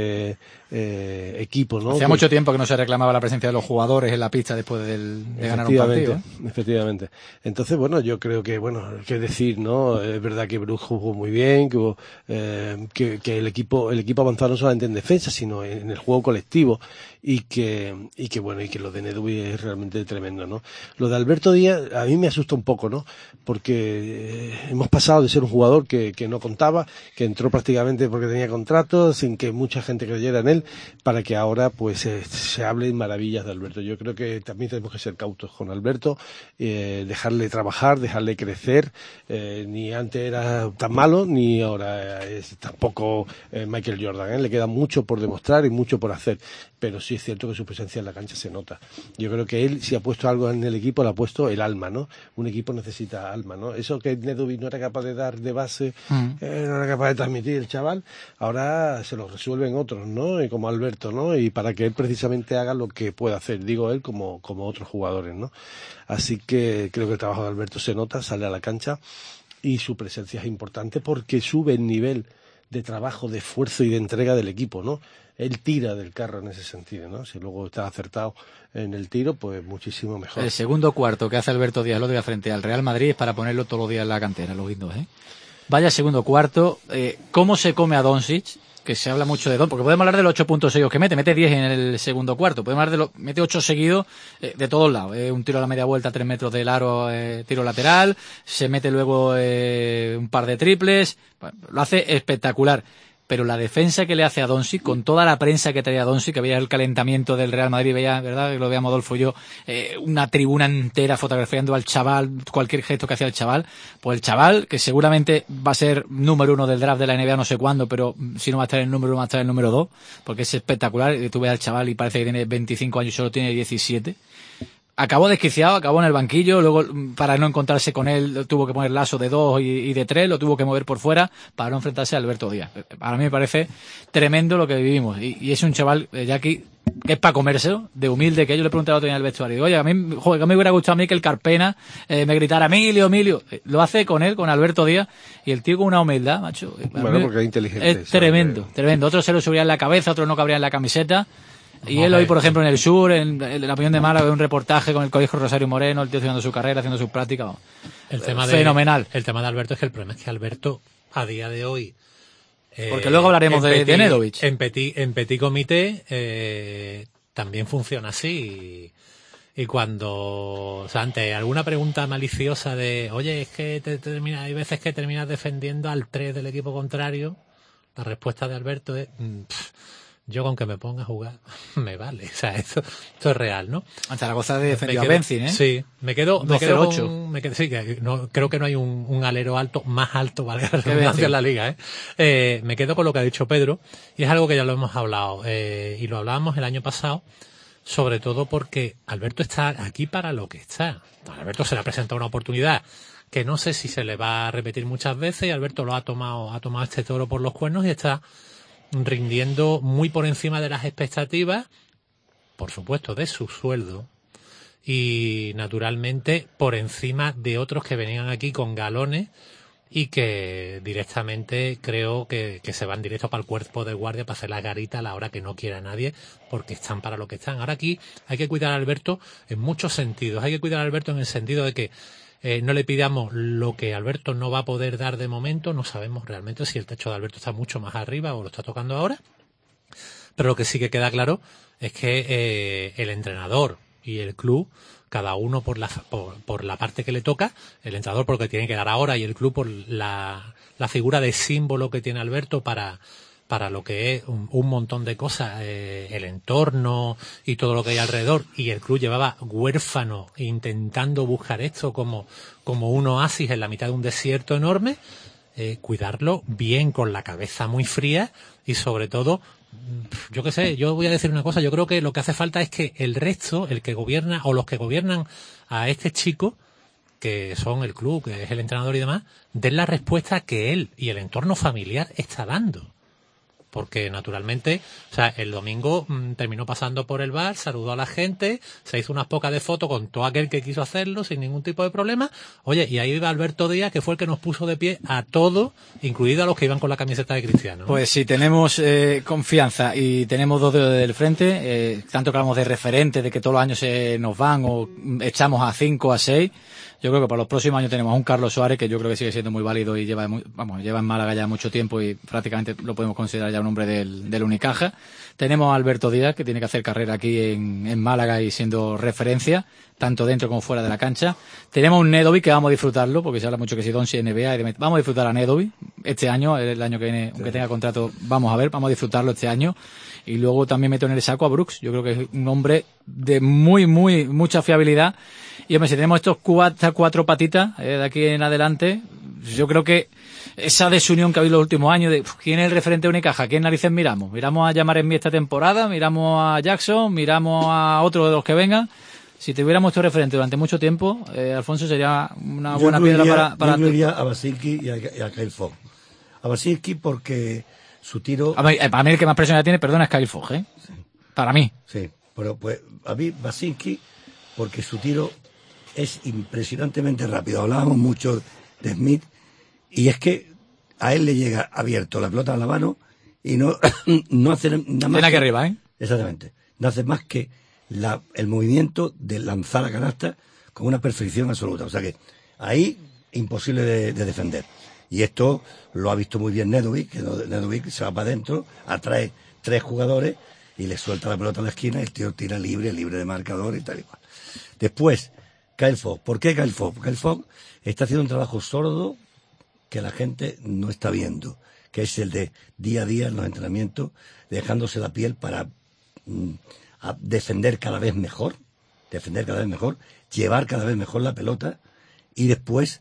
equipo, ¿no? Hacía mucho tiempo que no se reclamaba la presencia de los jugadores en la pista después de ganar un partido. Efectivamente. Entonces, bueno, yo creo que, qué decir, ¿no? Es verdad que Bruce jugó muy bien, que hubo, que el equipo avanzó no solamente en defensa, sino en el juego colectivo y que lo de Nedovic es realmente tremendo, ¿no? Lo de Alberto Díaz a mí me asusta un poco, ¿no? Porque hemos pasado de ser un jugador que no contaba, que entró prácticamente porque tenía contrato, sin que mucha gente creyera en él, para que ahora pues se hable maravillas de Alberto. Yo creo que también tenemos que ser cautos con Alberto, dejarle trabajar, dejarle crecer. Ni antes era tan malo, ni ahora es tampoco Michael Jordan, le queda mucho por demostrar y mucho por hacer, pero sí es cierto que su presencia en la cancha se nota. Yo creo que él, si ha puesto algo en el equipo, le ha puesto el alma, ¿no? Un equipo necesita alma, ¿no? Eso que Nedovic no era capaz de dar de base, no era capaz de transmitir el chaval, ahora se lo resuelven otros, ¿no? Y como Alberto, ¿no? Y para que él precisamente haga lo que pueda hacer, digo él como otros jugadores, ¿no? Así que creo que el trabajo de Alberto se nota, sale a la cancha y su presencia es importante porque sube el nivel de trabajo, de esfuerzo y de entrega del equipo, ¿no? Él tira del carro en ese sentido, ¿no? Si luego está acertado en el tiro, pues muchísimo mejor. El segundo cuarto que hace Alberto Díaz lo de frente al Real Madrid es para ponerlo todos los días en la cantera, los guindos, Vaya segundo cuarto, ¿cómo se come a Doncic? Que se habla mucho de Don, porque podemos hablar de los 8 puntos seguidos que mete 10 en el segundo cuarto, podemos hablar mete 8 seguidos de todos lados, un tiro a la media vuelta a 3 metros del aro, tiro lateral, se mete luego un par de triples, lo hace espectacular. pero la defensa que le hace a Doncic, con toda la prensa que traía Doncic, que veía el calentamiento del Real Madrid, veía, ¿verdad?, que lo veíamos Adolfo y yo, una tribuna entera fotografiando al chaval, cualquier gesto que hacía el chaval, pues el chaval, que seguramente va a ser número 1 del draft de la NBA no sé cuándo, pero si no va a estar el número 1, va a estar el número 2, porque es espectacular. Tú ves al chaval y parece que tiene 25 años y solo tiene 17. Acabó desquiciado, acabó en el banquillo, luego para no encontrarse con él tuvo que poner lazo de 2 y de 3, lo tuvo que mover por fuera para no enfrentarse a Alberto Díaz. Para mí me parece tremendo lo que vivimos, y es un chaval, Jackie, que es para comérselo, de humilde, que yo le pregunté el otro día en el vestuario, digo, oye, a mí, joder, que me hubiera gustado a mí que el Carpena me gritara Emilio, Emilio. Lo hace con él, con Alberto Díaz, y el tío con una humildad, macho. Bueno, porque es inteligente. Es tremendo, tremendo. Otros se lo subían en la cabeza, otros no cabrían en la camiseta. Y él hoy, por ejemplo, en el sur, en la opinión de Málaga, un reportaje con el Colegio Rosario Moreno, el tío haciendo su carrera, haciendo sus prácticas. Fenomenal. El tema de Alberto es que el problema es que Alberto, a día de hoy... porque luego hablaremos de Nedovic. En Petit Comité también funciona así. Y cuando, o sea, ante alguna pregunta maliciosa de, oye, es que hay veces que terminas defendiendo al 3 del equipo contrario, la respuesta de Alberto es... yo con que me ponga a jugar me vale, o sea, esto es real, ¿no? Zaragoza defendió a Benzin, ¿eh? Sí, me quedo sí, que no, creo que no hay un alero alto, más alto, valga la redundancia, en la liga, me quedo con lo que ha dicho Pedro, y es algo que ya lo hemos hablado, y lo hablábamos el año pasado, sobre todo porque Alberto está aquí para lo que está. A Alberto se le ha presentado una oportunidad que no sé si se le va a repetir muchas veces, y Alberto lo ha tomado este toro por los cuernos y está rindiendo muy por encima de las expectativas, por supuesto, de su sueldo, y naturalmente por encima de otros que venían aquí con galones y que directamente creo que se van directo para el cuerpo de guardia para hacer la garita a la hora que no quiera nadie, porque están para lo que están. Ahora aquí hay que cuidar a Alberto en muchos sentidos. Hay que cuidar a Alberto en el sentido de que no le pidamos lo que Alberto no va a poder dar de momento. No sabemos realmente si el techo de Alberto está mucho más arriba o lo está tocando ahora. Pero lo que sí que queda claro es que el entrenador y el club, cada uno por la parte que le toca, el entrenador porque tiene que dar ahora y el club por la figura de símbolo que tiene Alberto para lo que es un montón de cosas, el entorno y todo lo que hay alrededor, y el club llevaba huérfano intentando buscar esto como un oasis en la mitad de un desierto enorme, cuidarlo bien, con la cabeza muy fría, y sobre todo, yo qué sé, yo voy a decir una cosa, yo creo que lo que hace falta es que el resto, el que gobierna o los que gobiernan a este chico, que son el club, que es el entrenador y demás, den la respuesta que él y el entorno familiar está dando. Porque naturalmente, o sea, el domingo terminó pasando por el bar, saludó a la gente, se hizo unas pocas de fotos con todo aquel que quiso hacerlo sin ningún tipo de problema. Oye, y ahí iba Alberto Díaz, que fue el que nos puso de pie a todos, incluido a los que iban con la camiseta de Cristiano, ¿no? Pues si tenemos confianza y tenemos dos dedos del frente, tanto que hablamos de referentes, de que todos los años nos van o echamos a 5 a 6, yo creo que para los próximos años tenemos a un Carlos Suárez, que yo creo que sigue siendo muy válido y lleva en Málaga ya mucho tiempo y prácticamente lo podemos considerar ya un hombre del Unicaja. Tenemos a Alberto Díaz, que tiene que hacer carrera aquí en Málaga y siendo referencia, tanto dentro como fuera de la cancha. Tenemos un Nedovic que vamos a disfrutarlo, porque se habla mucho que si Doncic NBA, vamos a disfrutar a Nedovic este año, el año que viene, aunque tenga contrato, vamos a disfrutarlo este año. Y luego también meto en el saco a Brooks. Yo creo que es un hombre de mucha fiabilidad. Y hombre, si tenemos estas 4 patitas de aquí en adelante, yo creo que esa desunión que ha habido los últimos años de quién es el referente de Unicaja, quién narices miramos a Yamar en mí esta temporada, miramos a Jackson, miramos a otro de los que vengan. Si tuviéramos este referente durante mucho tiempo, Alfonso, sería una buena piedra para... Yo incluiría a Vasilki y a Kyle Fogg. A Vasilki porque su tiro... Para mí el que más presión tiene, perdona, es Kyle Fogg, ¿eh? Sí. Para mí. Sí, pero pues a mí Vasilki porque su tiro es impresionantemente rápido. Hablábamos mucho de Smith y es que a él le llega abierto la pelota a la mano y no hace nada más. Tiene aquí arriba, ¿eh? Exactamente. No hace más que el movimiento de lanzar la canasta con una perfección absoluta. O sea que ahí imposible de defender. Y esto lo ha visto muy bien Nedovic, que Nedovic se va para adentro, atrae 3 jugadores y le suelta la pelota a la esquina y el tío tira libre de marcador y tal y cual. Después, Kyle Fogg. ¿Por qué Kyle Fogg? Kyle Fogg está haciendo un trabajo sordo que la gente no está viendo, que es el de día a día en los entrenamientos, dejándose la piel para a defender cada vez mejor, llevar cada vez mejor la pelota y después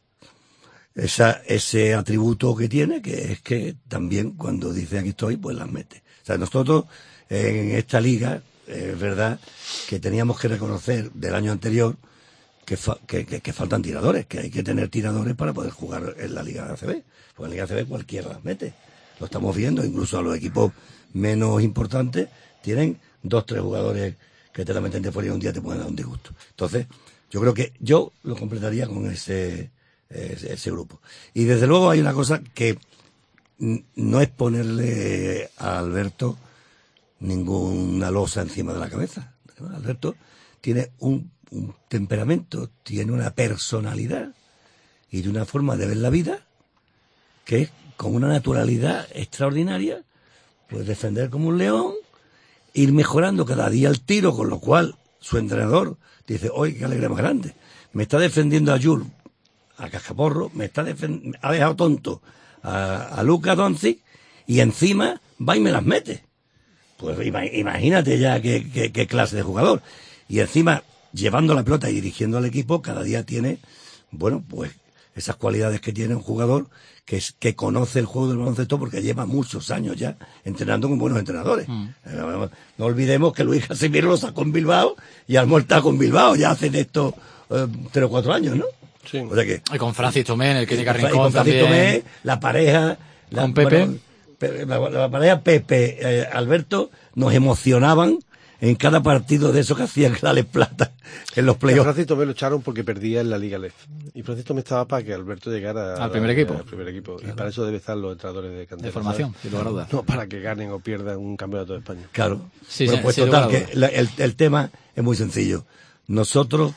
ese atributo que tiene, que es que también cuando dice aquí estoy, pues las mete. O sea, nosotros en esta liga, es verdad que teníamos que reconocer del año anterior que faltan tiradores, que hay que tener tiradores para poder jugar en la Liga ACB. Porque en la Liga ACB cualquiera las mete. Lo estamos viendo, incluso a los equipos menos importantes tienen 2-3 jugadores que te la meten de fuera y un día te pueden dar un disgusto. Entonces, yo creo que yo lo completaría con ese grupo. Y desde luego hay una cosa que no es ponerle a Alberto ninguna losa encima de la cabeza. Alberto tiene un temperamento, tiene una personalidad y de una forma de ver la vida que es con una naturalidad extraordinaria, pues defender como un león, ir mejorando cada día el tiro, con lo cual su entrenador dice, oye, qué alegría más grande, me está defendiendo a Jules, a Cascaporro, ha dejado tonto a Luka Doncic y encima va y me las mete. Pues imagínate ya qué clase de jugador. Y encima, llevando la pelota y dirigiendo al equipo, cada día tiene, bueno, pues esas cualidades que tiene un jugador que conoce el juego del baloncesto porque lleva muchos años ya entrenando con buenos entrenadores. No olvidemos que Luis Casimiro lo sacó en Bilbao y Almor está con Bilbao ya hace de esto 3 o 4 años, ¿no? Sí. O sea que, y con Francis Tomé, en el Clínica Rincón con Francis también. Tomé, la pareja... Con Pepe. Bueno, la pareja Pepe, Alberto, nos emocionaban en cada partido de eso que hacían Gales Plata en los playoffs. Francis Tomé lo echaron porque perdía en la Liga LEF. Y Francis Tomé estaba para que Alberto llegara al primer equipo. Y para eso debe estar los entrenadores de cantera. De formación, sin lugar a dudas. No para que ganen o pierdan un campeonato de España. Claro. Sí, bueno, sí, pues sí, total, que el tema es muy sencillo. Nosotros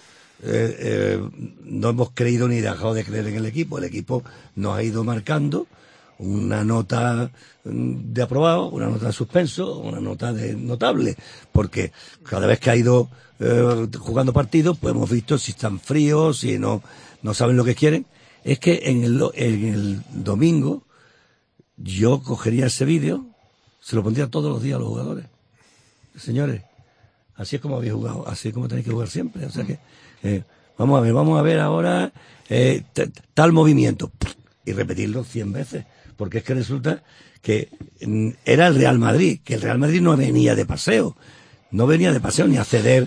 no hemos creído ni dejado de creer en el equipo. El equipo nos ha ido marcando una nota de aprobado, una nota de suspenso, una nota de notable, porque cada vez que ha ido jugando partidos, pues hemos visto si están fríos, si no saben lo que quieren. Es que en el domingo yo cogería ese vídeo, se lo pondría todos los días a los jugadores. Señores, así es como habéis jugado, así es como tenéis que jugar siempre. O sea que vamos a ver ahora tal movimiento y repetirlo 100 veces. Porque es que resulta que era el Real Madrid, que el Real Madrid no venía de paseo ni a ceder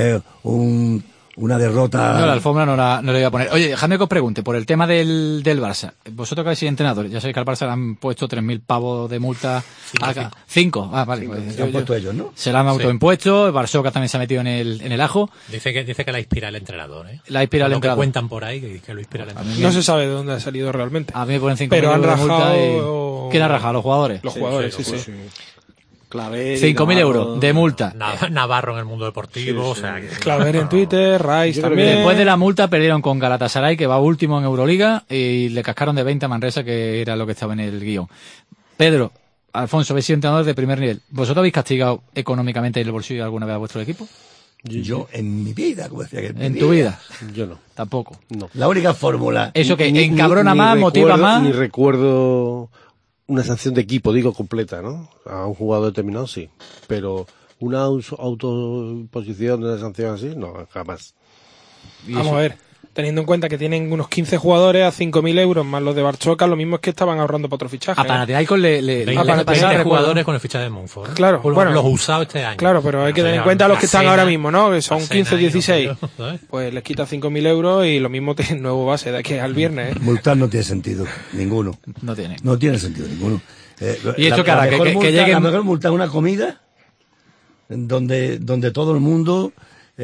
una derrota. No, la alfombra no la iba a poner. Oye, dejadme que os pregunte, por el tema del Barça. Vosotros que habéis sido entrenadores, ya sabéis que al Barça le han puesto 3.000 pavos de multa. 5. Ah, vale. Pues, se han puesto ellos, ¿no? Se la han autoimpuesto, el Barça también se ha metido en el ajo. Dice que la inspira el entrenador, ¿eh? La inspira el entrenador. Que cuentan por ahí que lo inspira el entrenador. No se sabe de dónde ha salido realmente. A mí me ponen 5.000 pero han euros de multa rajado... ¿Quién ha rajado? ¿Los jugadores? Los jugadores, sí. Claver, 5.000 euros de multa. Navarro en el mundo deportivo, o sea... Claver en Twitter, Rice también. Después de la multa perdieron con Galatasaray, que va último en Euroliga, y le cascaron de 20 a Manresa, que era lo que estaba en el guión. Pedro, Alfonso, habéis sido entrenadores de primer nivel. ¿Vosotros habéis castigado económicamente el bolsillo alguna vez a vuestro equipo? Yo en mi vida, como decía que ¿En tu vida? Yo no. Tampoco. No. La única fórmula... Eso que encabrona más, motiva más... Ni recuerdo una sanción de equipo, digo, completa, ¿no? A un jugador determinado, sí. Pero una autoimposición de una sanción así, no, jamás. Vamos a ver, teniendo en cuenta que tienen unos 15 jugadores a 5.000 euros más los de Barchoca, lo mismo es que estaban ahorrando para otro fichaje. A Panathinaikos le 20 jugadores con el fichaje de Monfort. Claro, bueno, los usados este año. Claro, pero hay que tener en cuenta a los que están ahora mismo, ¿no? Que son 15 o 16. Pues les quita 5.000 euros y lo mismo tiene nuevo base de aquí al viernes. Multar no tiene sentido, ninguno. No tiene. No tiene sentido ninguno. Y esto que hará, que lleguen... La mejor multa es una comida donde todo el mundo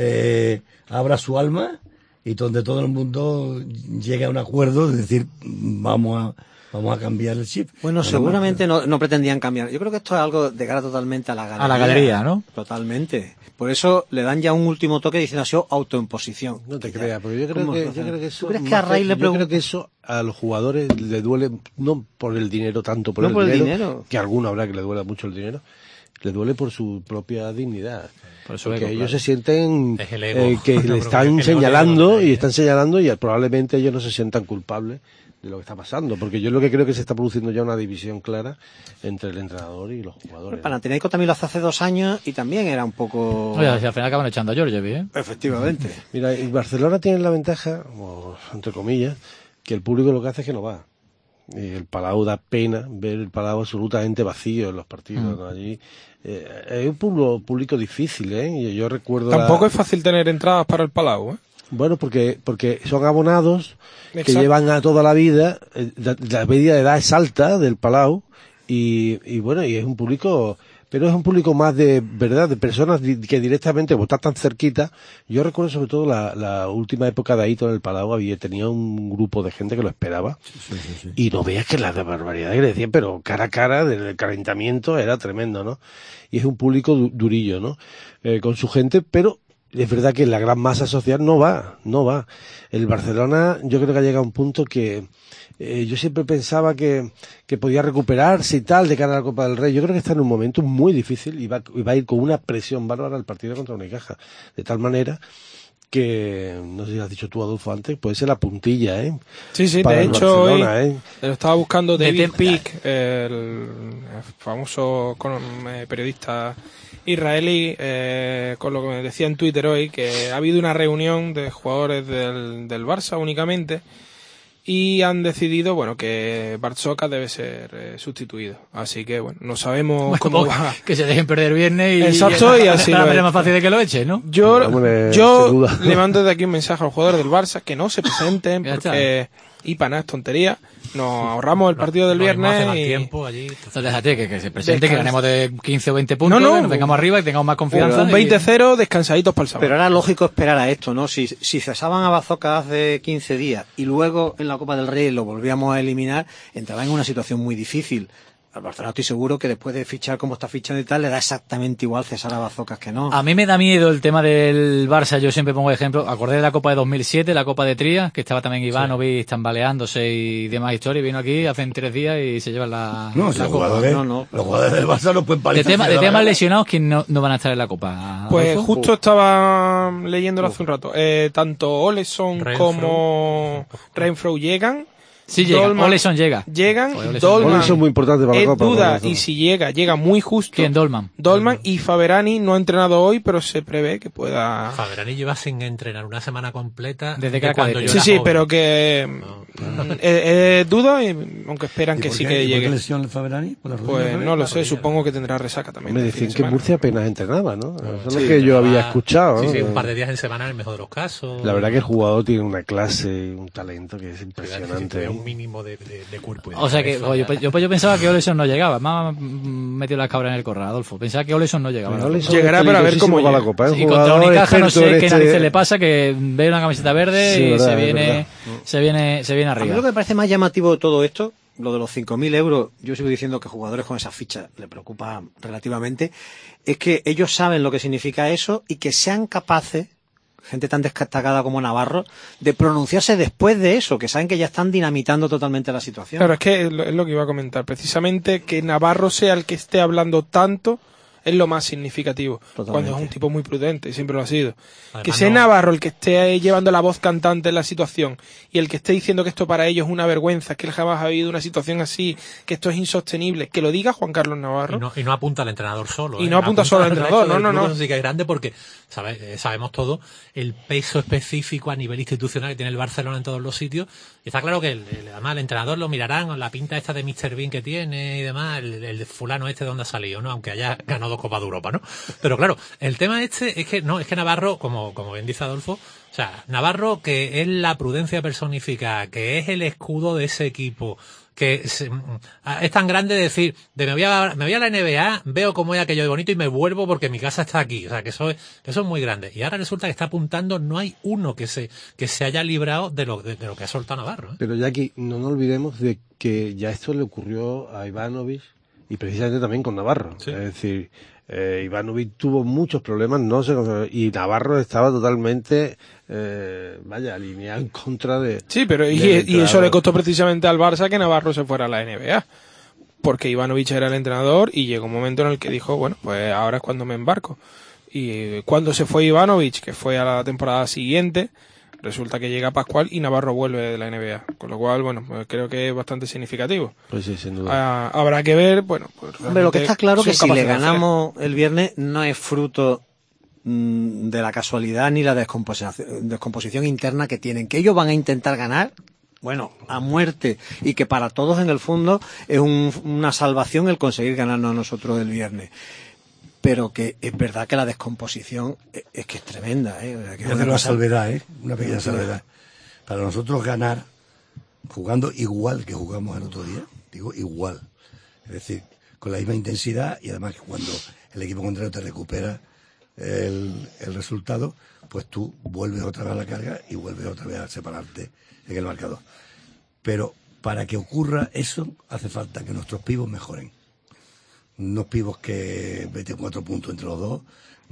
abra su alma y donde todo el mundo llegue a un acuerdo de decir vamos a cambiar el chip. Bueno, seguramente no pretendían cambiar. Yo creo que esto es algo de cara totalmente a la galería. A la galería, ¿no? Totalmente. Por eso le dan ya un último toque diciendo así autoimposición. No te creas, pero yo creo que eso... ¿Tú crees que a Ray le pregunta? Yo creo que eso a los jugadores le duele, no por el dinero, tanto por no el por dinero, dinero, que a alguno habrá que le duela mucho el dinero. le duele por su propia dignidad. Por su porque ego, ellos claro. se sienten Es el ego. que le están El señalando ego, y están señalando y probablemente ellos no se sientan culpables de lo que está pasando, porque yo lo que creo que se está produciendo ya una división clara entre el entrenador y los jugadores. El Panathinaikos también lo hace 2 años y también era un poco... Oye, al final acaban echando a Georgievi, ¿eh? Efectivamente. Mira, y Barcelona tiene la ventaja, o, entre comillas, que el público lo que hace es que no va. Y el Palau da pena ver el Palau absolutamente vacío en los partidos, ¿no? Allí es un público difícil, ¿eh? Y yo recuerdo... Tampoco es fácil tener entradas para el Palau, ¿eh? Bueno, porque son abonados que Exacto. llevan a toda la vida, la media de edad es alta del Palau, y bueno, y es un público, pero es un público más de verdad, de personas que directamente, como está tan cerquita. Yo recuerdo sobre todo la última época de Aito en el Palau, tenía un grupo de gente que lo esperaba, y no veas que la barbaridad que le decían, pero cara a cara, del calentamiento era tremendo, ¿no? Y es un público durillo, ¿no? Con su gente, pero es verdad que la gran masa social no va. El Barcelona, yo creo que ha llegado a un punto que yo siempre pensaba que podía recuperarse y tal de cara a la Copa del Rey. Yo creo que está en un momento muy difícil y va a ir con una presión bárbara al partido contra Unicaja. De tal manera que, no sé si lo has dicho tú, Adolfo, antes, puede ser la puntilla, ¿eh? Sí, para de el hecho Barcelona, hoy lo estaba buscando David Peak, Ah. el famoso periodista israelí, con lo que me decía en Twitter hoy, que ha habido una reunión de jugadores del Barça únicamente y han decidido, bueno, que Barzoka debe ser sustituido. Así que, bueno, no sabemos Bueno, cómo va. Que se dejen perder viernes y... Exacto, y así la lo manera es. más fácil de que lo eche, ¿no? Yo sin duda. le mando desde aquí un mensaje a los jugadores del Barça que no se presenten Ya está. porque y para nada es tontería. Nos ahorramos el partido del viernes y Entonces déjate que se presente, que ganemos de 15 o 20 puntos, No, que nos vengamos arriba y tengamos más confianza. un 20-0 descansaditos para el sábado. Pero era lógico esperar a esto, ¿no? Si cesaban a Bazooka hace 15 días y luego en la Copa del Rey lo volvíamos a eliminar, entraba en una situación muy difícil. Al Barcelona estoy seguro que después de fichar como está fichando y tal, le da exactamente igual cesar a Bazooka que no. A mí me da miedo el tema del Barça, yo siempre pongo ejemplo, acordé de la Copa de 2007, la Copa de Trías, que estaba también Ivanovic tambaleándose y demás historias, vino aquí hace 3 días y se llevan la No, si la los Copa. jugadores, los jugadores del Barça no pueden De palizar. temas lesionados, ¿quién no van a estar en la Copa? Pues Adolfo? justo estaba leyéndolo hace un rato. Tanto Oleson como Renfro llegan. Sí, llega. Oleson llega. Llegan. Joder, Oleson. Dolman Oleson es muy importante para la es Copa, duda, Oleson. y si llega muy justo. ¿Quién? Dolman. Y Faberani no ha entrenado hoy, pero se prevé que pueda... Faberani lleva sin entrenar una semana completa desde que cuando yo Sí, era sí, joven. pero que duda, aunque esperan que sí que llegue. ¿Por qué lesión el Faberani? ¿Por la rodilla Pues otra vez? no lo sé, supongo que tendrá resaca también. Me el decían fin de que semana. Murcia apenas entrenaba, ¿no? Eso es Sí, lo que yo pero había va- escuchado, ¿no? Sí, un par de días en semana en el mejor de los casos. La verdad que el jugador tiene una clase y un talento que es Siempre impresionante. un mínimo de cuerpo. y de O sea que cabeza, yo pensaba que Oleson no llegaba, me ha metido la cabra en el corral, Adolfo. Pensaba que Oleson no llegaba. Oleson Llegará es para ver cómo peligrosísimo para la llega. Copa, ¿eh? Y contra Jugador Unicaja no experto sé en qué este- narices le pasa, que ve una camiseta verde Sí, y verdad, se es viene A mí arriba. lo que me parece más llamativo de todo esto, lo de los 5.000 euros, yo sigo diciendo que jugadores con esa ficha le preocupa relativamente, es que ellos saben lo que significa eso y que sean capaces, gente tan destacada como Navarro, de pronunciarse después de eso, que saben que ya están dinamitando totalmente la situación. Claro, es que es lo que iba a comentar. Precisamente que Navarro sea el que esté hablando tanto es lo más significativo. Totalmente. Cuando es un tipo muy prudente, y siempre lo ha sido. Además, Que sea no- Navarro el que esté llevando la voz cantante en la situación y el que esté diciendo que esto para ellos es una vergüenza, que él jamás ha vivido una situación así, que esto es insostenible, que lo diga Juan Carlos Navarro. Y no apunta al entrenador solo. Y no apunta solo al entrenador, resto del no. club, eso sí que es grande porque sabemos todo el peso específico a nivel institucional que tiene el Barcelona en todos los sitios. Y está claro que además el entrenador lo mirarán, la pinta esta de Mr. Bean que tiene y demás, el fulano este de donde ha salido, ¿no? Aunque haya ganado 2 Copas de Europa, ¿no? Pero claro, el tema este es que Navarro, como bien dice Adolfo, o sea, Navarro, que es la prudencia personificada, que es el escudo de ese equipo, que es tan grande decir, me voy a la NBA, veo cómo es aquello de bonito y me vuelvo porque mi casa está aquí. O sea, que eso es muy grande. Y ahora resulta que está apuntando, no hay uno que se haya librado de lo que ha soltado Navarro, ¿eh? Pero ya aquí no nos olvidemos de que ya esto le ocurrió a Ivanovic y precisamente también con Navarro. Sí. Es decir, Ivanovic tuvo muchos problemas, no sé cómo, y Navarro estaba totalmente, alineado en contra de... Sí, pero del y eso entrenador. le costó precisamente al Barça que Navarro se fuera a la NBA. porque Ivanovic era el entrenador y llegó un momento en el que dijo, bueno, pues ahora es cuando me embarco. Y cuando se fue Ivanovic, que fue a la temporada siguiente, resulta que llega Pascual y Navarro vuelve de la NBA, con lo cual, bueno, pues creo que es bastante significativo. Pues sí, sin duda. Habrá que ver, bueno, pues hombre, lo que está claro que si le ganamos el viernes no es fruto de la casualidad ni la descomposición interna que tienen, que ellos van a intentar ganar, bueno, a muerte, y que para todos en el fondo es una salvación el conseguir ganarnos a nosotros el viernes. Pero que es verdad que la descomposición es que es tremenda, ¿eh? O sea, que es una salvedad, ¿eh? Una pequeña salvedad. Para nosotros ganar, jugando igual que jugamos el otro día, digo igual, es decir, con la misma intensidad, y además que cuando el equipo contrario te recupera el resultado, pues tú vuelves otra vez a la carga y vuelves otra vez a separarte en el marcador. Pero para que ocurra eso, hace falta que nuestros pibos mejoren. Unos pibos que meten 4 puntos entre los dos,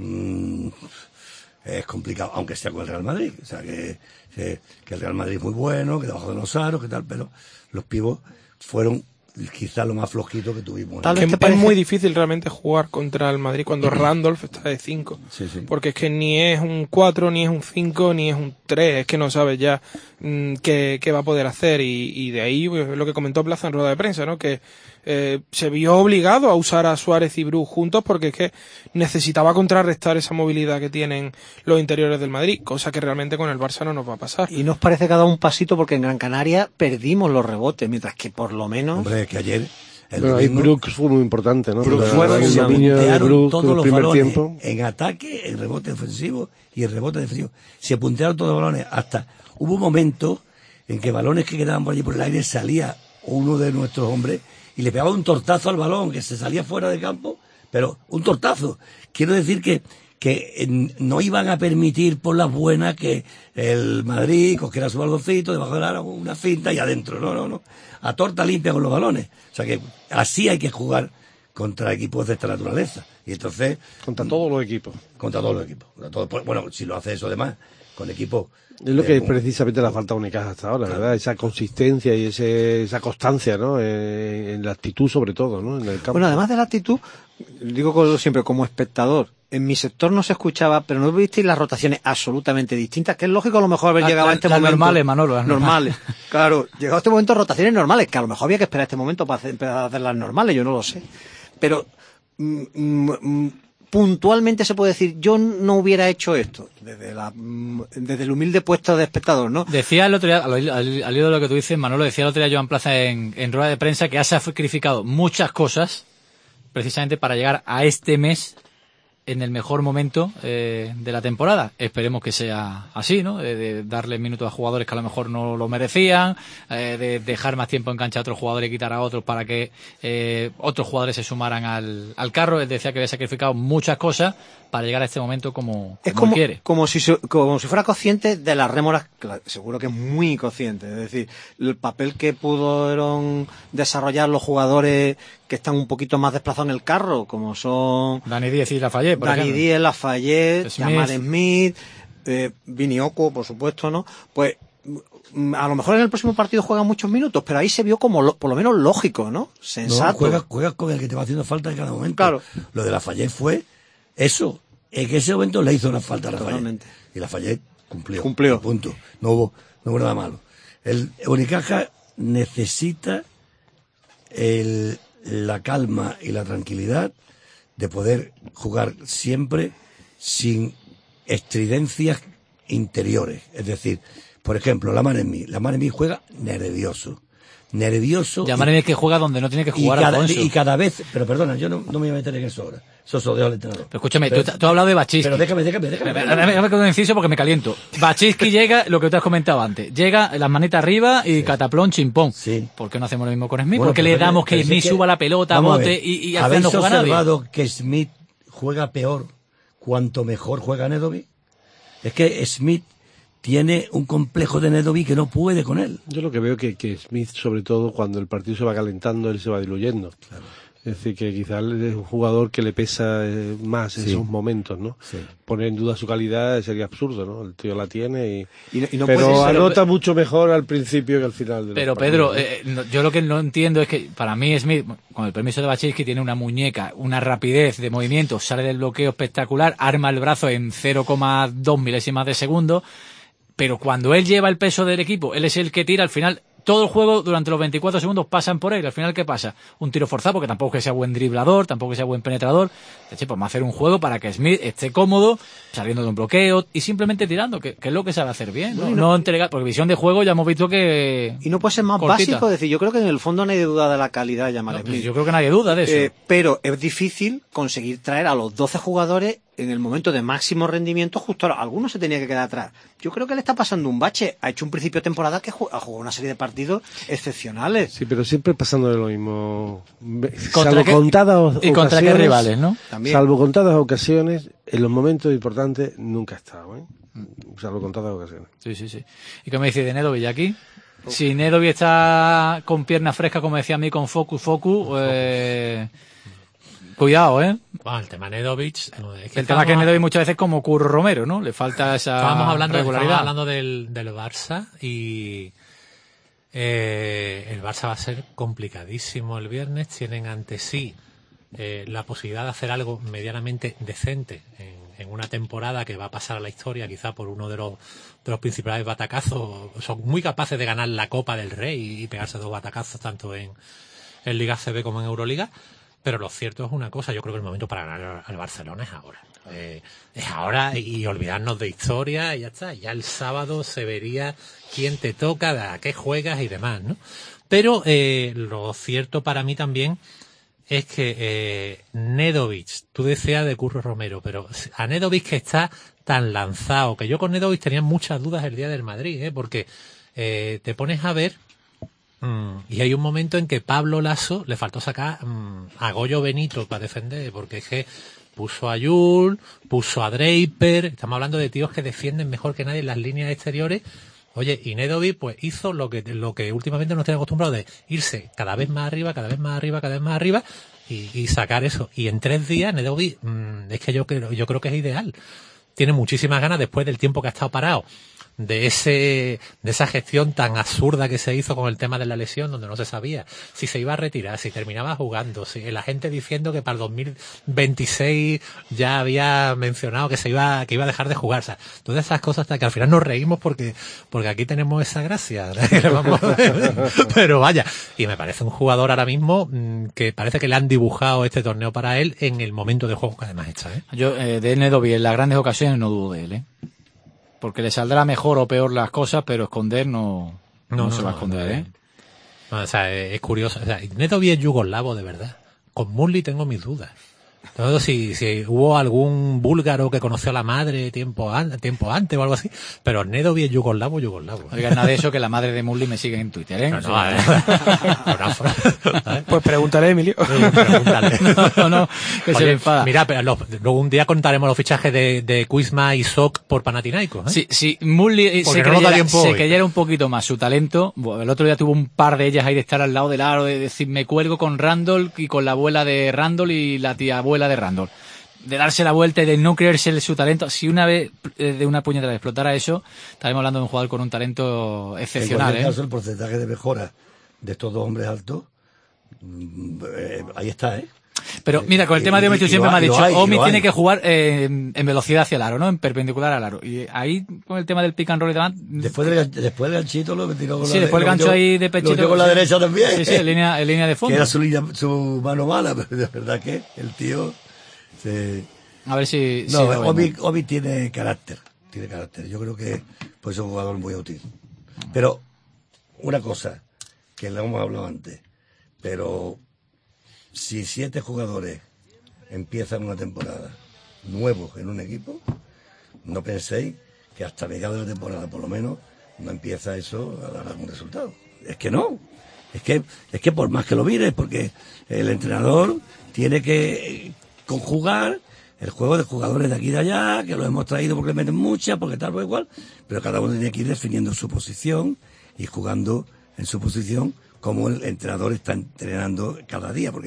es complicado, aunque sea con el Real Madrid. O sea, que el Real Madrid es muy bueno, que debajo de los aros, que tal, pero los pibos fueron quizá lo más flojito que tuvimos. Tal vez es muy difícil realmente jugar contra el Madrid cuando Randolph está de 5. Sí, sí. Porque es que ni es un 4, ni es un 5, ni es un 3. Es que no sabes ya qué va a poder hacer. Y de ahí pues, lo que comentó Plaza en rueda de prensa, ¿no? Que se vio obligado a usar a Suárez y Bruce juntos porque es que necesitaba contrarrestar esa movilidad que tienen los interiores del Madrid, cosa que realmente con el Barça no nos va a pasar. Y nos parece que ha dado un pasito porque en Gran Canaria perdimos los rebotes, mientras que por lo menos... Hombre, que ayer... Pero ahí Brooks fue muy importante, ¿no? Brooks todos los primer balones tiempo. En ataque, en rebote ofensivo y en rebote defensivo. Se puntearon todos los balones. Hasta hubo un momento en que balones que quedaban por allí por el aire salía uno de nuestros hombres y le pegaba un tortazo al balón que se salía fuera de campo, pero un tortazo. Quiero decir que no iban a permitir por las buenas que el Madrid cogiera su baloncito debajo del aro, una finta y adentro. No. A torta limpia con los balones. O sea que así hay que jugar contra equipos de esta naturaleza. Y entonces... Contra todos los equipos. Contra todos los equipos. Bueno, si lo hace eso además, con equipos... Es lo que es precisamente la falta única hasta ahora, ¿verdad? Esa consistencia y esa constancia, ¿no? En la actitud sobre todo, ¿no? En el campo. Bueno, además de la actitud, digo siempre como espectador, en mi sector no se escuchaba, pero no visteis las rotaciones absolutamente distintas, que es lógico a lo mejor haber llegado a este momento. Normales, Manolo. Normales. Claro, llegado a este momento rotaciones normales, que a lo mejor había que esperar este momento para empezar a hacer las normales, yo no lo sé. Pero puntualmente se puede decir, yo no hubiera hecho esto, desde el humilde puesto de espectador, ¿no? Decía el otro día, al hilo de lo que tú dices, Manolo, decía el otro día Joan Plaza en rueda de prensa que ha sacrificado muchas cosas precisamente para llegar a este mes en el mejor momento de la temporada. Esperemos que sea así, ¿no? De darle minutos a jugadores que a lo mejor no lo merecían, de dejar más tiempo en cancha a otros jugadores y quitar a otros para que otros jugadores se sumaran al carro. Él decía que había sacrificado muchas cosas para llegar a este momento como quiere. Como si fuera consciente de las rémoras, seguro que es muy consciente. Es decir, el papel que pudieron desarrollar los jugadores que están un poquito más desplazados en el carro, como son Dani Díez y Lafayette, Lafayette, Jamar Smith, Vini Oco, por supuesto, ¿no? Pues a lo mejor en el próximo partido juegan muchos minutos, pero ahí se vio como por lo menos lógico, ¿no? Sensato. No, juegas con el que te va haciendo falta en cada momento. Claro. Lo de Lafayette fue eso. En ese momento le hizo una falta a Lafayette. Totalmente. Y Lafayette cumplió. Punto. No hubo nada malo. El Unicaja necesita la calma y la tranquilidad de poder jugar siempre sin estridencias interiores. Es decir, por ejemplo, la Maremí juega nervioso. Llamarme que juega donde no tiene que jugar. Y cada vez, pero perdona, yo no me voy a meter en eso ahora. Eso se lo dejo al entrenador. Pero escúchame, tú has hablado de Baczynski. Pero déjame. Déjame con un inciso porque me caliento. Baczynski llega, lo que tú has comentado antes, llega las manitas arriba y cataplón, chimpón. Sí. ¿Por qué no hacemos lo mismo con Smith? ¿Por qué le damos que Smith suba la pelota, bote y al final no juega nadie? ¿Habéis observado que Smith juega peor cuanto mejor juega Nedovic? Es que Smith tiene un complejo de Nedovic que no puede con él. Yo lo que veo que Smith, sobre todo, cuando el partido se va calentando, él se va diluyendo. Claro. Es decir, que quizás es un jugador que le pesa más esos momentos, ¿no? Sí. Poner en duda su calidad sería absurdo, ¿no? El tío la tiene pero anota mucho mejor al principio que al final. Pero Pedro, yo lo que no entiendo es que para mí Smith, con el permiso de Baczynski, tiene una muñeca, una rapidez de movimiento, sale del bloqueo espectacular, arma el brazo en 0,2 milésimas de segundo, pero cuando él lleva el peso del equipo, él es el que tira al final. Todo el juego, durante los 24 segundos, pasan por él. Al final, ¿qué pasa? Un tiro forzado, porque tampoco es que sea buen driblador, tampoco es que sea buen penetrador. Pues vamos a hacer un juego para que Smith esté cómodo, saliendo de un bloqueo y simplemente tirando, que es lo que sabe hacer bien. No entregar, porque visión de juego ya hemos visto que... Y no puede ser más básico, es decir, yo creo que en el fondo nadie duda de la calidad de Jamal Smith. Yo creo que nadie duda de eso. Pero es difícil conseguir traer a los 12 jugadores en el momento de máximo rendimiento, justo ahora. Algunos se tenía que quedar atrás. Yo creo que le está pasando un bache. Ha hecho un principio de temporada que ha jugado una serie de partidos excepcionales. Sí, pero siempre pasando de lo mismo. Salvo contadas ocasiones. ¿Y contra qué rivales, no? También. Salvo contadas ocasiones, en los momentos importantes nunca ha estado, ¿eh? Salvo contadas ocasiones. Sí. ¿Y qué me dice de Nedovic aquí? Si Nedovic está con pierna fresca, como decía a mí, con focus, cuidado, ¿eh? Bueno, el tema Nedovic... el tema que Nedovic muchas veces como Curro Romero, ¿no? Le falta esa regularidad. Estábamos hablando del Barça y el Barça va a ser complicadísimo el viernes. Tienen ante sí la posibilidad de hacer algo medianamente decente en una temporada que va a pasar a la historia, quizá por uno de los principales batacazos. Son muy capaces de ganar la Copa del Rey y pegarse 2 batacazos tanto en Liga CB como en Euroliga. Pero lo cierto es una cosa, yo creo que el momento para ganar al Barcelona es ahora. Es ahora y olvidarnos de historia y ya está. Ya el sábado se vería quién te toca, a qué juegas y demás, ¿no? Pero lo cierto para mí también es que Nedovic, tú decías de Curro Romero, pero a Nedovic que está tan lanzado, que yo con Nedovic tenía muchas dudas el día del Madrid, porque te pones a ver... y hay un momento en que Pablo Lasso le faltó sacar a Goyo Benito para defender, porque es que puso a Yul, puso a Draper, estamos hablando de tíos que defienden mejor que nadie en las líneas exteriores. Oye, y Nedovic pues hizo lo que últimamente nos tiene acostumbrado, de irse cada vez más arriba y sacar eso. Y en 3 días Nedovic, es que yo creo que es ideal. Tiene muchísimas ganas después del tiempo que ha estado parado. De esa gestión tan absurda que se hizo con el tema de la lesión, donde no se sabía si se iba a retirar, si terminaba jugando, si la gente diciendo que para el 2026 ya había mencionado que iba a dejar de jugar. O sea, todas esas cosas hasta que al final nos reímos porque aquí tenemos esa gracia. Pero vaya, y me parece un jugador ahora mismo que parece que le han dibujado este torneo para él en el momento de juego que además está, ¿eh? Yo de Nedovic en las grandes ocasiones no dudo de él, porque le saldrá mejor o peor las cosas, pero esconder no se va a esconder, O sea, es curioso. O sea, Nedovic es yugoslavo de verdad. Con Murli tengo mis dudas. Todo si hubo algún búlgaro que conoció a la madre tiempo antes o algo así, pero Nedovic es yugoslavo. Oiga, nada de eso, que la madre de Murli me sigue en Twitter, ¿eh? Pues pregúntale, Emilio. Pregúntale. No, que se le enfada. Mira, pero luego un día contaremos los fichajes de Kuzma y Sok por Panathinaikos, ¿eh? Si Murli se creyera un poquito más su talento, el otro día tuvo un par de ellas ahí de estar al lado del aro, de decir, me cuelgo con Randall y con la abuela de Randall y la tía abuela de Randall, de darse la vuelta y de no creerse su talento. Si una vez de una puñetera explotara eso, estaremos hablando de un jugador con un talento excepcional. En cualquier caso, el porcentaje de mejora de estos 2 hombres altos, ahí está, Pero mira, con el tema de Omi, siempre me ha dicho, Omi tiene que jugar en velocidad hacia el aro, ¿no? En perpendicular al aro. Y ahí, con el tema del pick and roll y demás... Después del ganchito lo tiró con después el gancho ahí de pechito. Lo tiró con la derecha también. Sí, en línea de fondo. Que era su mano mala, pero de verdad que el tío... A ver si... No, Omi tiene carácter. Yo creo que pues es un jugador muy útil. Pero, una cosa, que le hemos hablado antes, pero... Si 7 jugadores empiezan una temporada nuevos en un equipo, no penséis que hasta mediados de la temporada, por lo menos, no empieza eso a dar algún resultado. Es que no. Es que por más que lo mires, porque el entrenador tiene que conjugar el juego de jugadores de aquí y de allá, que los hemos traído porque le meten muchas, porque tal o igual, pero cada uno tiene que ir definiendo su posición y jugando en su posición como el entrenador está entrenando cada día, porque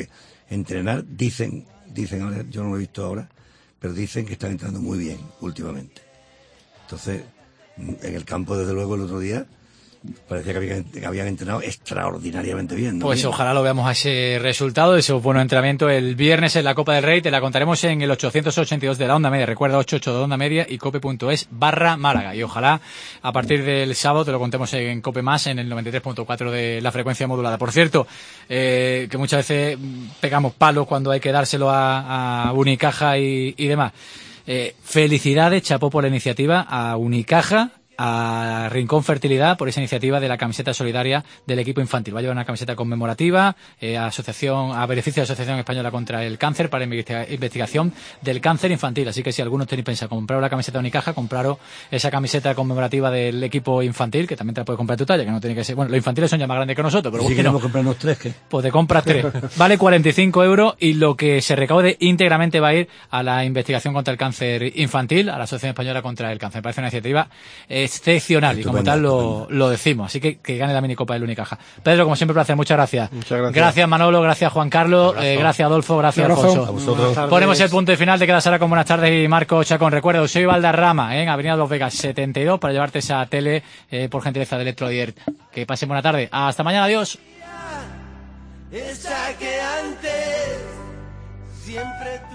entrenar, dicen, ahora, yo no lo he visto ahora, pero dicen que están entrando muy bien últimamente. Entonces, en el campo, desde luego, el otro día, parecía que habían entrenado extraordinariamente bien, ¿no? Pues bien. Ojalá lo veamos a ese resultado, ese buen entrenamiento el viernes en la Copa del Rey. Te la contaremos en el 882 de la Onda Media. Recuerda, 88 de Onda Media y cope.es/Málaga. Y ojalá a partir del sábado te lo contemos en Cope Más, en el 93.4 de la frecuencia modulada. Por cierto, que muchas veces pegamos palos cuando hay que dárselo a Unicaja y demás. Felicidades, chapó por la iniciativa a Unicaja, a Rincón Fertilidad por esa iniciativa de la camiseta solidaria del equipo infantil. Va a llevar una camiseta conmemorativa a beneficio de la Asociación Española contra el Cáncer para investigación del cáncer infantil. Así que si algunos tenéis pensado comprar la camiseta de Unicaja, compraros esa camiseta conmemorativa del equipo infantil, que también te la puedes comprar tu talla, que no tiene que ser... Bueno, los infantiles son ya más grandes que nosotros, pero si queremos comprarnos 3, ¿qué? Pues te compras 3. Vale 45 euros y lo que se recaude íntegramente va a ir a la investigación contra el cáncer infantil, a la Asociación Española contra el Cáncer. Me parece una iniciativa excepcional. Estupendo, y como tal lo decimos. Así que gane la minicopa del Unicaja. Pedro, como siempre, un placer. Muchas gracias. Gracias, Manolo. Gracias, Juan Carlos. Gracias, Adolfo. Gracias, Alfonso. A vosotros. Ponemos el punto final. Te quedas ahora con buenas tardes y Marco Chacón. Recuerda, soy Valderrama, en Avenida Dos Vegas 72, para llevarte esa tele por gentileza de Electrodier. Que pasen buena tarde. Hasta mañana. Adiós. Esa que antes siempre